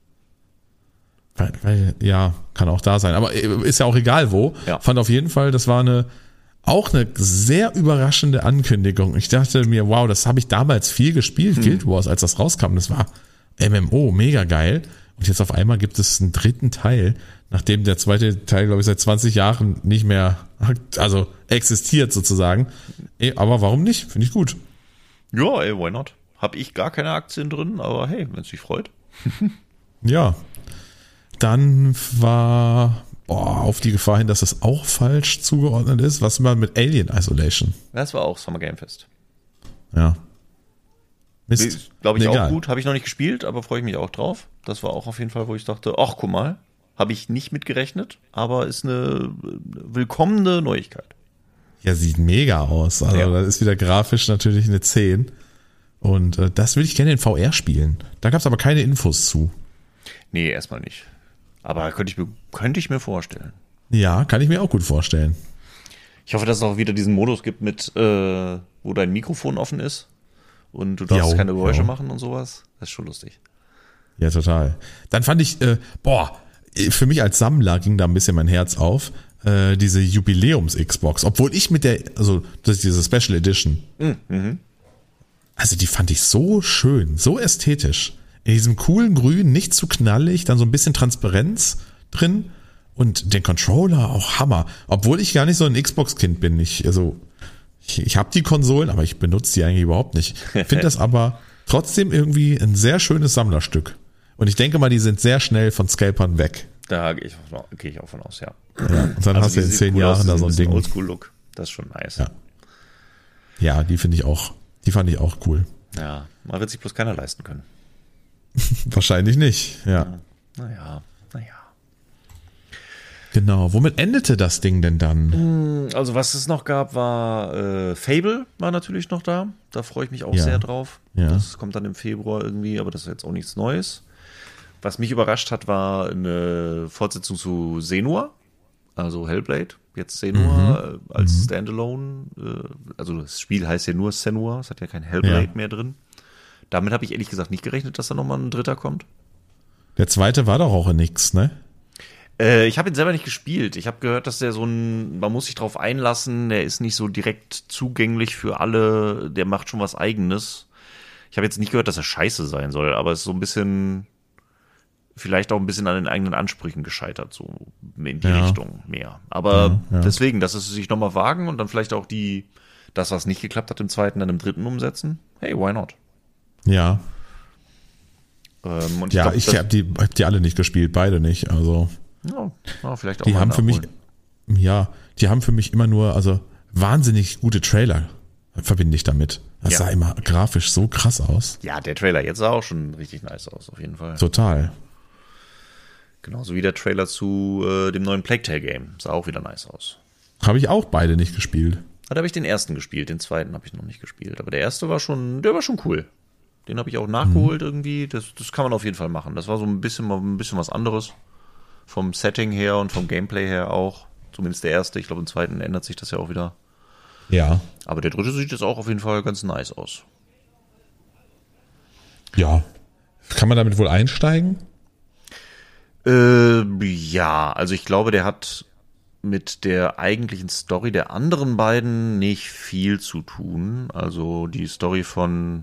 Weil, ja, kann auch da sein. Aber ist ja auch egal wo. Ja. Fand auf jeden Fall, das war auch eine sehr überraschende Ankündigung. Ich dachte mir, wow, das habe ich damals viel gespielt, Guild Wars, als das rauskam. Das war MMO, mega geil. Und jetzt auf einmal gibt es einen dritten Teil, nachdem der zweite Teil, glaube ich, seit 20 Jahren nicht mehr, also existiert sozusagen. Aber warum nicht? Finde ich gut. Ja, why not? Hab ich gar keine Aktien drin, aber hey, wenn es dich freut. Ja. Dann war auf die Gefahr hin, dass das auch falsch zugeordnet ist. Was war mit Alien Isolation? Das war auch Summer Game Fest. Ja. Mist. Glaube ich Egal. auch gut. Habe ich noch nicht gespielt, aber freue ich mich auch drauf. Das war auch auf jeden Fall, wo ich dachte, ach, guck mal, habe ich nicht mitgerechnet, aber ist eine willkommene Neuigkeit. Ja, sieht mega aus. Also das ist wieder grafisch natürlich eine 10. Und das würde ich gerne in VR spielen. Da gab es aber keine Infos zu. Nee, erstmal nicht. Aber könnte ich mir vorstellen. Ja, kann ich mir auch gut vorstellen. Ich hoffe, dass es auch wieder diesen Modus gibt mit, wo dein Mikrofon offen ist und du darfst keine Geräusche machen und sowas. Das ist schon lustig. Ja, total. Dann fand ich, für mich als Sammler ging da ein bisschen mein Herz auf, diese Jubiläums-Xbox. Obwohl ich das ist diese Special Edition. Also die fand ich so schön, so ästhetisch. In diesem coolen Grün, nicht zu knallig, dann so ein bisschen Transparenz drin und den Controller auch Hammer. Obwohl ich gar nicht so ein Xbox-Kind bin. Ich habe die Konsolen, aber ich benutze die eigentlich überhaupt nicht. Finde das aber trotzdem irgendwie ein sehr schönes Sammlerstück. Und ich denke mal, die sind sehr schnell von Scalpern weg. Da gehe ich auch von aus, ja. Und dann hast du in 10 Jahren da so ein Ding. Oldschool-Look. Das ist schon nice. Ja, die fand ich auch cool. Ja, man wird sich bloß keiner leisten können. Wahrscheinlich nicht, ja. Naja. Genau, womit endete das Ding denn dann? Also was es noch gab, war Fable war natürlich noch da. Da freue ich mich auch sehr drauf. Ja. Das kommt dann im Februar irgendwie, aber das ist jetzt auch nichts Neues. Was mich überrascht hat, war eine Fortsetzung zu Senua, also Hellblade. Jetzt Senua als Standalone. Also das Spiel heißt ja nur Senua, es hat ja kein Hellblade mehr drin. Damit habe ich ehrlich gesagt nicht gerechnet, dass da nochmal ein dritter kommt. Der zweite war doch auch in nix, ne? Ich habe ihn selber nicht gespielt. Ich habe gehört, dass der man muss sich drauf einlassen, der ist nicht so direkt zugänglich für alle, der macht schon was Eigenes. Ich habe jetzt nicht gehört, dass er scheiße sein soll, aber es ist so ein bisschen, vielleicht auch ein bisschen an den eigenen Ansprüchen gescheitert, so in die Richtung mehr. Aber deswegen, dass es sich nochmal wagen und dann vielleicht auch das, was nicht geklappt hat im zweiten, dann im dritten umsetzen. Hey, why not? Ja. Und ich hab die alle nicht gespielt, beide nicht, also. Ja, vielleicht auch die mal haben für mich, die haben für mich immer nur, also wahnsinnig gute Trailer verbinde ich damit. Das sah immer grafisch so krass aus. Ja, der Trailer jetzt sah auch schon richtig nice aus, auf jeden Fall. Total. Genauso wie der Trailer zu dem neuen Plague Tale Game. Sah auch wieder nice aus. Habe ich auch beide nicht gespielt. Da habe ich den ersten gespielt, den zweiten habe ich noch nicht gespielt. Aber der erste war schon cool. Den habe ich auch nachgeholt irgendwie. Das kann man auf jeden Fall machen. Das war so ein bisschen was anderes. Vom Setting her und vom Gameplay her auch. Zumindest der erste. Ich glaube, im zweiten ändert sich das ja auch wieder. Ja. Aber der dritte sieht jetzt auch auf jeden Fall ganz nice aus. Ja. Kann man damit wohl einsteigen? Ja, also ich glaube, der hat mit der eigentlichen Story der anderen beiden nicht viel zu tun. Also die Story von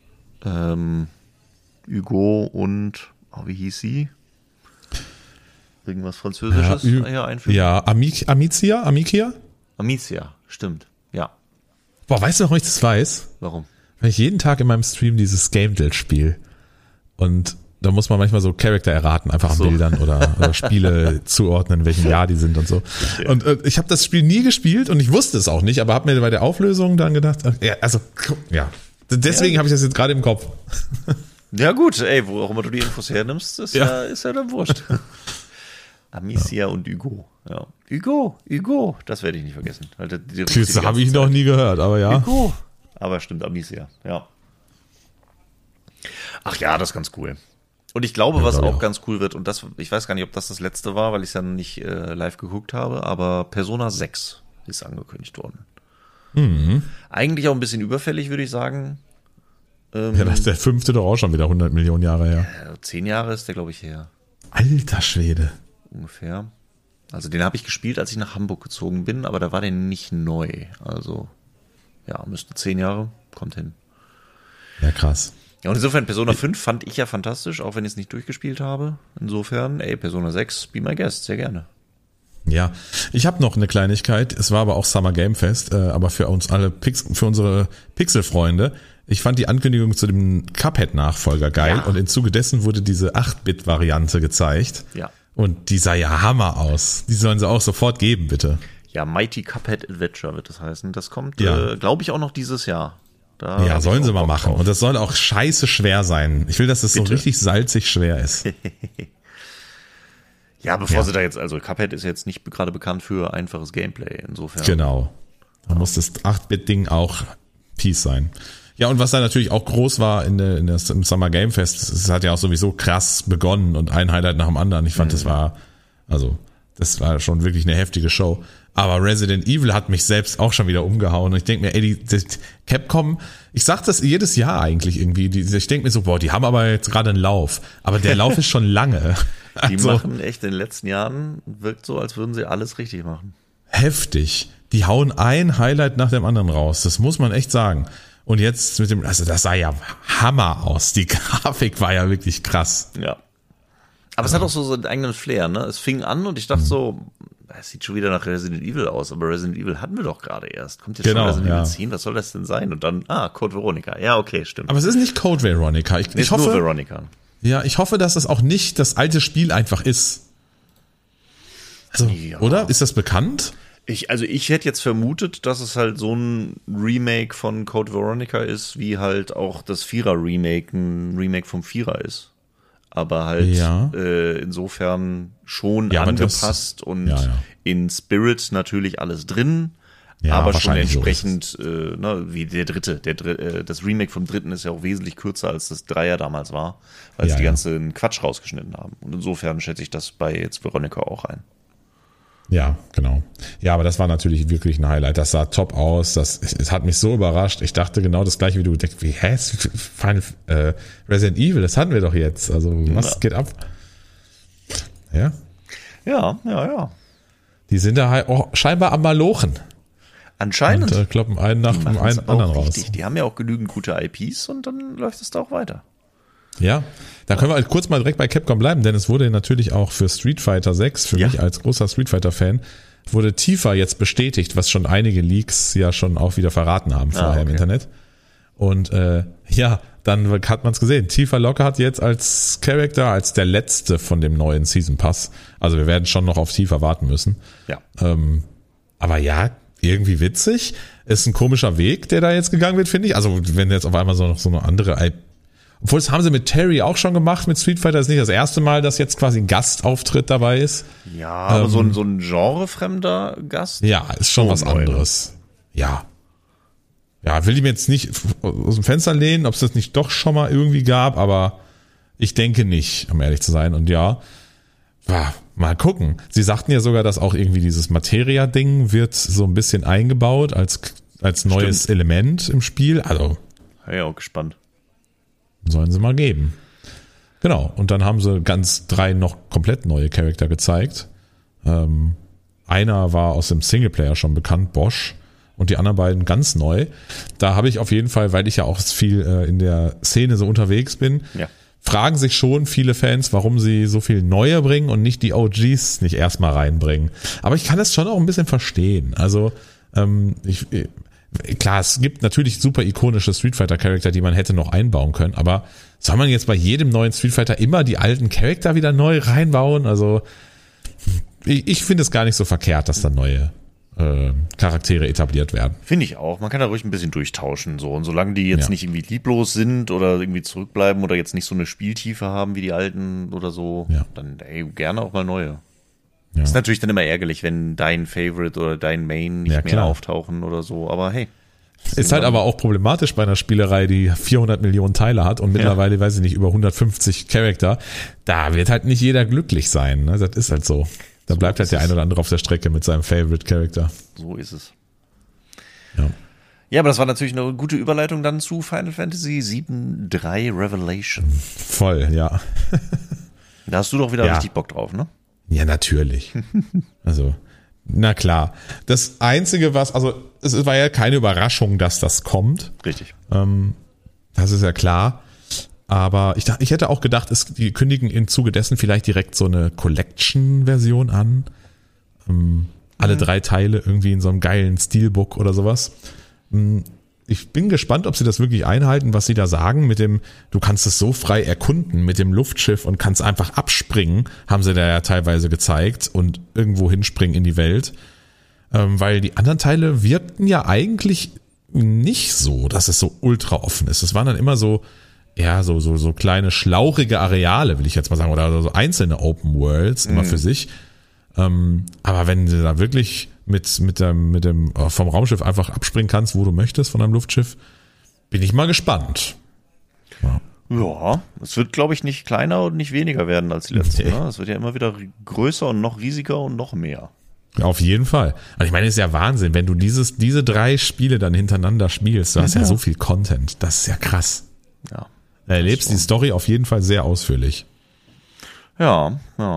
Hugo und, wie hieß sie? Irgendwas Französisches hier einfügen. Ja, Amicia? Amicia, stimmt, ja. Boah, weißt du, warum ich das weiß? Warum? Weil ich jeden Tag in meinem Stream dieses Game-Deal spiele. Und da muss man manchmal so Charakter erraten, einfach an Bildern oder Spiele zuordnen, in welchem Jahr die sind und so. Okay. Und ich habe das Spiel nie gespielt und ich wusste es auch nicht, aber habe mir bei der Auflösung dann gedacht, deswegen habe ich das jetzt gerade im Kopf. Ja gut, wo auch immer du die Infos hernimmst, ist ja dann wurscht. Amicia und Hugo. Ja. Hugo, das werde ich nicht vergessen. Das habe ich noch nie gehört, aber ja. Hugo. Aber stimmt, Amicia, ja. Ach ja, das ist ganz cool. Und ich glaube, was auch ganz cool wird, und ich weiß gar nicht, ob das letzte war, weil ich es ja nicht live geguckt habe, aber Persona 6 ist angekündigt worden. Eigentlich auch ein bisschen überfällig, würde ich sagen. Ja, das ist der 5. doch auch schon wieder 100 Millionen Jahre her. 10 Jahre ist der, glaube ich, her. Alter Schwede. Ungefähr. Also den habe ich gespielt, als ich nach Hamburg gezogen bin, aber da war der nicht neu. Also, ja, müssten 10 Jahre, kommt hin. Ja, krass. Ja, und insofern, Persona 5 fand ich ja fantastisch, auch wenn ich es nicht durchgespielt habe. Insofern, Persona 6, be my guest, sehr gerne. Ja, ich habe noch eine Kleinigkeit. Es war aber auch Summer Game Fest, aber für uns alle, für unsere Pixel-Freunde. Ich fand die Ankündigung zu dem Cuphead-Nachfolger geil und im Zuge dessen wurde diese 8-Bit-Variante gezeigt. Ja. Und die sah ja Hammer aus. Die sollen sie auch sofort geben, bitte. Ja, Mighty Cuphead Adventure wird das heißen. Das kommt, Ja. glaube ich, auch noch dieses Jahr. Ja, sollen sie mal machen. Drauf. Und das soll auch scheiße schwer sein. Ich will, dass das Bitte. so richtig salzig schwer ist. Ja, bevor sie da jetzt, also Cuphead ist jetzt nicht gerade bekannt für einfaches Gameplay, insofern. Genau. Da muss das 8-Bit-Ding auch Peace sein. Ja, und was da natürlich auch groß war im Summer Game Fest, es hat ja auch sowieso krass begonnen und ein Highlight nach dem anderen. Ich fand, das war schon wirklich eine heftige Show. Aber Resident Evil hat mich selbst auch schon wieder umgehauen. Und ich denke mir, ey, die Capcom, ich sag das jedes Jahr eigentlich irgendwie. Ich denke mir so, boah, die haben aber jetzt gerade einen Lauf. Aber der Lauf ist schon lange. Die machen echt in den letzten Jahren, wirkt so, als würden sie alles richtig machen. Heftig. Die hauen ein Highlight nach dem anderen raus. Das muss man echt sagen. Und jetzt also das sah ja Hammer aus. Die Grafik war ja wirklich krass. Ja. Aber es hat auch so einen eigenen Flair, ne? Es fing an und ich dachte so, es sieht schon wieder nach Resident Evil aus, aber Resident Evil hatten wir doch gerade erst. Kommt jetzt schon Resident Evil 10? Was soll das denn sein? Und dann, Code Veronica. Ja, okay, stimmt. Aber es ist nicht Code Veronica. Ich hoffe, nur Veronica. Ja, ich hoffe, dass es auch nicht das alte Spiel einfach ist. Also, Ja. Oder? Ist das bekannt? Ich hätte jetzt vermutet, dass es halt so ein Remake von Code Veronica ist, wie halt auch das Vierer-Remake ein Remake vom Vierer ist. Aber halt insofern schon angepasst und in Spirit natürlich alles drin, aber schon entsprechend wie der dritte. Das Remake vom dritten ist ja auch wesentlich kürzer als das Dreier damals war, weil sie die ganzen Quatsch rausgeschnitten haben. Und insofern schätze ich das bei jetzt Veronica auch ein. Ja, genau. Ja, aber das war natürlich wirklich ein Highlight. Das sah top aus. Es hat mich so überrascht. Ich dachte genau das gleiche wie du. Resident Evil, das hatten wir doch jetzt. Also, was geht ab? Ja? Ja. Die sind da halt auch scheinbar am Malochen. Anscheinend. Und kloppen einen nach dem anderen raus. Richtig. Die haben ja auch genügend gute IPs und dann läuft es da auch weiter. Ja, da können wir halt kurz mal direkt bei Capcom bleiben, denn es wurde natürlich auch für Street Fighter 6, für mich als großer Street Fighter Fan, wurde Tifa jetzt bestätigt, was schon einige Leaks ja schon auch wieder verraten haben vorher im Internet. Und dann hat man es gesehen. Tifa Lockhart jetzt als Charakter, als der letzte von dem neuen Season Pass. Also wir werden schon noch auf Tifa warten müssen. Ja. Aber ja, irgendwie witzig. Ist ein komischer Weg, der da jetzt gegangen wird, finde ich. Also wenn jetzt auf einmal so eine andere IP. Obwohl, das haben sie mit Terry auch schon gemacht mit Street Fighter. Das ist nicht das erste Mal, dass jetzt quasi ein Gastauftritt dabei ist. Ja, aber so ein genrefremder Gast? Ja, ist schon was anderes. Ja. Ja, will ich mir jetzt nicht aus dem Fenster lehnen, ob es das nicht doch schon mal irgendwie gab, aber ich denke nicht, um ehrlich zu sein. Und mal gucken. Sie sagten ja sogar, dass auch irgendwie dieses Materia-Ding wird so ein bisschen eingebaut als neues Element im Spiel. Also. Ja, auch gespannt. Sollen sie mal geben. Genau. Und dann haben sie 3 noch komplett neue Charakter gezeigt. Einer war aus dem Singleplayer schon bekannt, Bosch. Und die anderen beiden ganz neu. Da habe ich auf jeden Fall, weil ich ja auch viel in der Szene so unterwegs bin, fragen sich schon viele Fans, warum sie so viel Neue bringen und nicht die OGs nicht erstmal reinbringen. Aber ich kann das schon auch ein bisschen verstehen. Also klar, es gibt natürlich super ikonische Street Fighter Charakter, die man hätte noch einbauen können, aber soll man jetzt bei jedem neuen Street Fighter immer die alten Charakter wieder neu reinbauen? Also ich finde es gar nicht so verkehrt, dass da neue Charaktere etabliert werden. Finde ich auch. Man kann da ruhig ein bisschen durchtauschen. So. Und solange die jetzt nicht irgendwie lieblos sind oder irgendwie zurückbleiben oder jetzt nicht so eine Spieltiefe haben wie die alten oder so, dann gerne auch mal neue. Ja. Ist natürlich dann immer ärgerlich, wenn dein Favorite oder dein Main nicht mehr auftauchen oder so, aber hey. Ist halt aber auch problematisch bei einer Spielerei, die 400 Millionen Teile hat und mittlerweile, weiß ich nicht, über 150 Charakter. Da wird halt nicht jeder glücklich sein. Ne? Das ist halt so. Da bleibt halt der ein oder andere auf der Strecke mit seinem Favorite Character. So ist es. Ja, aber das war natürlich eine gute Überleitung dann zu Final Fantasy 7.3 Revelation. Voll, ja. Da hast du doch wieder richtig Bock drauf, ne? Ja, natürlich. Also, na klar. Das Einzige, es war ja keine Überraschung, dass das kommt. Richtig. Das ist ja klar. Aber ich hätte auch gedacht, die kündigen im Zuge dessen vielleicht direkt so eine Collection-Version an. Alle 3 Teile irgendwie in so einem geilen Steelbook oder sowas. ich bin gespannt, ob sie das wirklich einhalten, was sie da sagen mit dem, du kannst es so frei erkunden mit dem Luftschiff und kannst einfach abspringen, haben sie da ja teilweise gezeigt und irgendwo hinspringen in die Welt. Weil die anderen Teile wirkten ja eigentlich nicht so, dass es so ultra offen ist. Es waren dann immer so, ja, so kleine schlauchige Areale, will ich jetzt mal sagen, oder so einzelne Open Worlds, immer für sich. Aber wenn du da wirklich mit dem vom Raumschiff einfach abspringen kannst, wo du möchtest, von einem Luftschiff, bin ich mal gespannt. Ja, es wird, glaube ich, nicht kleiner und nicht weniger werden als die letzten. Nee. Ne? Es wird ja immer wieder größer und noch riesiger und noch mehr. Auf jeden Fall. Also ich meine, es ist ja Wahnsinn, wenn du diese 3 Spiele dann hintereinander spielst, du hast ja so viel Content. Das ist ja krass. Ja. Du erlebst die Story auf jeden Fall sehr ausführlich. Ja.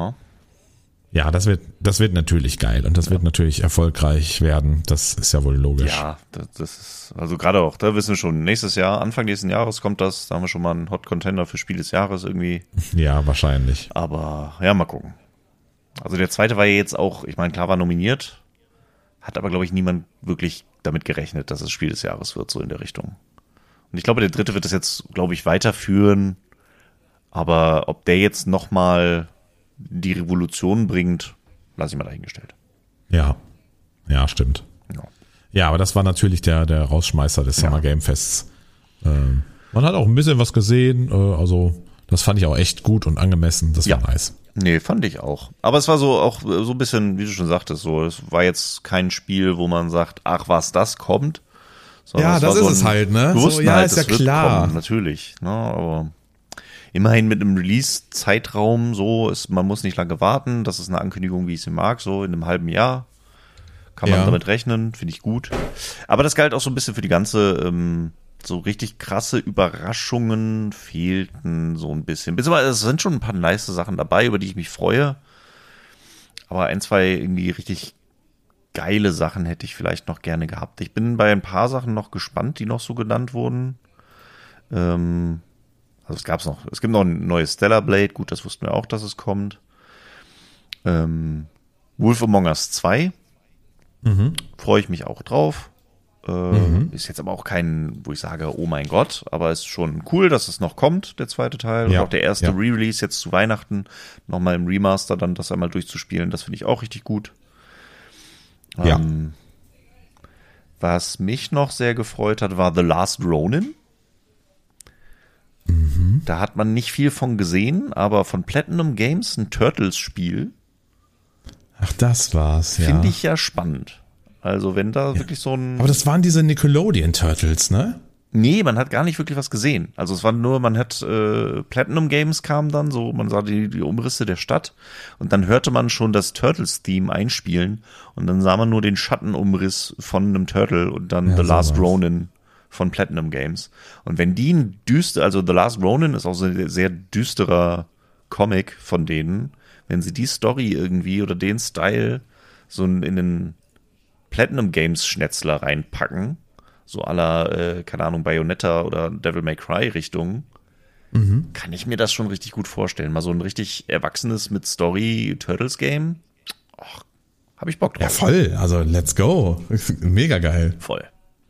Ja, das wird natürlich geil und das wird natürlich erfolgreich werden. Das ist ja wohl logisch. Ja, das ist, also gerade auch, da wissen wir schon, nächstes Jahr, Anfang nächsten Jahres kommt das, da haben wir schon mal einen Hot Contender für Spiel des Jahres irgendwie. Ja, wahrscheinlich. Aber, ja, mal gucken. Also der zweite war ja jetzt auch, ich meine, klar war nominiert, hat aber, glaube ich, niemand wirklich damit gerechnet, dass es Spiel des Jahres wird, so in der Richtung. Und ich glaube, der dritte wird das jetzt, glaube ich, weiterführen, aber ob der jetzt nochmal die Revolution bringt, lasse ich mal dahingestellt. Ja, stimmt. Ja, aber das war natürlich der Rausschmeißer des Summer Game Fests. Man hat auch ein bisschen was gesehen, also das fand ich auch echt gut und angemessen, das war nice. Nee, fand ich auch. Aber es war so auch so ein bisschen, wie du schon sagtest, so, es war jetzt kein Spiel, wo man sagt, ach was, das kommt. Ja, das ist so es halt, ne? So, ja, halt, ist ja klar. Kommen, natürlich, ne, aber immerhin mit einem Release-Zeitraum, so ist, man muss nicht lange warten, das ist eine Ankündigung, wie ich sie mag, so in einem halben Jahr kann man damit rechnen, finde ich gut. Aber das galt auch so ein bisschen für die ganze, so richtig krasse Überraschungen fehlten so ein bisschen. Beziehungsweise es sind schon ein paar nice Sachen dabei, über die ich mich freue. Aber 1, 2 irgendwie richtig geile Sachen hätte ich vielleicht noch gerne gehabt. Ich bin bei ein paar Sachen noch gespannt, die noch so genannt wurden. Also es gibt noch ein neues Stellar Blade, gut, das wussten wir auch, dass es kommt. Wolf Among Us 2. Freue ich mich auch drauf. Ist jetzt aber auch kein, wo ich sage, oh mein Gott, aber ist schon cool, dass es noch kommt, der zweite Teil. Und auch der erste Re-Release jetzt zu Weihnachten, nochmal im Remaster dann das einmal durchzuspielen, das finde ich auch richtig gut. Was mich noch sehr gefreut hat, war The Last Ronin. Da hat man nicht viel von gesehen, aber von Platinum Games ein Turtles-Spiel. Ach, das war's, ja. Finde ich ja spannend. Also wenn da wirklich so ein... Aber das waren diese Nickelodeon Turtles, ne? Nee, man hat gar nicht wirklich was gesehen. Also es war nur, man hat Platinum Games kam dann, so man sah die Umrisse der Stadt und dann hörte man schon das Turtles-Theme einspielen und dann sah man nur den Schattenumriss von einem Turtle und dann The Last Ronin von Platinum Games. Und wenn die also The Last Ronin ist auch so ein sehr düsterer Comic von denen, wenn sie die Story irgendwie oder den Style so in den Platinum Games Schnetzler reinpacken, so à la, keine Ahnung, Bayonetta oder Devil May Cry Richtung, kann ich mir das schon richtig gut vorstellen. Mal so ein richtig erwachsenes mit Story Turtles Game, habe ich Bock drauf. Ja, voll, also let's go. Mega geil. Voll.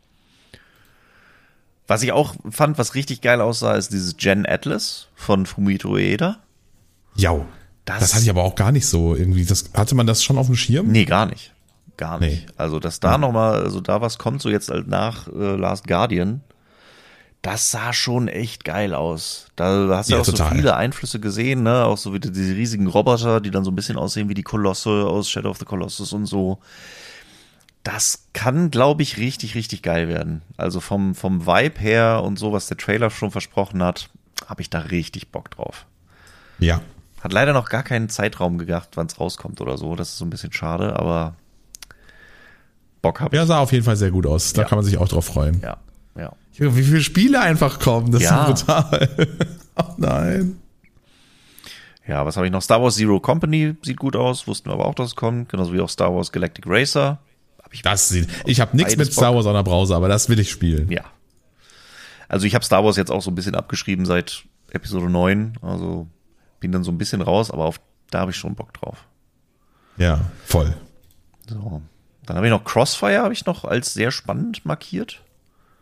Was ich auch fand, was richtig geil aussah, ist dieses Gen Atlas von Fumito Ueda. Ja, das hatte ich aber auch gar nicht so irgendwie. Hatte man das schon auf dem Schirm? Nee, gar nicht. Gar nicht. Nee. Also, dass da nochmal, also da was kommt, so jetzt halt nach Last Guardian, das sah schon echt geil aus. Da hast du ja auch total. So viele Einflüsse gesehen, ne? Auch so wie diese riesigen Roboter, die dann so ein bisschen aussehen wie die Kolosse aus Shadow of the Colossus und so. Das kann, glaube ich, richtig, richtig geil werden. Also vom Vibe her und so, was der Trailer schon versprochen hat, habe ich da richtig Bock drauf. Ja. Hat leider noch gar keinen Zeitraum gedacht, wann es rauskommt oder so. Das ist so ein bisschen schade, aber Bock habe ich. Ja, sah auf jeden Fall sehr gut aus. Da kann man sich auch drauf freuen. Ja. Wie viele Spiele einfach kommen, das ist brutal. Oh nein. Ja, was habe ich noch? Star Wars Zero Company sieht gut aus, wussten wir aber auch, dass es kommt. Genauso wie auch Star Wars Galactic Racer. Ich habe nichts mit Star Wars an der Brause, aber das will ich spielen. Ja. Also ich habe Star Wars jetzt auch so ein bisschen abgeschrieben seit Episode 9. Also bin dann so ein bisschen raus, aber da habe ich schon Bock drauf. Ja, voll. So. Dann habe ich noch Crossfire, habe ich noch als sehr spannend markiert.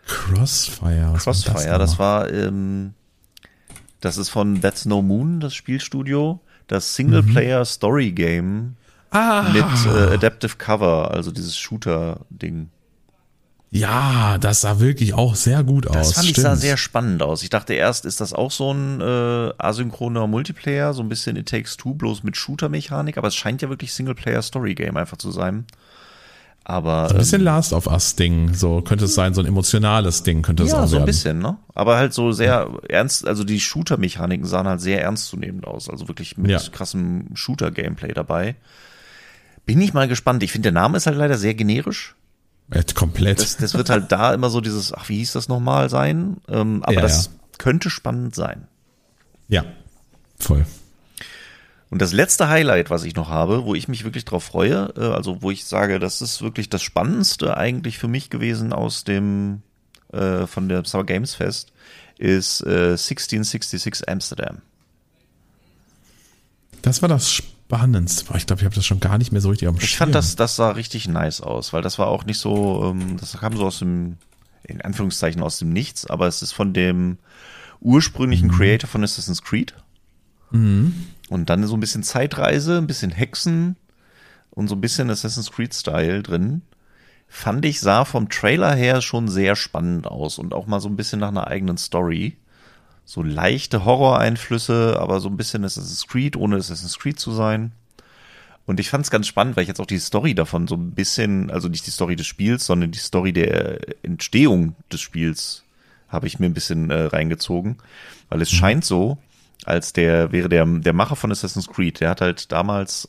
Crossfire. Crossfire, das war, das ist von That's No Moon, das Spielstudio, das Singleplayer-Story-Game mit Adaptive Cover, also dieses Shooter-Ding. Ja, das sah wirklich auch sehr gut aus. Das fand ich sah sehr spannend aus. Ich dachte erst, ist das auch so ein asynchroner Multiplayer, so ein bisschen It Takes Two, bloß mit Shooter-Mechanik, aber es scheint ja wirklich Singleplayer-Story-Game einfach zu sein. Aber so ein bisschen Last of Us-Ding, so könnte es sein, so ein emotionales Ding könnte es auch ja, so werden. ein bisschen, ne? Aber halt so sehr ernst, also die Shooter-Mechaniken sahen halt sehr ernstzunehmend aus, also wirklich mit krassem Shooter-Gameplay dabei. Bin ich mal gespannt. Ich finde, der Name ist halt leider sehr generisch. Komplett. Das wird halt da immer so dieses, wie hieß das nochmal sein? Aber das könnte spannend sein. Ja, voll. Und das letzte Highlight, was ich noch habe, wo ich mich wirklich drauf freue, also wo ich sage, das ist wirklich das Spannendste eigentlich für mich gewesen aus dem von der Summer Games Fest, ist 1666 Amsterdam. Das war das Spannendste. Ich glaube, ich habe das schon gar nicht mehr so richtig am Schirm. Ich fand, das sah richtig nice aus, weil das war auch nicht so, das kam so aus dem, in Anführungszeichen aus dem Nichts, aber es ist von dem ursprünglichen Creator von Assassin's Creed. Mhm. Und dann so ein bisschen Zeitreise, ein bisschen Hexen und so ein bisschen Assassin's Creed-Style drin. Fand ich, sah vom Trailer her schon sehr spannend aus und auch mal so ein bisschen nach einer eigenen Story. So leichte Horror-Einflüsse, aber so ein bisschen Assassin's Creed, ohne Assassin's Creed zu sein. Und ich fand es ganz spannend, weil ich jetzt auch die Story davon so ein bisschen, also nicht die Story des Spiels, sondern die Story der Entstehung des Spiels habe ich mir ein bisschen reingezogen. Weil es scheint so, als der Macher von Assassin's Creed, der hat halt damals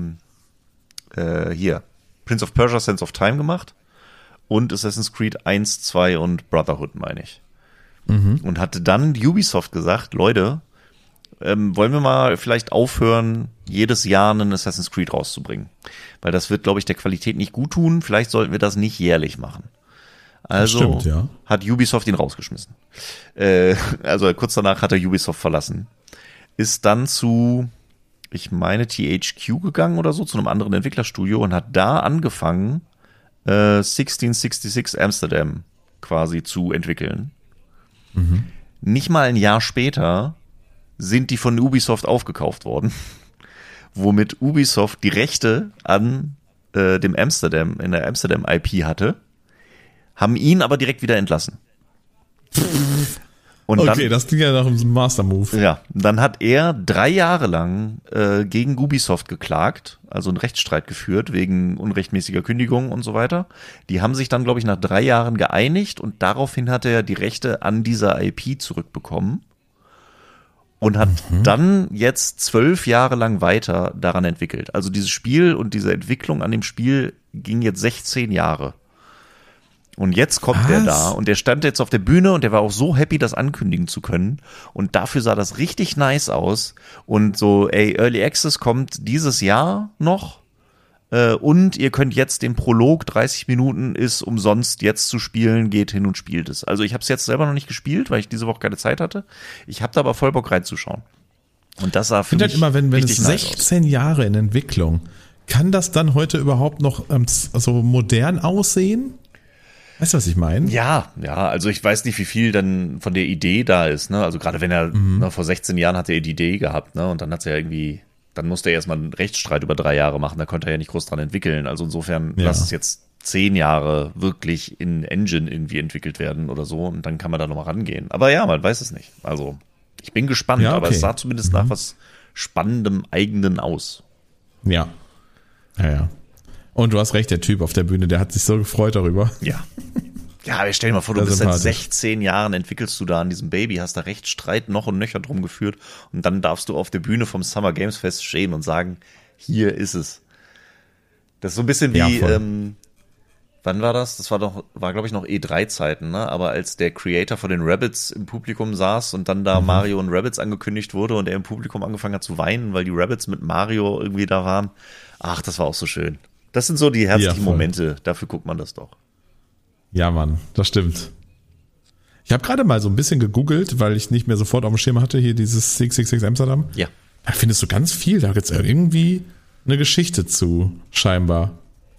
hier Prince of Persia Sands of Time gemacht und Assassin's Creed 1, 2 und Brotherhood, meine ich. Und hatte dann Ubisoft gesagt, Leute, wollen wir mal vielleicht aufhören, jedes Jahr einen Assassin's Creed rauszubringen. Weil das wird, glaube ich, der Qualität nicht gut tun. Vielleicht sollten wir das nicht jährlich machen. Also stimmt, ja. Hat Ubisoft ihn rausgeschmissen. Also kurz danach hat er Ubisoft verlassen. Ist dann zu, ich meine, THQ gegangen oder so, zu einem anderen Entwicklerstudio und hat da angefangen, 1666 Amsterdam quasi zu entwickeln. Nicht mal ein Jahr später sind die von Ubisoft aufgekauft worden, womit Ubisoft die Rechte an dem Amsterdam, in der Amsterdam IP hatte, haben ihn aber direkt wieder entlassen. Und okay, dann, das klingt ja nach einem Master-Move. Ja, dann hat er 3 Jahre lang gegen Ubisoft geklagt, also einen Rechtsstreit geführt wegen unrechtmäßiger Kündigung und so weiter. Die haben sich dann, glaube ich, nach 3 Jahren geeinigt und daraufhin hat er die Rechte an dieser IP zurückbekommen und hat dann jetzt 12 Jahre lang weiter daran entwickelt. Also dieses Spiel und diese Entwicklung an dem Spiel ging jetzt 16 Jahre. Und jetzt kommt er da und der stand jetzt auf der Bühne und der war auch so happy, das ankündigen zu können. Und dafür sah das richtig nice aus. Und so, Early Access kommt dieses Jahr noch. Und ihr könnt jetzt den Prolog, 30 Minuten ist umsonst jetzt zu spielen, geht hin und spielt es. Also ich habe es jetzt selber noch nicht gespielt, weil ich diese Woche keine Zeit hatte. Ich habe da aber voll Bock reinzuschauen. Und das sah für mich halt immer, wenn es nice 16 Jahre in Entwicklung, kann das dann heute überhaupt noch so modern aussehen? Weißt du, was ich meine? Ja, also ich weiß nicht, wie viel dann von der Idee da ist, ne? Also gerade wenn er, vor 16 Jahren hat er die Idee gehabt, ne? Und dann hat er irgendwie, dann musste er erstmal einen Rechtsstreit über 3 Jahre machen, da konnte er ja nicht groß dran entwickeln. Also insofern lass es jetzt 10 Jahre wirklich in Engine irgendwie entwickelt werden oder so und dann kann man da nochmal rangehen. Aber ja, man weiß es nicht. Also ich bin gespannt, aber es sah zumindest nach was Spannendem eigenen aus. Ja. Und du hast recht, der Typ auf der Bühne, der hat sich so gefreut darüber. Ja. Ja, aber stell dir mal vor, du bist seit 16 Jahren, entwickelst du da an diesem Baby, hast da Rechtsstreit noch und nöcher drum geführt und dann darfst du auf der Bühne vom Summer Games Fest stehen und sagen, hier ist es. Das ist so ein bisschen wie, wann war das? Das war glaube ich noch E3-Zeiten, ne? Aber als der Creator von den Rabbids im Publikum saß und dann da Mario und Rabbids angekündigt wurde und er im Publikum angefangen hat zu weinen, weil die Rabbids mit Mario irgendwie da waren. Ach, das war auch so schön. Das sind so die herzlichen Momente, dafür guckt man das doch. Ja, Mann, das stimmt. Ich habe gerade mal so ein bisschen gegoogelt, weil ich nicht mehr sofort auf dem Schirm hatte, hier dieses 666 Amsterdam. Ja. Da findest du ganz viel, da gibt es irgendwie eine Geschichte zu, scheinbar.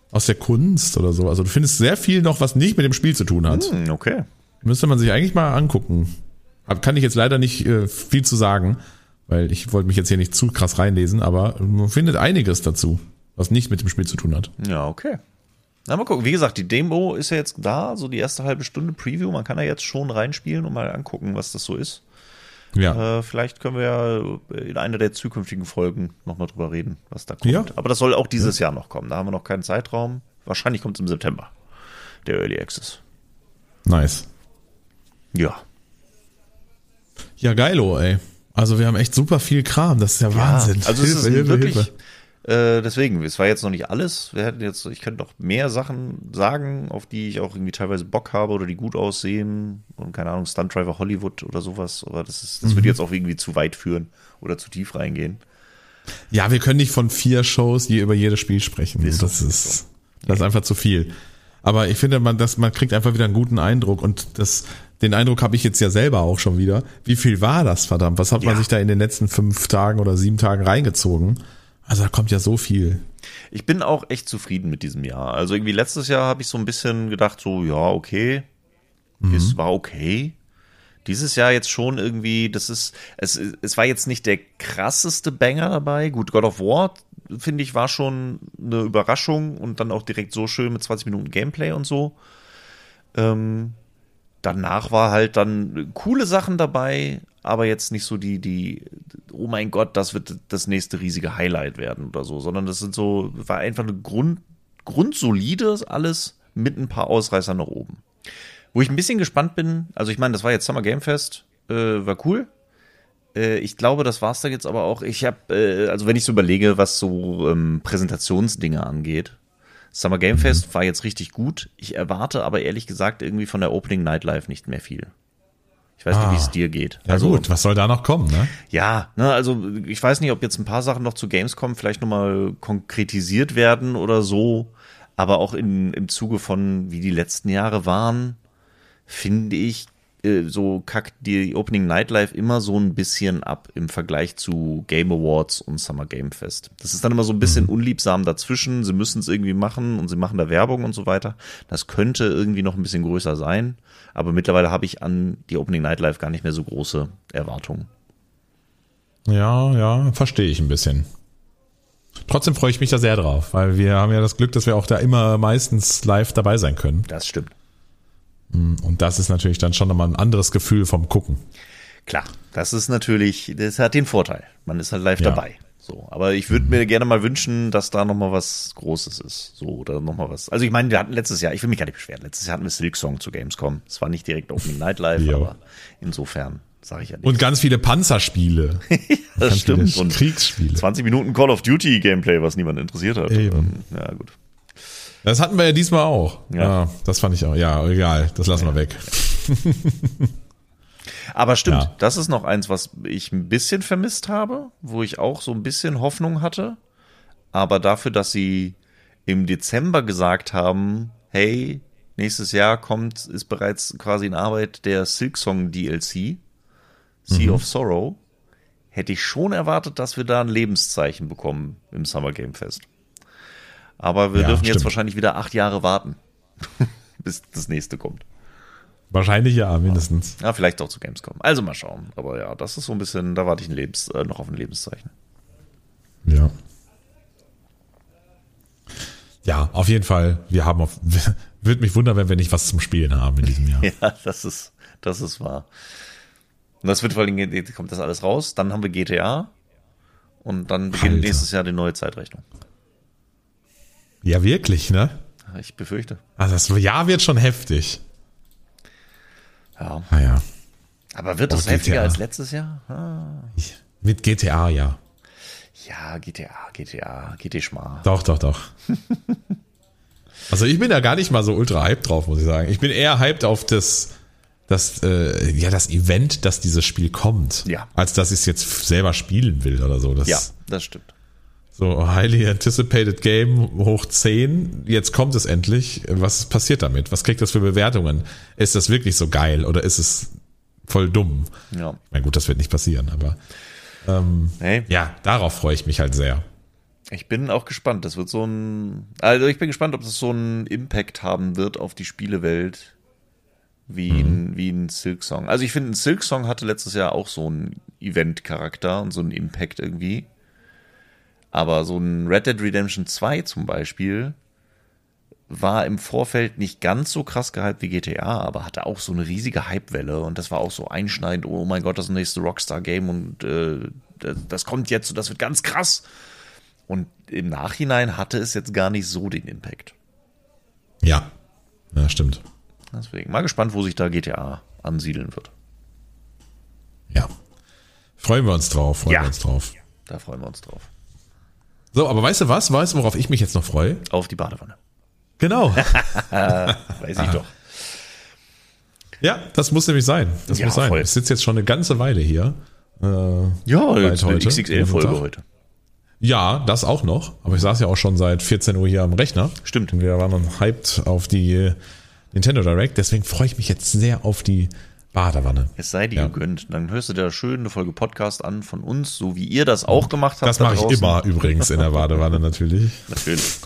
aus der Kunst oder so. Also du findest sehr viel noch, was nicht mit dem Spiel zu tun hat. Okay. Müsste man sich eigentlich mal angucken. Aber kann ich jetzt leider nicht viel zu sagen, weil ich wollte mich jetzt hier nicht zu krass reinlesen, aber man findet einiges dazu, was nicht mit dem Spiel zu tun hat. Ja, okay. Na, mal gucken. Wie gesagt, die Demo ist ja jetzt da, so die erste halbe Stunde Preview. Man kann da jetzt schon reinspielen und mal angucken, was das so ist. Ja. Vielleicht können wir ja in einer der zukünftigen Folgen nochmal drüber reden, was da kommt. Ja. Aber das soll auch dieses Jahr noch kommen. Da haben wir noch keinen Zeitraum. Wahrscheinlich kommt es im September, der Early Access. Nice. Ja. Ja, geilo, ey. Also wir haben echt super viel Kram. Das ist ja Wahnsinn. Also es ist Hilfe, wirklich... Hilfe. Deswegen, es war jetzt noch nicht alles. Ich könnte noch mehr Sachen sagen, auf die ich auch irgendwie teilweise Bock habe oder die gut aussehen. Und keine Ahnung, Stunt Driver Hollywood oder sowas. Aber das würde jetzt auch irgendwie zu weit führen oder zu tief reingehen. Ja, wir können nicht von 4 Shows über jedes Spiel sprechen. Das ist einfach zu viel. Aber ich finde, man kriegt einfach wieder einen guten Eindruck. Und den Eindruck habe ich jetzt ja selber auch schon wieder. Wie viel war das, verdammt? Was hat man sich da in den letzten 5 Tagen oder 7 Tagen reingezogen? Also da kommt ja so viel. Ich bin auch echt zufrieden mit diesem Jahr. Also irgendwie letztes Jahr habe ich so ein bisschen gedacht, so ja, okay, es war okay. Dieses Jahr jetzt schon irgendwie, es war jetzt nicht der krasseste Banger dabei. Gut, God of War, finde ich, war schon eine Überraschung und dann auch direkt so schön mit 20 Minuten Gameplay und so. Danach war halt dann coole Sachen dabei, aber jetzt nicht so die, oh mein Gott, das wird das nächste riesige Highlight werden oder so, sondern war einfach eine grundsolides alles mit ein paar Ausreißern nach oben. Wo ich ein bisschen gespannt bin, also ich meine, das war jetzt Summer Game Fest, war cool. Ich glaube, das war's dann jetzt aber auch. Ich habe, also wenn ich so überlege, was so Präsentationsdinge angeht, Summer Game Fest war jetzt richtig gut. Ich erwarte aber ehrlich gesagt irgendwie von der Opening Nightlife nicht mehr viel. Ich weiß nicht, wie es dir geht. Ja also, gut, was soll da noch kommen, ne? Ja, ne, also ich weiß nicht, ob jetzt ein paar Sachen noch zu Gamescom vielleicht nochmal konkretisiert werden oder so, aber auch im Zuge von, wie die letzten Jahre waren, finde ich, so kackt die Opening Nightlife immer so ein bisschen ab im Vergleich zu Game Awards und Summer Game Fest. Das ist dann immer so ein bisschen unliebsam dazwischen. Sie müssen es irgendwie machen und sie machen da Werbung und so weiter. Das könnte irgendwie noch ein bisschen größer sein. Aber mittlerweile habe ich an die Opening Nightlife gar nicht mehr so große Erwartungen. Ja, verstehe ich ein bisschen. Trotzdem freue ich mich da sehr drauf, weil wir haben ja das Glück, dass wir auch da immer meistens live dabei sein können. Das stimmt. Und das ist natürlich dann schon nochmal ein anderes Gefühl vom Gucken. Klar, das hat den Vorteil. Man ist halt live dabei. So, aber ich würde mir gerne mal wünschen, dass da nochmal was Großes ist. So, oder nochmal was. Also ich meine, wir hatten letztes Jahr, ich will mich gar nicht beschweren, letztes Jahr hatten wir Silksong zu Gamescom. Es war nicht direkt Opening Night Live, aber insofern sage ich ja nicht. Und ganz viele Panzerspiele. Das ganz stimmt. Viele Kriegsspiele. 20 Minuten Call of Duty Gameplay, was niemand interessiert hat. Eben. Ja, gut. Das hatten wir ja diesmal auch. Ja, das fand ich auch. Ja, egal, das lassen wir weg. Aber stimmt, das ist noch eins, was ich ein bisschen vermisst habe, wo ich auch so ein bisschen Hoffnung hatte. Aber dafür, dass sie im Dezember gesagt haben, hey, nächstes Jahr ist bereits quasi in Arbeit der Silksong DLC, Sea of Sorrow, hätte ich schon erwartet, dass wir da ein Lebenszeichen bekommen im Summer Game Fest. Aber wir dürfen jetzt wahrscheinlich wieder 8 Jahre warten, bis das nächste kommt. Wahrscheinlich ja, mindestens. Ja, vielleicht auch zu Gamescom. Also mal schauen. Aber ja, das ist so ein bisschen, da warte ich noch auf ein Lebenszeichen. Ja. Ja, auf jeden Fall. Würde mich wundern, wenn wir nicht was zum Spielen haben in diesem Jahr. Ja, das ist wahr. Und das wird vor allem, kommt das alles raus. Dann haben wir GTA. Und dann beginnt nächstes Jahr die neue Zeitrechnung. Ja, wirklich, ne? Ich befürchte. Also das Jahr wird schon heftig. Ja. Naja. Aber wird das heftiger als letztes Jahr? Mit GTA, ja. Ja, GTA Schmar. Doch. Also ich bin da gar nicht mal so ultra hyped drauf, muss ich sagen. Ich bin eher hyped auf das Event, dass dieses Spiel kommt. Ja. Als dass ich es jetzt selber spielen will oder so. Das stimmt. So, highly anticipated game, hoch 10. Jetzt kommt es endlich. Was passiert damit? Was kriegt das für Bewertungen? Ist das wirklich so geil oder ist es voll dumm? Ja. Na gut, das wird nicht passieren, aber ja, darauf freue ich mich halt sehr. Ich bin auch gespannt. Ich bin gespannt, ob das so einen Impact haben wird auf die Spielewelt wie ein Silksong. Also ich finde, ein Silksong hatte letztes Jahr auch so einen Event-Charakter und so einen Impact irgendwie. Aber so ein Red Dead Redemption 2 zum Beispiel war im Vorfeld nicht ganz so krass gehypt wie GTA, aber hatte auch so eine riesige Hypewelle und das war auch so einschneidend. Oh mein Gott, das nächste Rockstar-Game und das kommt jetzt und das wird ganz krass. Und im Nachhinein hatte es jetzt gar nicht so den Impact. Ja, stimmt. Deswegen mal gespannt, wo sich da GTA ansiedeln wird. Ja. Freuen wir uns drauf. Da freuen wir uns drauf. So, aber weißt du was? Weißt du, worauf ich mich jetzt noch freue? Auf die Badewanne. Genau. Weiß ich doch. Ja, das muss nämlich sein. Das muss sein. Voll. Ich sitze jetzt schon eine ganze Weile hier. Jetzt eine XXL-Folge heute. Ja, das auch noch. Aber ich saß ja auch schon seit 14 Uhr hier am Rechner. Stimmt. Und wir waren dann hyped auf die Nintendo Direct. Deswegen freue ich mich jetzt sehr auf die Badewanne. Es sei dir gegönnt. Dann hörst du dir schön eine Folge Podcast an von uns, so wie ihr das auch gemacht habt. Das mache ich immer übrigens in der Badewanne natürlich. Natürlich.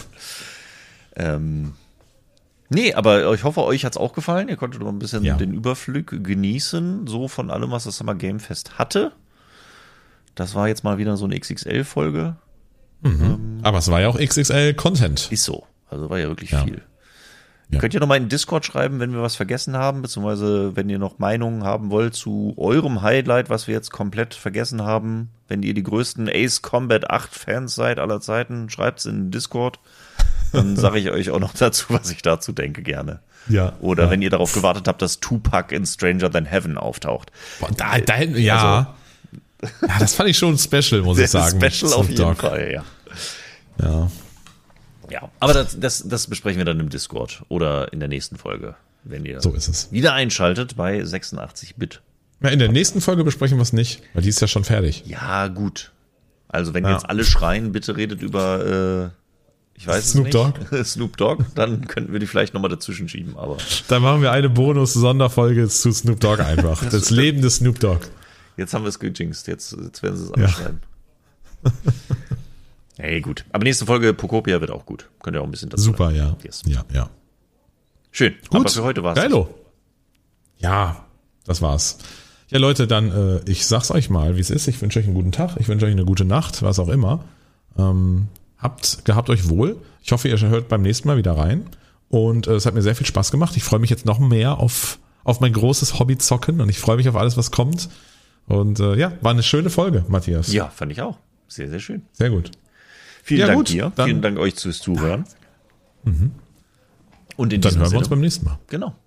Nee, aber ich hoffe, euch hat's auch gefallen. Ihr konntet noch ein bisschen den Überflug genießen, so von allem, was das Summer Game Fest hatte. Das war jetzt mal wieder so eine XXL-Folge. Aber es war ja auch XXL-Content. Ist so. Also war ja wirklich viel. Ihr könnt ja noch mal in Discord schreiben, wenn wir was vergessen haben, beziehungsweise wenn ihr noch Meinungen haben wollt zu eurem Highlight, was wir jetzt komplett vergessen haben. Wenn ihr die größten Ace Combat 8 Fans seid aller Zeiten, schreibt's in Discord. Dann sage ich euch auch noch dazu, was ich dazu denke, gerne. Ja. Oder wenn ihr darauf gewartet habt, dass Tupac in Stranger Than Heaven auftaucht. Boah, ja, das fand ich schon special, muss ich sagen. Special auf jeden Fall, Ja. Ja, aber das besprechen wir dann im Discord oder in der nächsten Folge, wenn ihr So ist es. wieder einschaltet bei 86-Bit. Ja, in der nächsten Folge besprechen wir es nicht, weil die ist ja schon fertig. Ja, gut. Also wenn jetzt alle schreien, bitte redet über ich weiß Snoop es Dogg. nicht. Snoop Dogg, dann könnten wir die vielleicht nochmal dazwischen schieben, aber. Dann machen wir eine Bonus-Sonderfolge zu Snoop Dogg einfach. Das Leben des Snoop Dogg. Jetzt haben wir es gejinxt, jetzt werden sie es anschreiben. Hey, gut. Aber nächste Folge Pokopia wird auch gut. Könnt ihr auch ein bisschen dazu Super, sagen. ja. Yes. Ja. Schön. Gut. Aber für heute war's. Geilo. Ja, das war's. Ja, Leute, dann, ich sag's euch mal, wie es ist. Ich wünsche euch einen guten Tag. Ich wünsche euch eine gute Nacht, was auch immer. Gehabt euch wohl. Ich hoffe, ihr hört beim nächsten Mal wieder rein. Und es hat mir sehr viel Spaß gemacht. Ich freue mich jetzt noch mehr auf mein großes Hobby zocken und ich freue mich auf alles, was kommt. Und war eine schöne Folge, Matthias. Ja, fand ich auch. Sehr, sehr schön. Sehr gut. Vielen Dank gut, dir. Dann, vielen Dank euch fürs Zuhören. Und in dann diesem hören wir Sinne, uns beim nächsten Mal. Genau.